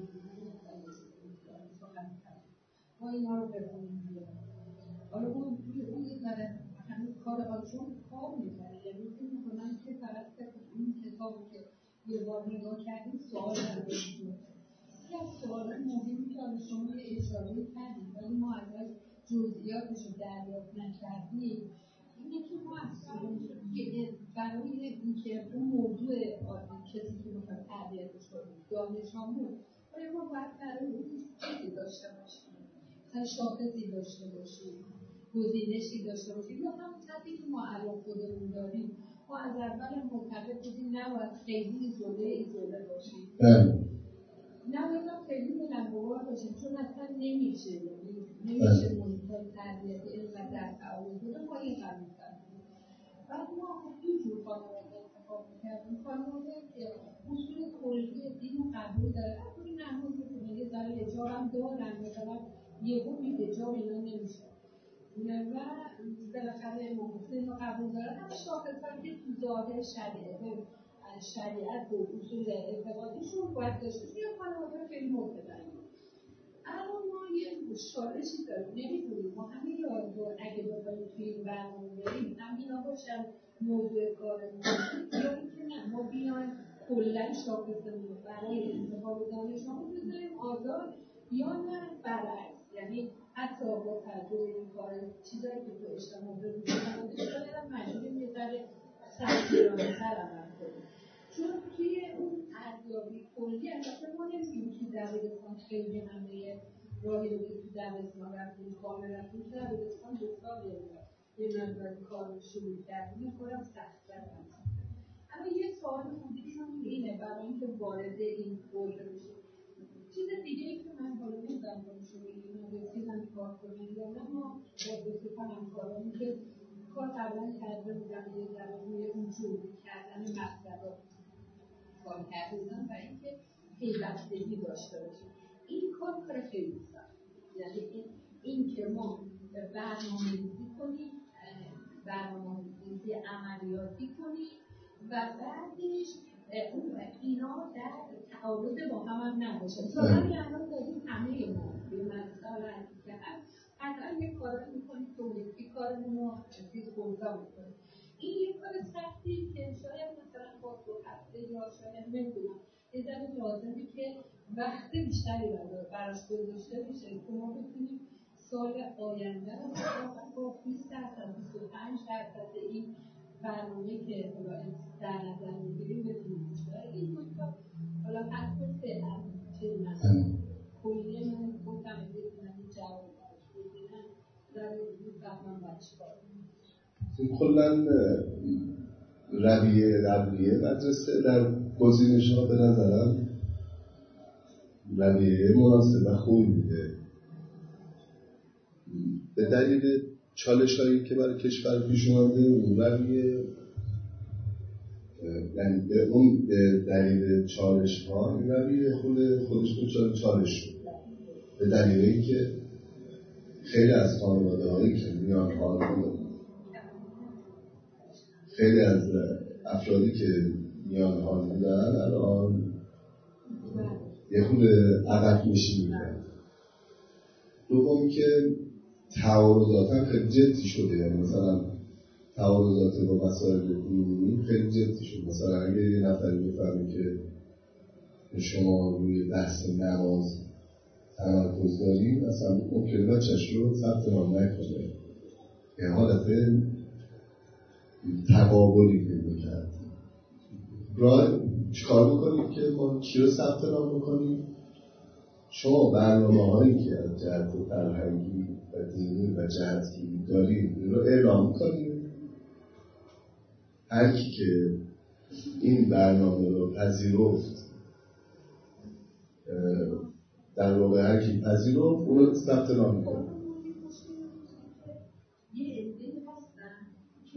ما اینا رو بخونیم حالا اون اون یه ذره هنوز کار آجون کار میکنه، یعنی فکر میکنم که طرف این کتابی که یه بار نگاه کردیم سوال نداشت. یکی از سوالات مهمی که حالا شما یه اشاره کردیم ولی ما ازش جزئیاتش رو دریافت نکردیم اینه که ما برای اینکه اون موضوع کسی که میخواد تربیتش کنیم دانش آموز باید ما باید برای اون چیزی داشته باشیم، مثلا شاخصی داشته باشیم، گزینشی داشته باشیم، یا همون سطحی که ما الان خودمون داریم. ما از اول معتقد بودیم نباید خیلی ایزوله ایزوله باشیم، نباید خیلی بلندبوار باشیم، چون اصلا نمیشه نمیشه محیط تربیت اینقدر در تعامل بوده. ما این قبول کردیم. بعد ما دو جور خانواده انتخاب میکردیم. خانواده اصول کلی دین رو قبول داره، اصول نماز رو میگه داره اجاب هم دارن، مثلا یه بود این اجاب اینا نمیشه و بالاخره محسن رو قبول دارن. هم شاخصایی که تو ظاهر شریعت شریعت و اصول اعتقادیشون باید داشته یه خانواده خیلی مبتدایی. الان ما یه شالشی داریم نمیدونیم ما همه یادگار اگه بخوایم توی این برنامه بریم هم اینا باشن موضوع کارمون یا اینکه نه ما بیایم کلا شاخصمون برای انتخاب دانش آموز بذاریم آزاد یا نه برعکس، یعنی حتی با توجه این کار چیزایی که تو اجتماع به وجود اومده شاید هم مجبوریم یه ذره سختگیرانه‌تر عمل کنیم، چون توی اون ارزیابی کلی البته ما نمی‌گیم که دبیرستان خیلی همه راهی رو که تو دبیرستان رفتیم کامل رفتیم که دبیرستان دو سال یه مقدار کار شروع کردیم کارم سخت‌تر هست. اما یه سوال خوبیشون اینه برای اینکه وارد این پروژه بشیم. چیز دیگه ای که من حالا نمیدونم کنشون میگیم رسیدن کار کنیم یا نه ما با بسیار همکارانی که کار قبلا کرده بودن یه ذره روی اون جوری کردن مطلبات کار کرده بودن و اینکه پیوستگی داشته باشیم. این کار کار خیلی سخت، یعنی این که ما برنامه‌ریزی کنیم، برنامه‌ریزی عملیاتی کنیم و بعدش اون اینا در تعارض با هم هم نباشه. تا همین الان داریم همه ما به مثال که هست الان یک کارایی میکنیم تولیدی کارمون رو چیز بودا میکنیم. این یک کار سختی که شاید مثلا با دو هفته یا شاید نمیدونم یه ذره لازمه که وقت بیشتری براش گذاشته بشه که ما بتونیم سال آینده رو با بیست درصد بیست و پنج درصد این برنامه که در نظر میگیریم بتونیم بیشتر این بود که حالا حتی فعلا چه نظر کلیه من گفتم بتونم این جواب بگیرم در این فهمم بچه کار کلن رویه قبلیه مدرسه در گزینش ها به نظرم رویه مناسب و خوب بوده به دلیل چالش هایی که برای کشور پیش اومده اون رویه یعنی به اون دلیل چالش ها این رویه خود خودش تو چالش شد به دلیل اینکه خیلی از خانواده هایی که میان خانواده خیلی از افرادی که میان حال بودن الان یه خود عقب میشی میدن. دوم که تعارضات هم خیلی جدی شده، یعنی مثلا تعارضات با مسائل دینی خیلی جدی شده. مثلا اگه یه نفری بفهمی که شما روی بحث نماز تمرکز داریم اصلا ممکنه بچه‌ش رو ثبت نام نکنه. یه حالت تقابلی پیدا کرد. راه چیکار بکنیم که ما کی رو ثبت نام بکنیم؟ شما برنامه هایی که از جهت فرهنگی و دینی و جهتی داریم این رو اعلام کنیم. هر کی که این برنامه رو پذیرفت در واقع هر کی پذیرفت اون رو ثبت نام میکنه. یه عده‌ای هستن که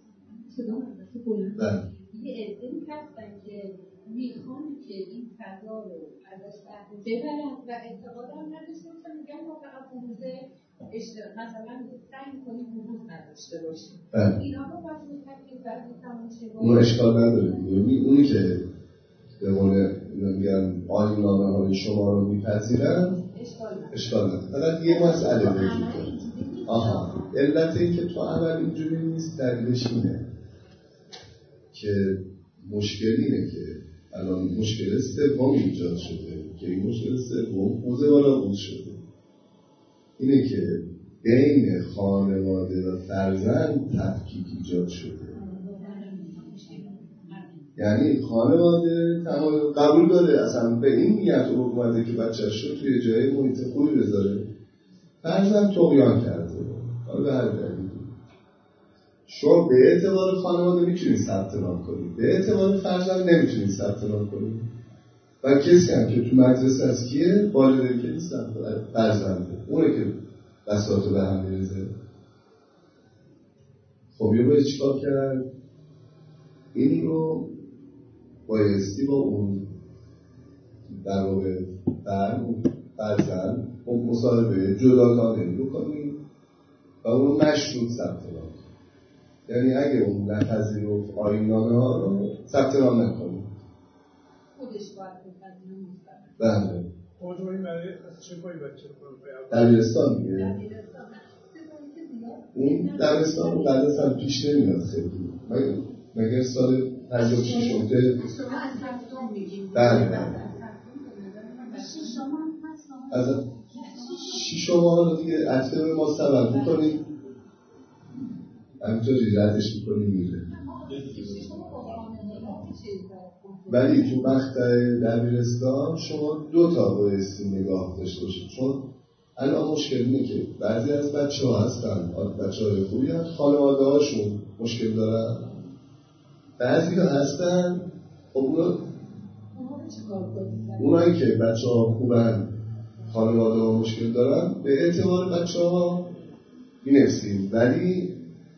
میخوان یه عده‌ای هستن که میخوان که این فضا رو ازش ببرن و اعتقادم نداشته که میگن ما فقط حوزه مثلا سعی میکنیم حوز نداشته باشیم. اینا رو باید میکنیم بعدی تماشه اون اشکال نداره. اونی که به قول میگن آیین‌نامه های شما رو میپذیرن اشکال نداره. فقط یه مسئله وجود داره. آها علت این که تو عمل اینجوری نیست دلیلش اینه که مشکل اینه که الان مشکل سوم ایجاد شده که این مشکل سوم حوزه بالا بود شده. اینه که بین خانواده و فرزند تفکیک ایجاد شده. یعنی خانواده قبول داره اصلا به این نیت اومده که بچه‌ش رو توی جای محیط خوبی بذاره، فرزند طغیان کرده. حالا به هر دلیلی شما به اعتبار خانواده میتونید ثبت نام کنید، به اعتبار فرزند نمیتونید ثبت نام کنید. و کسی هم که تو مدرسه هست کیه؟ والدین که نیستن، فرزنده اونه که بساط رو به هم میریزه. خب یه باید چیکار کرد؟ این رو بایستی با اون در واقع فرزند مصاحبه جداگانه بکنید و اون مشروط ثبت نام. یعنی اگه اون نپذیرفت آیین‌نامه ها رو ثبت نام نکنید. خودش باید بپذیره. بله. موضوعی برای چه پایی بچه دبیرستان دیگه اون دبیرستان بعد از هم پیش نمیاد خیلی مگه مگه سال پنجاه و شش اونده بله از شیش شما حالا دیگه اکتب ما سبب میکنیم همینطوری ردش میکنیم میره ولی تو مقطع دبیرستان شما دو تا بایستی نگاه داشته باشید چون الان مشکل اینه که بعضی از بچه ها هستن بچه های خوبی هم خانواده هاشون مشکل دارن بعضی ها هستن خب اونا اونایی که بچه ها خوبن خانواده ها مشکل دارن به اعتبار بچه ها می‌نویسیم ولی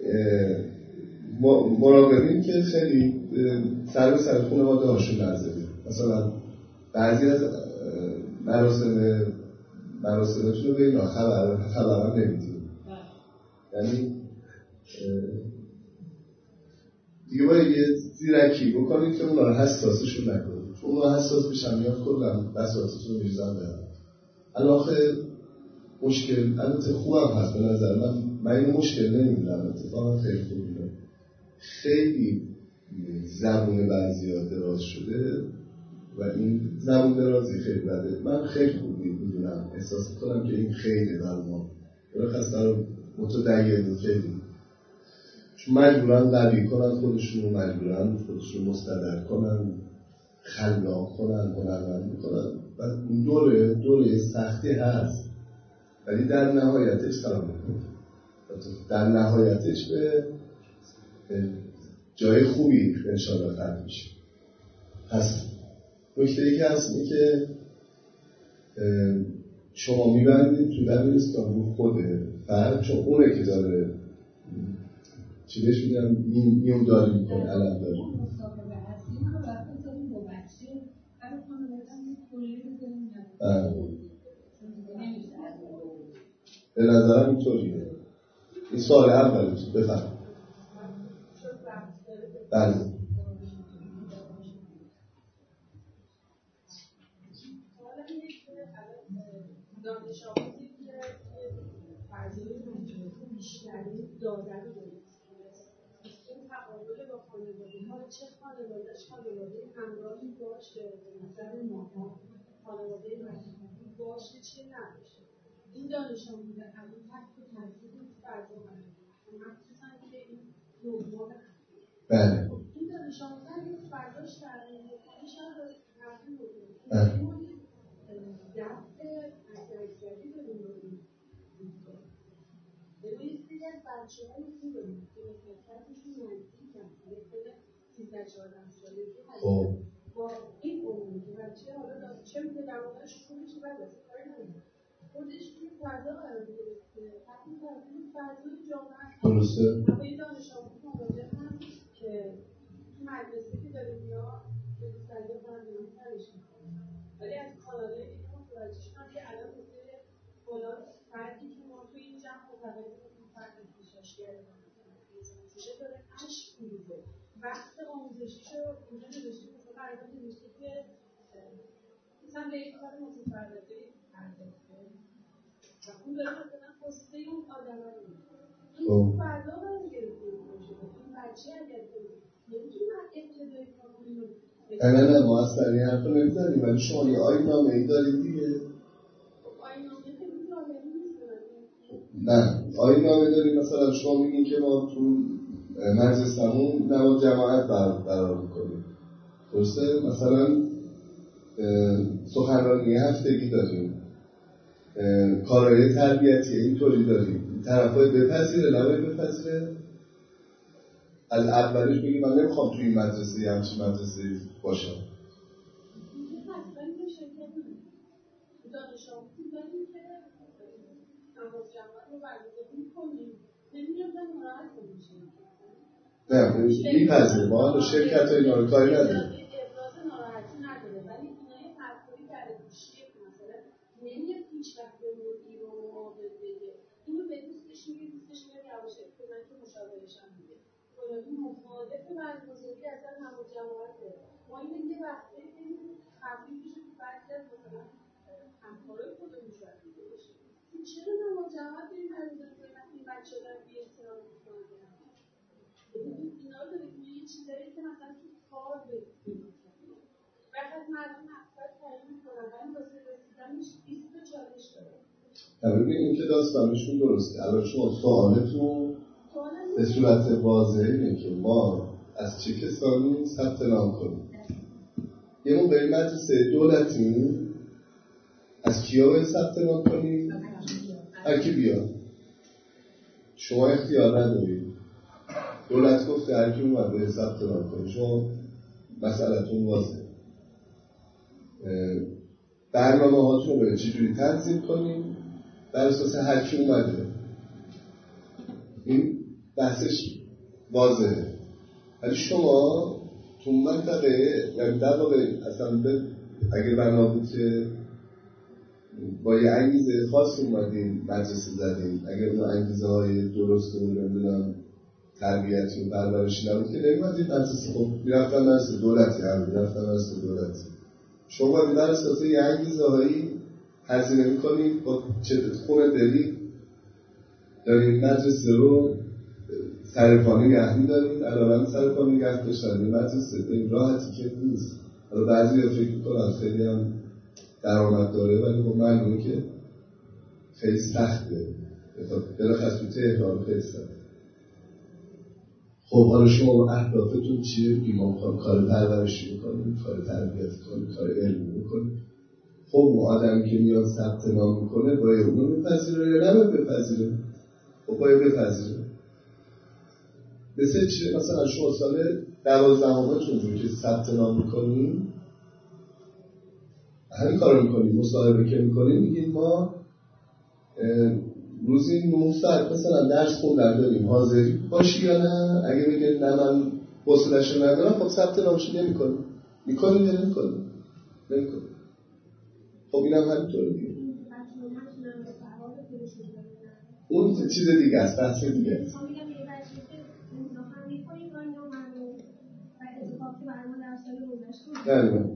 مراقبین که خیلی سر به سر خانواده هاشون نزدید مثلا بعضی از مراسم مراسمتون رو به اینا خبر خبرم نمیدیم یعنی دیگه باید یه زیرکی بکنید که اونا رو حساسشون نکنید چون اونا حساس بشن میاد کلن بساطتون رو میرزن به هم الاخر مشکل البته خوبم هست به نظر من من این مشکل نمیدونم اتفاقا خیلی خوب میدونم خیلی زبون بعضی ها دراز شده و این زبون درازی خیلی بده من خیلی خوب میدونم احساس میکنم که این خیلی برای ما برخص رو متدین خیلی چون مجبورن قوی کنن خودشون مجبورن خودشون مستدر کنن خلاق کنن هنرمند کنن و اون دوره دوره سختی هست ولی در نهایتش سلام میکنه در نهایتش به جای خوبی انشاءالله ختم میشه پس نکته ای که هست اینه که شما میبندید تو دبیرستان رو خوده فرد چون اونه که داره چی بهش میگم میون داری میکنه علم داری به نظرم اینطوریه این سوال اولی بفهم بله دانش آموزی که فضای مجموعی بیشتری داده رو دارید این تقابل با خانواده ها چه خانوادهش خانواده همراهی باشه مثلا ماها خانواده مجموعی باشه چه نباشه این دانش آموزی همون تحت تاثیر فضا مخصوصا که این نوعات بله این دانش آموزی این فضاش تغییر میکنه شاید تغییر میکنه دست اکثریتی داریم داریم ببینید دیگه از بچه های خوب داریم که به فرصتشون نزدیک هم مثل سیزده چهارده سالگی هست با این عمومی که بچه حالا داشت چه میده درمانش خوبی چه بد است کاری نداره خودش توی فضا قرار گرفته وقتی تبدیل فضای جامعه درسته با این دانش آموز مواجه هم که تو مدرسه که داره میاد به فضا فرزانه سرش میکنه ولی از کانالای دیگه متوجه شدم که الان مثل فلان فردی که ما توی این جمع متوجه این فرد پیشاشگر میشه داره عشق میریزه وقت آموزشیشو اونجا نوشته مثلا قرار نوشته که مثلا به یک کار متفرده پرداخته و اون داره مثلا خواسته اون آدم رو این فردا باید گرفته باشه این بچه اگر نمیتونه ابتدایی کار کنیم نه نه ما اصلا این حرف رو نمیزنیم ولی شما یه آیین نامه ای دارید دیگه آیین نامه خیلی ظالمی نیست نه آیین نامه داریم مثلا شما میگین که ما تو مجلسمون نماز جماعت برقرار میکنیم درسته مثلا سخنرانی هفتگی داریم کارهای تربیتی اینطوری داریم طرفای بپذیره نباید بپذیره اولش بگیم من نمیخوام توی این مدرسه یه همچین مدرسه باشم دانش آموزی داریم که نماز جماعت رو برگزار می‌کنیم نمی‌دونم ناراحت نمی‌شیم نه میپذیره ما رو شرکت های اینا رو کاری نداریم ابراز ناراحتی نداره ولی اینای حرفایی برای گوشیه مثلا نمیاد هیچ وقت به مدیر و معاون بگه اینو به دوستش میگه دوستش میاد یواشه که من که مشاورشم میگه فلانی مخالف برگزاری اصلا نماز جماعته ما اینو یه وقتی خفیف میشه تو بعضی از مثلا همکارای خودمون شاید دیده باشیم. چرا نماجرات این این بچه دارن بی احترام میکنن؟ اینا رو داریم یه چیزایی که مثلا تو کار بگیم بعد از مردم مقصد تعیین میکنن ولی واسه رسیدنش بیست تا چالش داره. ببین این که داستانشون درسته. الان شما سوالتون به صورت واضحه اینه که ما از چه کسانی ثبت نام کنیم. یه موقعی مدرسه دولتی از کیا باید ثبت نام کنیم؟ هر کی بیاد. شما اختیار ندارید. دولت گفته هر کی اومد باید ثبت نام کنید. شما مسئله‌تون واضحه. برنامه هاتون رو باید چجوری تنظیم کنیم؟ بر اساس هر کی اومده. این بحثش واضحه. ولی شما تو منطقه یعنی در واقع اصلا اگه بنا بود که با یه انگیزه خاص اومدیم مدرسه زدیم، اگر اون انگیزه های درست رو نمیدونم تربیتی و پرورشی نبود که نمیدونم مدرسه خب میرفتن مدرسه دولتی هم میرفتن مدرسه دولتی. شما باید در اساس یه انگیزه هایی هزینه میکنیم با چه خون دلی داریم مدرسه رو سرپا نگه می‌داریم. علاوه سرپا نگه داشتن این مدرسه به این راحتی که نیست. حالا بعضی ها فکر می‌کنن خیلی هم درآمد داره ولی خب معلومه که خیلی سخته. بالاخره تو تهران خیلی سخته. خب حالا شما اهدافتون چیه؟ ایمان کنم کار پرورشی می‌کنیم، کار تربیت کنیم، کار علمی می‌کنیم. خب اون آدمی که میاد ثبت نام می‌کنه باید اونو بپذیره یا نباید بپذیره؟ خب باید بپذیره. مثل چه؟ مثلا شما سال دوازدهمتون رو که ثبت نام میکنیم همین کار رو میکنیم. مصاحبه که میکنیم میگیم ما روزی نه ساعت مثلا درس خوندن داریم، حاضری باشی یا نه؟ اگه بگه نه من حوصله‌اش رو ندارم خب ثبت نامش نمیکنیم. میکنیم یا نمیکنیم؟ نمیکنیم. خب اینم همینطوره دیگه. اون چیز دیگه است، بحث دیگه است. نه نه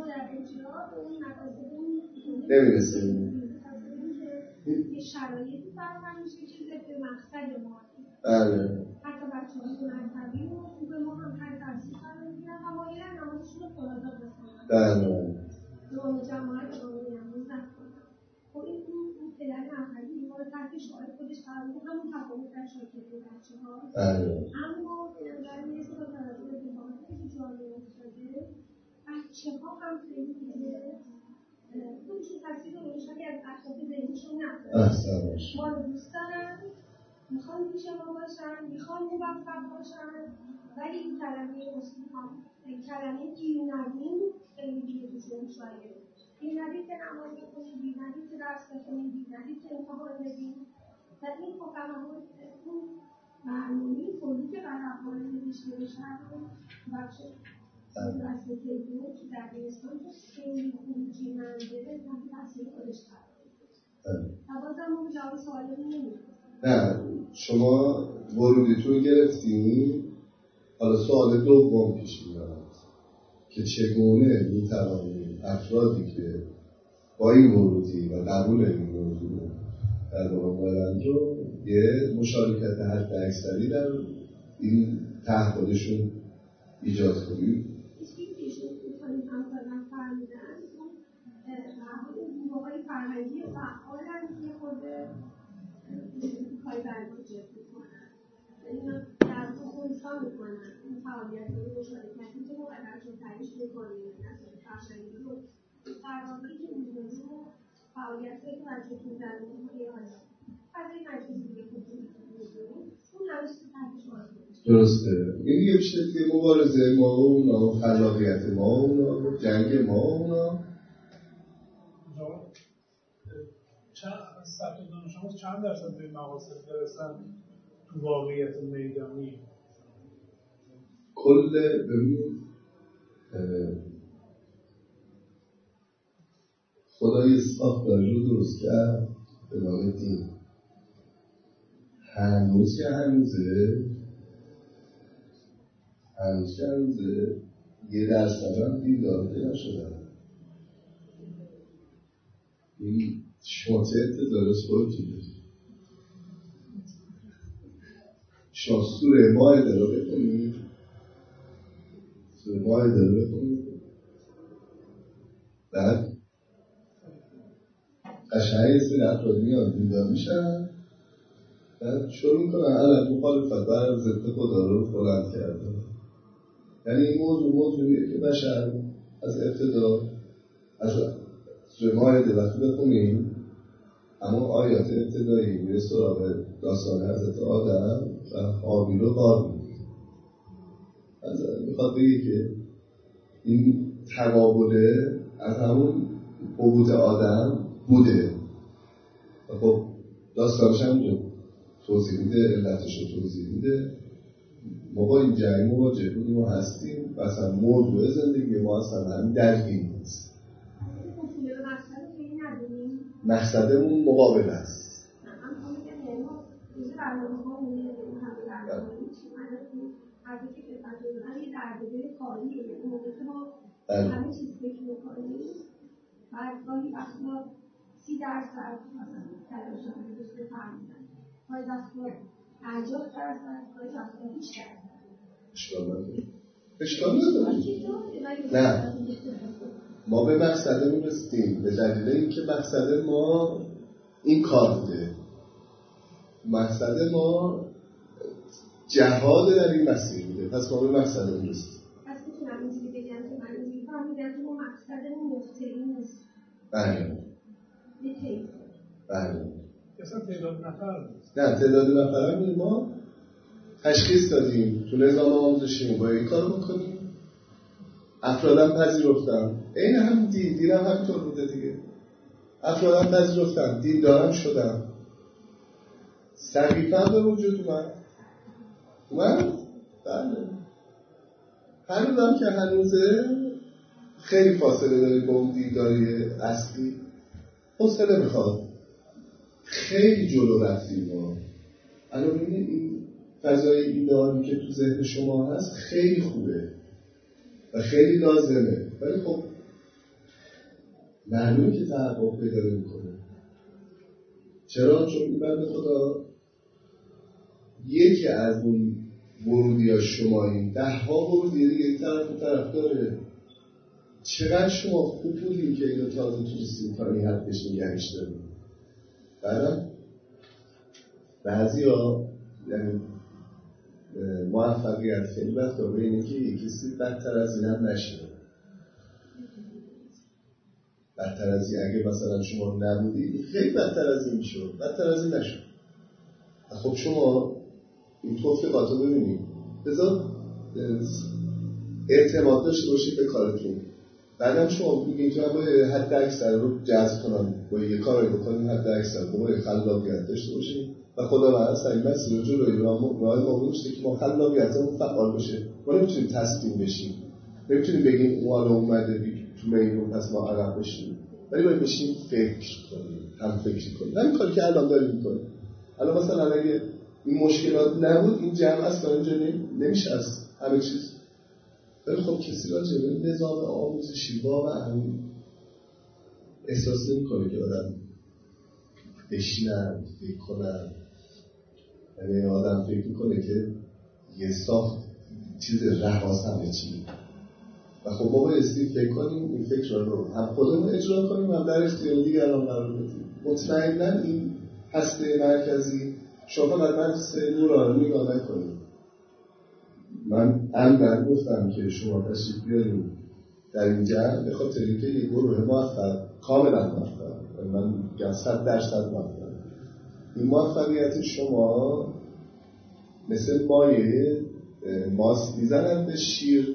نمیرسیم یه شرایطی فراهم میشه که به مقصد ما بله حتی بچه‌های مذهبی و خوب ما هم هر درسی قرار میگیرن و مایلن نمازشون رو خداداد بخونن بله نماز جماعت قانونی نماز نخونن. خب این اون پدر اولی ما رو تحت شعار خودش قرار میده همون تفاوت در شاگردی بچه‌ها. اما به نظر میرسه با توجه به اتفاقاتی که تو جامعه افتاده بچه‌ها هم خیلی دیگه خودشون تصویر رو روشن از اطراف ذهنشون ندارن. ما رو دوست دارن، میخوان پیش ما باشن، میخوان موفق باشن، ولی این کلمه این کلمه گیر ندیم خیلی دیگه دوستون شاید. گیر ندید که نماز بکنیم، گیر ندید که درس بکنیم، گیر ندید که امتحان بدیم. و این خب برنامه اون برنامه کلی که برای وارد نوشته بشه رو بچه دسته تلفیون که در دبیرستان که خیلی خروجی منظره تحت تاثیر خودش قرار می‌گیره. بازم ما جواب سوالی نمی‌دیم. نه شما ورودیتون گرفتین. حالا سوال دوم پیش میاد که چگونه میتوانیم افرادی که با این ورودی و قبول این ورودی در واقع رو یه مشارکت حد اکثری در این تعهدشون ایجاد کنیم. موقعی فرهنگی فعالن که خود کاری برگزار میکنن اینا در خونسا میکنن این فعالیت های مشارکتی که ما ازشون تعریف میکنیم از فرهنگی رو فرهنگی که میدونیم و فعالیت هایی که برشون در مورد حالا فضای مجلسی دیگه کنیم اون همش تحت شما درسته. این دیگه میشه که مبارزه ما و اونا، خلاقیت ما و اونا، جنگ ما و اونا. چند سطح دانش آموز چند درصد به مقاصد برسن تو واقعیت میدانی؟ کل ببین خدای ساختاری رو درست کرد به نام دین. هنوز که هنوزه هنوز که هنوزه یه درصد هم دین دارده نشدن. این شماتت درست خودتون شما سوره مائده رو بخونید، سوره مائده رو بخونید، بعد قشنگ سری افراد میان دیدار میشن، بعد شروع میکنن علم مخالفت بر ضد خدا رو بلند کرده. یعنی این موضوع موضوعیه که بشر از ابتدا از سوره مائده وقتی بخونیم اما آیات ابتدایی میره سراغ داستان حضرت آدم و حابیل و قابیل. میخواد بگه که این تقابله از همون عبود آدم بوده و خب داستانش هم توضیح میده، علتش رو توضیح میده. ما با این جنگ مواجه بودیم و هستیم و اصلا موضوع زندگی ما اصلا همین درگیر نیست. مقصدمون مقابل است. همه چیز فکر میکنیم بعد گاهی وقتا سی درصد مثلا تلاش رو دوست بفهمیدن گاهی وقتا پنجاه درصد گاهی وقتا هیچ درصد اشکال نداره اشکال نداره نه ما به مقصدمون رسیدیم به دلیل اینکه مقصد ما این کار بوده. مقصد ما جهاد در این مسیر بوده، پس ما به مقصدمون رسیدیم. پس میتونم اینجوری بگم که من اینجوری فهمیدم که ما مقصدمون مفتری نیست. بله یه طیف بله اصلا تعداد نفر نیست. نه تعداد نفر هم ما تشخیص دادیم تو نظام آموزشی باید این کار بکنیم، افرادم پذیرفتن. این هم دید دیرم همینطور بوده دیگه، افرادم پذیرفتن، دید دارم شدن، سقیفه هم به وجود اومد اومد بله. هنوزم که هنوزه خیلی فاصله داری با اون دیداری اصلی، حوصله میخواد. خیلی جلو رفتیم ما. الان ببینید این فضای ایدئالی که تو ذهن شما هست خیلی خوبه و خیلی لازمه، ولی خب معلومه که تحقق پیدا نمی‌کنه. چرا؟ چون این بنده خدا یکی از اون ورودی ها شماییم، ده ها ورودی دیگه این طرف و طرف داره. چقدر شما خوب بودیم که اینو تازه تونستیم تا این حد بهش نگهش داریم. بعدم بعضی ها یعنی موفقیت خیلی وقتا به اینه که یکی کسی بدتر از این هم نشه. بدتر از این اگه مثلا شما نبودید خیلی بدتر از این شد، بدتر از این نشد. خب شما این توفیقات رو ببینید، بذار اعتماد داشته باشید به کارتون. بعدم شما بگید تو هم باید حد اکثر رو جذب کنم، باید یه کاری بکنیم حد اکثر رو باید خلاقیت داشته باشیم و خدا من اصلا این مسئله رو جلوی راه ما بودشته که ما خلاقیتمون فعال باشه. ما نمیتونیم تسلیم بشیم، نمیتونیم بگیم اون حالا اومده تو میمون پس ما عقب بشیم، ولی باید بشیم فکر کنیم، هم فکر کنیم. همین کاری که الان داریم میکنیم. الان مثلا اگه این مشکلات نبود این جمع اصلا اینجا نمیشه از همه چیز. ولی خب کسی راجع به نظام آموزشی واقعا احساس نمی‌کنه که آدم بشینن فکر کنن. یعنی آدم فکر می‌کنه که یه ساخت چیز رهاست همه چی و خب ما بایستی فکر کنیم این فکر رو هم خودمون اجرا کنیم هم در اختیار دیگران قرار بدیم. مطمئناً این هسته مرکزی شما فقط مدرسه نورانی نگاه نکنید. من عمدن گفتم که شما تشریف بیارید در این جمع به خاطر اینکه یک گروه موفق کاملا موفق، من میگم صد درصد موفق. این موفقیت شما مثل مایه ماست میزنن به شیر،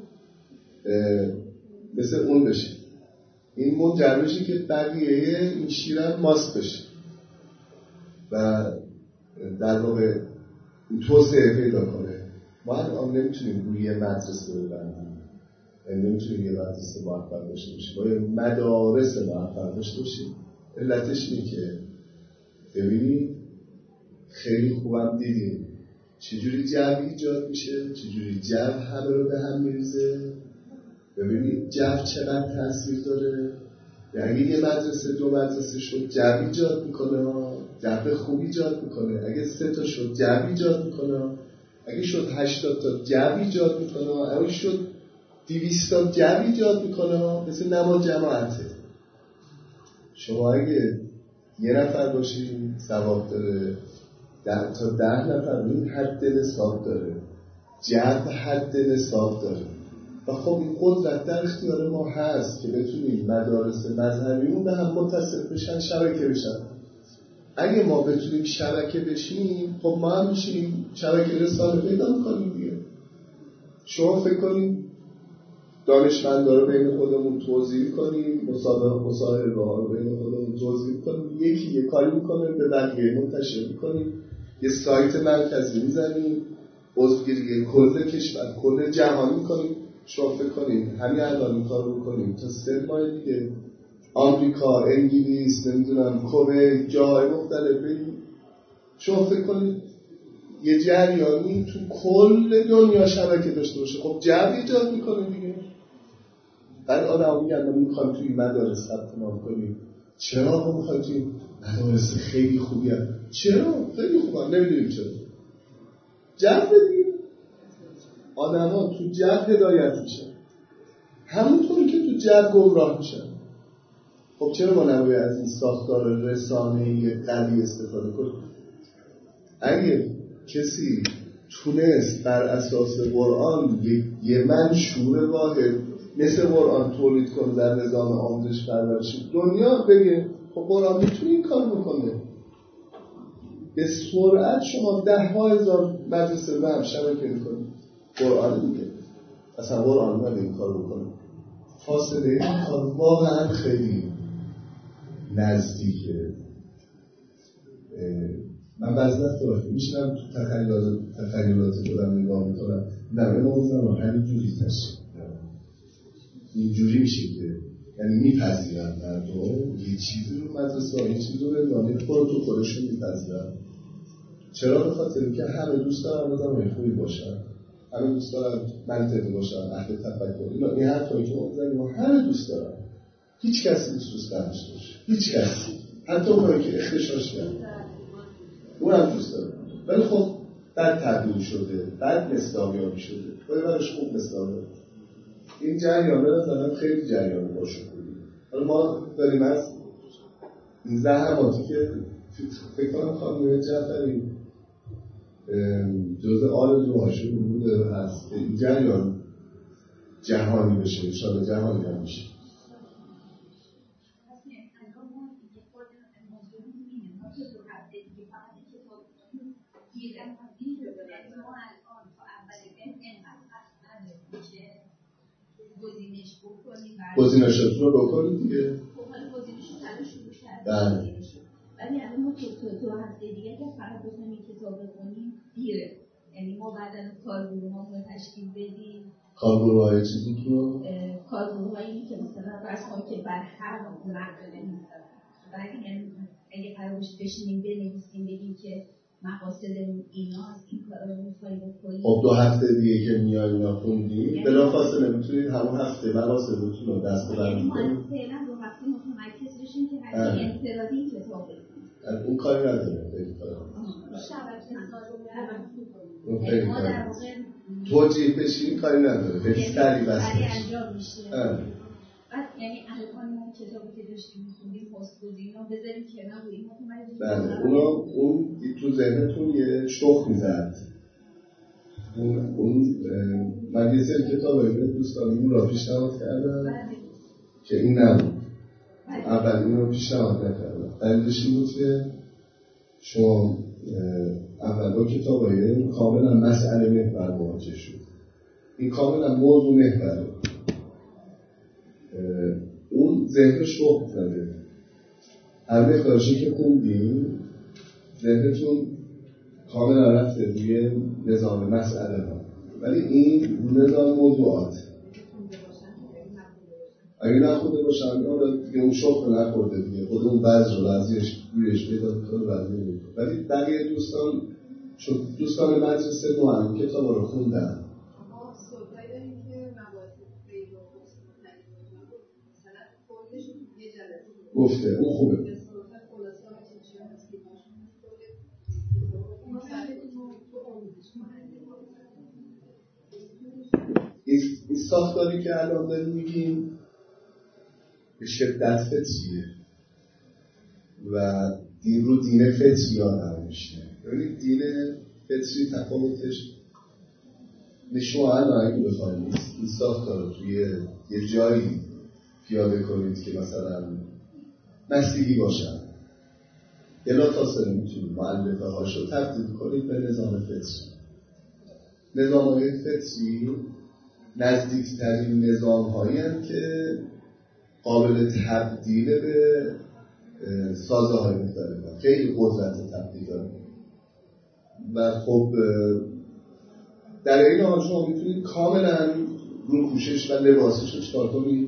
مثل اون بشه. این منجر بشه که بقیه این شیر هم ماست بشه و در واقع توسعه پیدا کنه. ما هم نمیتونیم روی یه مدرسه ببندیم، نمیتونیم یه مدرسه موفق داشته باشیم، باید مدارس موفق داشته باشیم. علتش اینه که ببینید خیلی خوبم دیدیم چجوری جو ایجاد میشه، چجوری جو همه رو به هم میریزه. ببینید جو چقدر تاثیر داره. اگه یه مدرسه دو مدرسه شد جو ایجاد میکنه، جو خوب ایجاد میکنه. اگه سه تا شد جو ایجاد میکنه. اگه شد هشتاد تا جو ایجاد میکنه. اگه شد دویست تا جو ایجاد میکنه. مثل نماز جماعته. شما اگه یه نفر باشید ثواب داره، ده تا ده نفر این حد نصاب داره، جو حد نصاب داره. و خب این قدرت در اختیار ما هست که بتونیم مدارس مذهبیمون به هم متصل بشن، شبکه بشن. اگه ما بتونیم شبکه بشیم، خب ما هم میشیم شبکه رسانه پیدا میکنیم دیگه. شما فکر کنیم دانشمندا رو بین خودمون توضیح کنیم، مسابقه مصاحبه ها رو بین خودمون توضیح کنیم، یکی یه کاری میکنه به بقیه منتشر میکنیم، یه سایت مرکزی میزنیم، عضوگیری کل کشور کل جهان میکنیم. شما فکر کنید همین الان این کار رو بکنیم تا سه ماه دیگه آمریکا، انگلیس، نمیدونم کویت، جای مختلف بریم. شما فکر کنید یه جریانی تو کل دنیا شبکه داشته باشه، خب جو ایجاد میکنه دیگه. بعد آدم میگن ما میخوایم توی مدارس ثبت نام کنیم. چرا ما میخوایم توی مدارس خیلی خوبی هست؟ چرا؟ خیلی خوبه، نمیدونیم چرا. جو دیگه. آدم ها تو جو هدایت میشن، همونطوری که تو جو گمراه میشن. خب چرا ما نباید از این ساختار رسانه‌ای قوی استفاده کنیم؟ اگه کسی تونست بر اساس قرآن یه منشور واحد مثل قرآن تولید کنه در نظام آموزش پرورشی دنیا، بگه خب قرآن میتونه این کار بکنه. به سرعت شما ده ها هزار مدرسه به هم شبکه میکنید. قرآن میگه اصلا قرآن باید این کار بکنه. فاصله این کار واقعا خیلی نزدیکه. من بعضی وقتا وقتی میشنم تو تخیلات تخیلات خودم نگاه میکنم، در این موضوع رو همینجوری تشکیل اینجوری میشه که یعنی میپذیرن مردم یه چیزی رو مدرسه ها یه چیزی رو نگاه پروتکلشون میپذیرن. چرا؟ به خاطر که همه دوست دارن آدمای خوبی باشن، همه دوست دارن منطقی باشن، اهل تفکر. اینا این حرفایی که ما میزنیم همه دوست دارن. هیچ کسی دوست نداشته باشه، هیچ کسی، حتی اونایی که اختشاش کردن اون هم دوست داره. ولی خب بعد تبدیل شده، بعد مصداقیابی شده، باید برش خوب مصداقیابی. این جریان به نظرم خیلی جریان باشه خوبی. حالا ما داریم از این زحماتی که فکر کنم خانم جعفری جزء آرزوهاشون بوده هست که این جریان جهانی بشه، انشاءالله جهانی هم میشه. گزینشاتون رو بکنید دیگه. گزینشون تنها شروع کرد. بله. ولی الان ما تو تو هفته دیگه که فقط بخونیم این کتاب بخونیم دیره. یعنی ما بعد از کارگروه ها رو تشکیل بدیم. کارگروه های چیزی که رو؟ کارگروه هایی که مثلا فرض کنیم که بر هر مقاله می‌ذارن. ولی یعنی اگه قرار باشه بشینیم بنویسیم بگیم که مقاصدمون ایناست، این کارا رو می‌خوایم بکنیم. خب دو هفته دیگه که میای اینا خوندیم بلافاصله میتونید همون هفته مقاصدتون رو دست بردارید. ما فعلا دو هفته متمرکز بشیم که هر انفرادی این کتاب بخونیم. اون کاری نداره، خیلی کاری نداره. ما در واقع توجیه بشیم کاری نداره، خیلی سریع بس انجام میشه. بعد یعنی الان ما کتابی که داشتیم می‌خوندیم پست‌گزینی رو بذاریم کنار روی متمرکز. بله، اونا اون تو ذهنتون یه شوق میزد. اون اون من یه سری کتابایی به دوستانمون را پیشنهاد کردم که این نبود. اول این رو پیشنهاد نکردم. دلیلش این بود که شما اول با کتابای کاملا مسئله محور مواجه شد. این کاملا موضوع محور اون ذهن شوق زده. هر مقدارشی که خوندیم ذهنتون کاملا رفته روی نظام مسئله ها، ولی این نظام موضوعات اگه نخونده باشم دیگه اون شوق نخورده دیگه، خود اون بعض رو ازش رویش پیدا میکنه بعضی میکنه. ولی بقیه دوستان چون دوستان مدرسه نو هم کتاب رو خوندن. اما صحبایی داریم که مباحث غیر و مثلا کلش یه جلسه گفته اون خوبه. این ساختاری که الان داریم میگیم به شدت فطریه و دین رو دین فطری ها نمیشه. ببینید دین فطری تفاوتش نشون الان اگه بخواهیم این ساختار رو توی یه جایی پیاده کنید که مثلا مسیحی باشن بلا تاثیر میتونید مؤلفه هاش رو تبدیل کنید به نظام فطری. نظام های فطری نزدیکترین نظام هایی هستند که قابل تبدیل به سازه های مختلف، خیلی قدرت تبدیل داره و خب در این حال شما میتونید کاملا رو پوشش و لباسش رو چکار کنید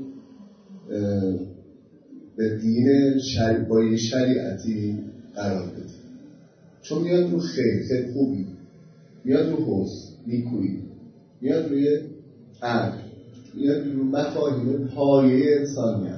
به دین شریع با یه شریعتی قرار بدید، چون میاد رو خیر خیر خوبی، میاد رو حسن نیکویی، میاد روی عقل، میاد رو مفاهیم پایه انسانیت،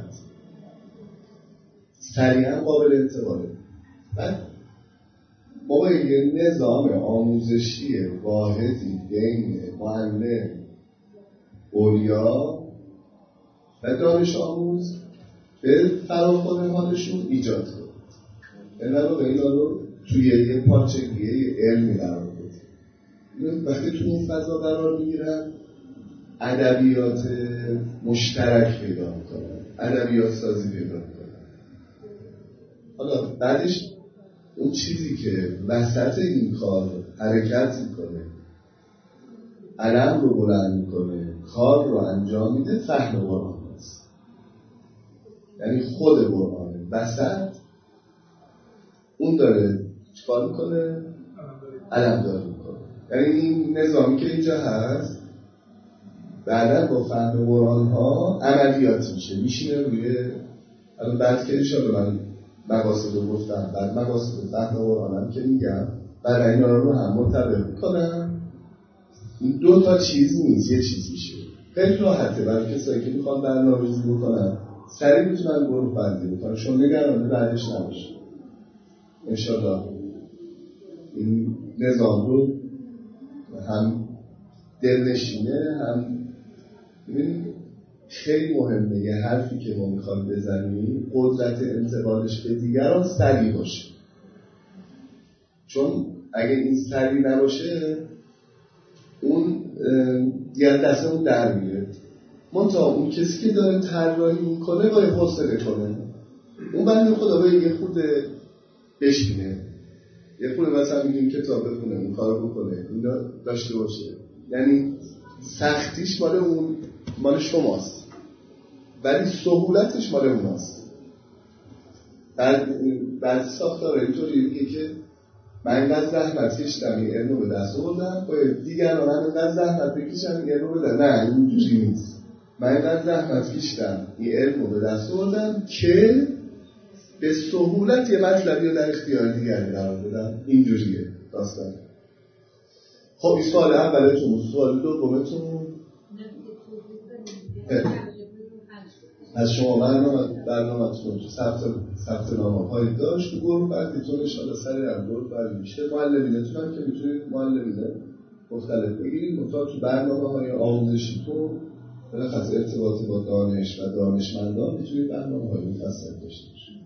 سریعا قابل انتقاله. بعد ما با یه نظام آموزشی واحدی بین معلم، اولیا و دانش آموز به فراخور حالشون ایجاد کنه. اینا رو به اینا رو توی یه پارچگیه علمی قرار بده. وقتی توی این فضا قرار میگیرن ادبیات مشترک پیدا میکنن، ادبیات سازی پیدا میکنن. حالا بعدش اون چیزی که وسط این کار حرکت میکنه، علم رو بلند میکنه، کار رو انجام میده، فهم قرآن هست. یعنی خود قرآنه وسط اون داره چکار میکنه؟ علم داره میکنه. یعنی این نظامی که اینجا هست بعدا با فهم قرآن ها عملیات میشه، میشینه روی الان بعد که ایشان من مقاصد رو گفتم، بعد مقاصد فهم قرآن هم که میگم برای اینا رو هم منطبق میکنم. این دو تا چیز نیست، یه چیز میشه. خیلی راحته برای کسایی که میخوان برنامه‌ریزی بکنن، سریع میتونن گروه بندی بکنن، شما نگرانه بعدش نباشه. انشالله این نظام رو هم دلنشینه، هم ببینید خیلی مهمه یه حرفی که ما میخوایم بزنیم قدرت انتقالش به دیگران سریع باشه، چون اگه این سریع نباشه اون دیگر دست اون در میره. منتها اون کسی که داره طراحی میکنه باید حوصله کنه، اون بنده خدا باید یه خود بشینه، یه خود مثلا میگیم کتاب بخونه، اون کارو بکنه، این داشته باشه. یعنی سختیش مال اون مال شماست ولی سهولتش مال اوناست. بعد بعد ساختار اینطوری میگه که من اینقدر زحمت کشیدم این علم رو به دست آوردم، باید دیگران هم اینقدر زحمت بکشن این علم رو بدن. نه اینجوری نیست. من اینقدر زحمت کشیدم این علم رو به دست آوردم که به سهولت یه مطلبی رو در اختیار دیگری قرار بدم. اینجوریه داستان. خب این سوال اولتون، سوال دومتون از شما برنامه برنامه‌تون ثبت ثبت نامه‌های داشت تو گروه بندیتون ان شاءالله سریع هم گروه بندی میشه. معلمینتون هم که میتونید معلمین مختلف بگیرید، مثلا تو برنامه‌های آموزشیتون بلخص ارتباط با دانش و دانشمندان میتونید برنامه‌های مفصل داشته باشید.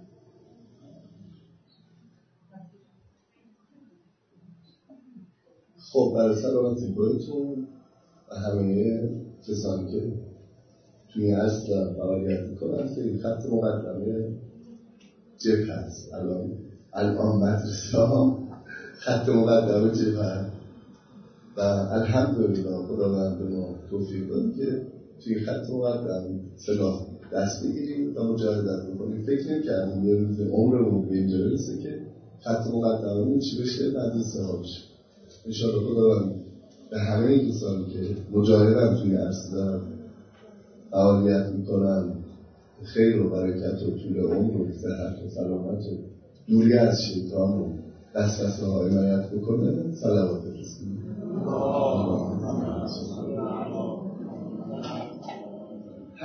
خب برای سلامتی خودتون و همه کسانی که توی اصل فعالیت میکنن که خط مقدمه جبهه هست. الان الان مدرسه ها خط مقدمه جبهه هست و الحمدلله خداوند به ما توفیق داد که توی خط مقدم سلاح دست بگیریم و مجاهدت بکنیم. فکر نمی‌کردیم یه روز عمرمون به اینجا برسه که خط مقدمه چی بشه، مدرسه ها بشه. انشاءالله خداوند به همه این کسانی که مجاهدن توی اصل فعالیت میکنن خیر و برکت و طول عمر و صحت و سلامت و دوری از شیطان و وسوسه ها عنایت بکنه. صلوات بفرستید.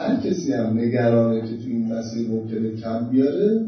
هر کسی هم نگرانه که تو این مسیر ممکنه کم بیاره،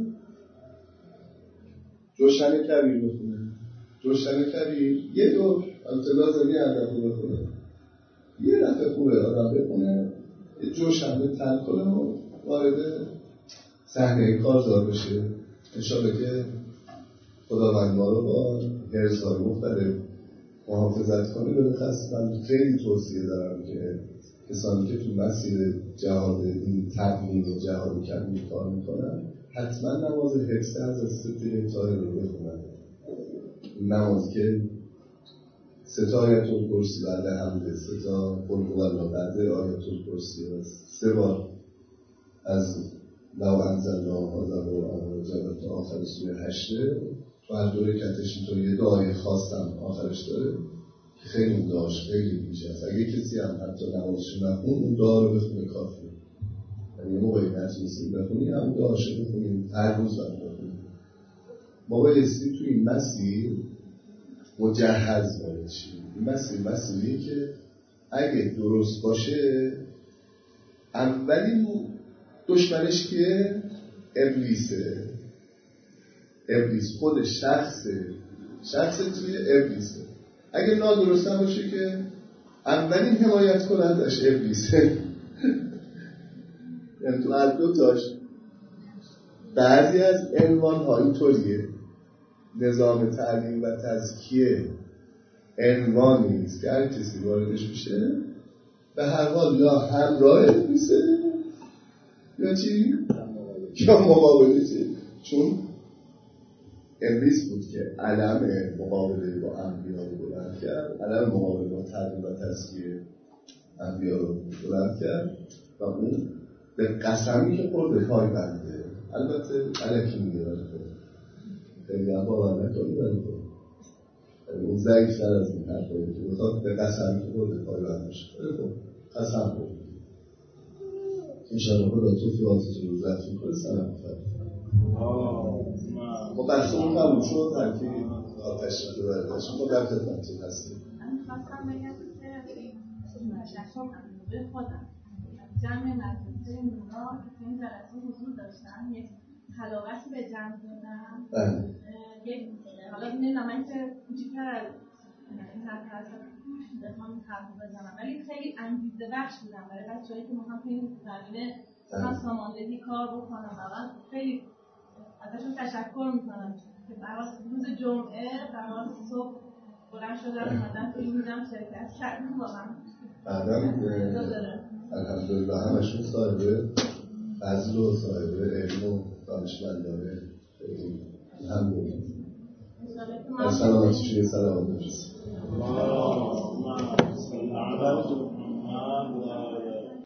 جوشن کبیر بخونه. جوشن کبیر یه دور البته لازمی هم رو بخونه، یه دفعه خوبه آدم بخونه، یه جوشن به تن کنه و وارد صحنه کارزار بشه. انشاءالله که خداوند ما رو با حرص‌های مختلف محافظت کنه. بلخص من خیلی توصیه دارم که کسانی که تو مسیر جهاد این تبلیغ و جهاد کبیر کار میکنن حتما نماز حفظ از ستاره طاهره رو بخونن. نماز که سه تا آیت الکرسی بعد حمد، سه تا قل هو الله بعد آیت الکرسی و سه بار از لو انزلنا هذا القرآن جل تا آخر سوره هشت تو هر دو رکعتش اینطور یه دعای خاصم آخرش داره که خیلی اون دعاش خیلی میشه. اگه کسی هم حتی نمازش نخون اون دعا رو بخونه کافیه. یعنی یه موقعی نتونستیم بخونی هم دعاش رو بخونیم، هر روز هم بخونیم. ما بایستی تو این مسیر مجهز باید شیم. این مسیر مسیریه که اگه درست باشه اولین دشمنش که ابلیسه. ابلیس خود شخصه شخص توی ابلیسه. اگه نادرست باشه که اولین حمایت کنندش ابلیسه. یعنی تو هر دو داشت بعضی از عنوان ها اینطوریه. نظام تعلیم و تزکیه عنوان نیست که هر کسی واردش میشه به هر حال یا همراه ابلیسه یا چی؟ یا مقابلشه. چون ابلیس بود که علم مقابله با انبیا رو بلند کرد، علم مقابله با تعلیم و تزکیه انبیا رو بلند کرد و اون به قسمی که خورده پای بنده. البته علکی میگه خیلی هم باور نکنی ولی اون ضعیف تر از این حرفایی که میخواد به قسمی که خورده پای بنده شه. قسم خورده انشاءالله خدا توفیقاتتون رو ضبط میکنه. سلام بفرد ما بحثمون قبول شد هرکی آتش رو برداشت ما در خدمتتون هستیم. من خواستم بگم که تشکر به خودم جمع مدرسه نورا که این جلسه حضور داشتن یک حلاوتی به جمع دادم. یک حالا نمیدونم من که کوچیک‌تر از این حرف هستم بخوام حرف بزنم ولی خیلی انگیزه بخش بودم برای بچه‌هایی که میخوام تو این زمینه بخوام ساماندهی کار بکنم. واقعا خیلی ازشون تشکر میکنم که برای روز جمعه برای صبح بلند شدم اومدم تو این میدم شرکت کردم. واقعا الحمدلله همشون صاحبه فضل و صاحبه علم و دانشمندانه. الحمدلله در سلامتی شوی سلامت بشید.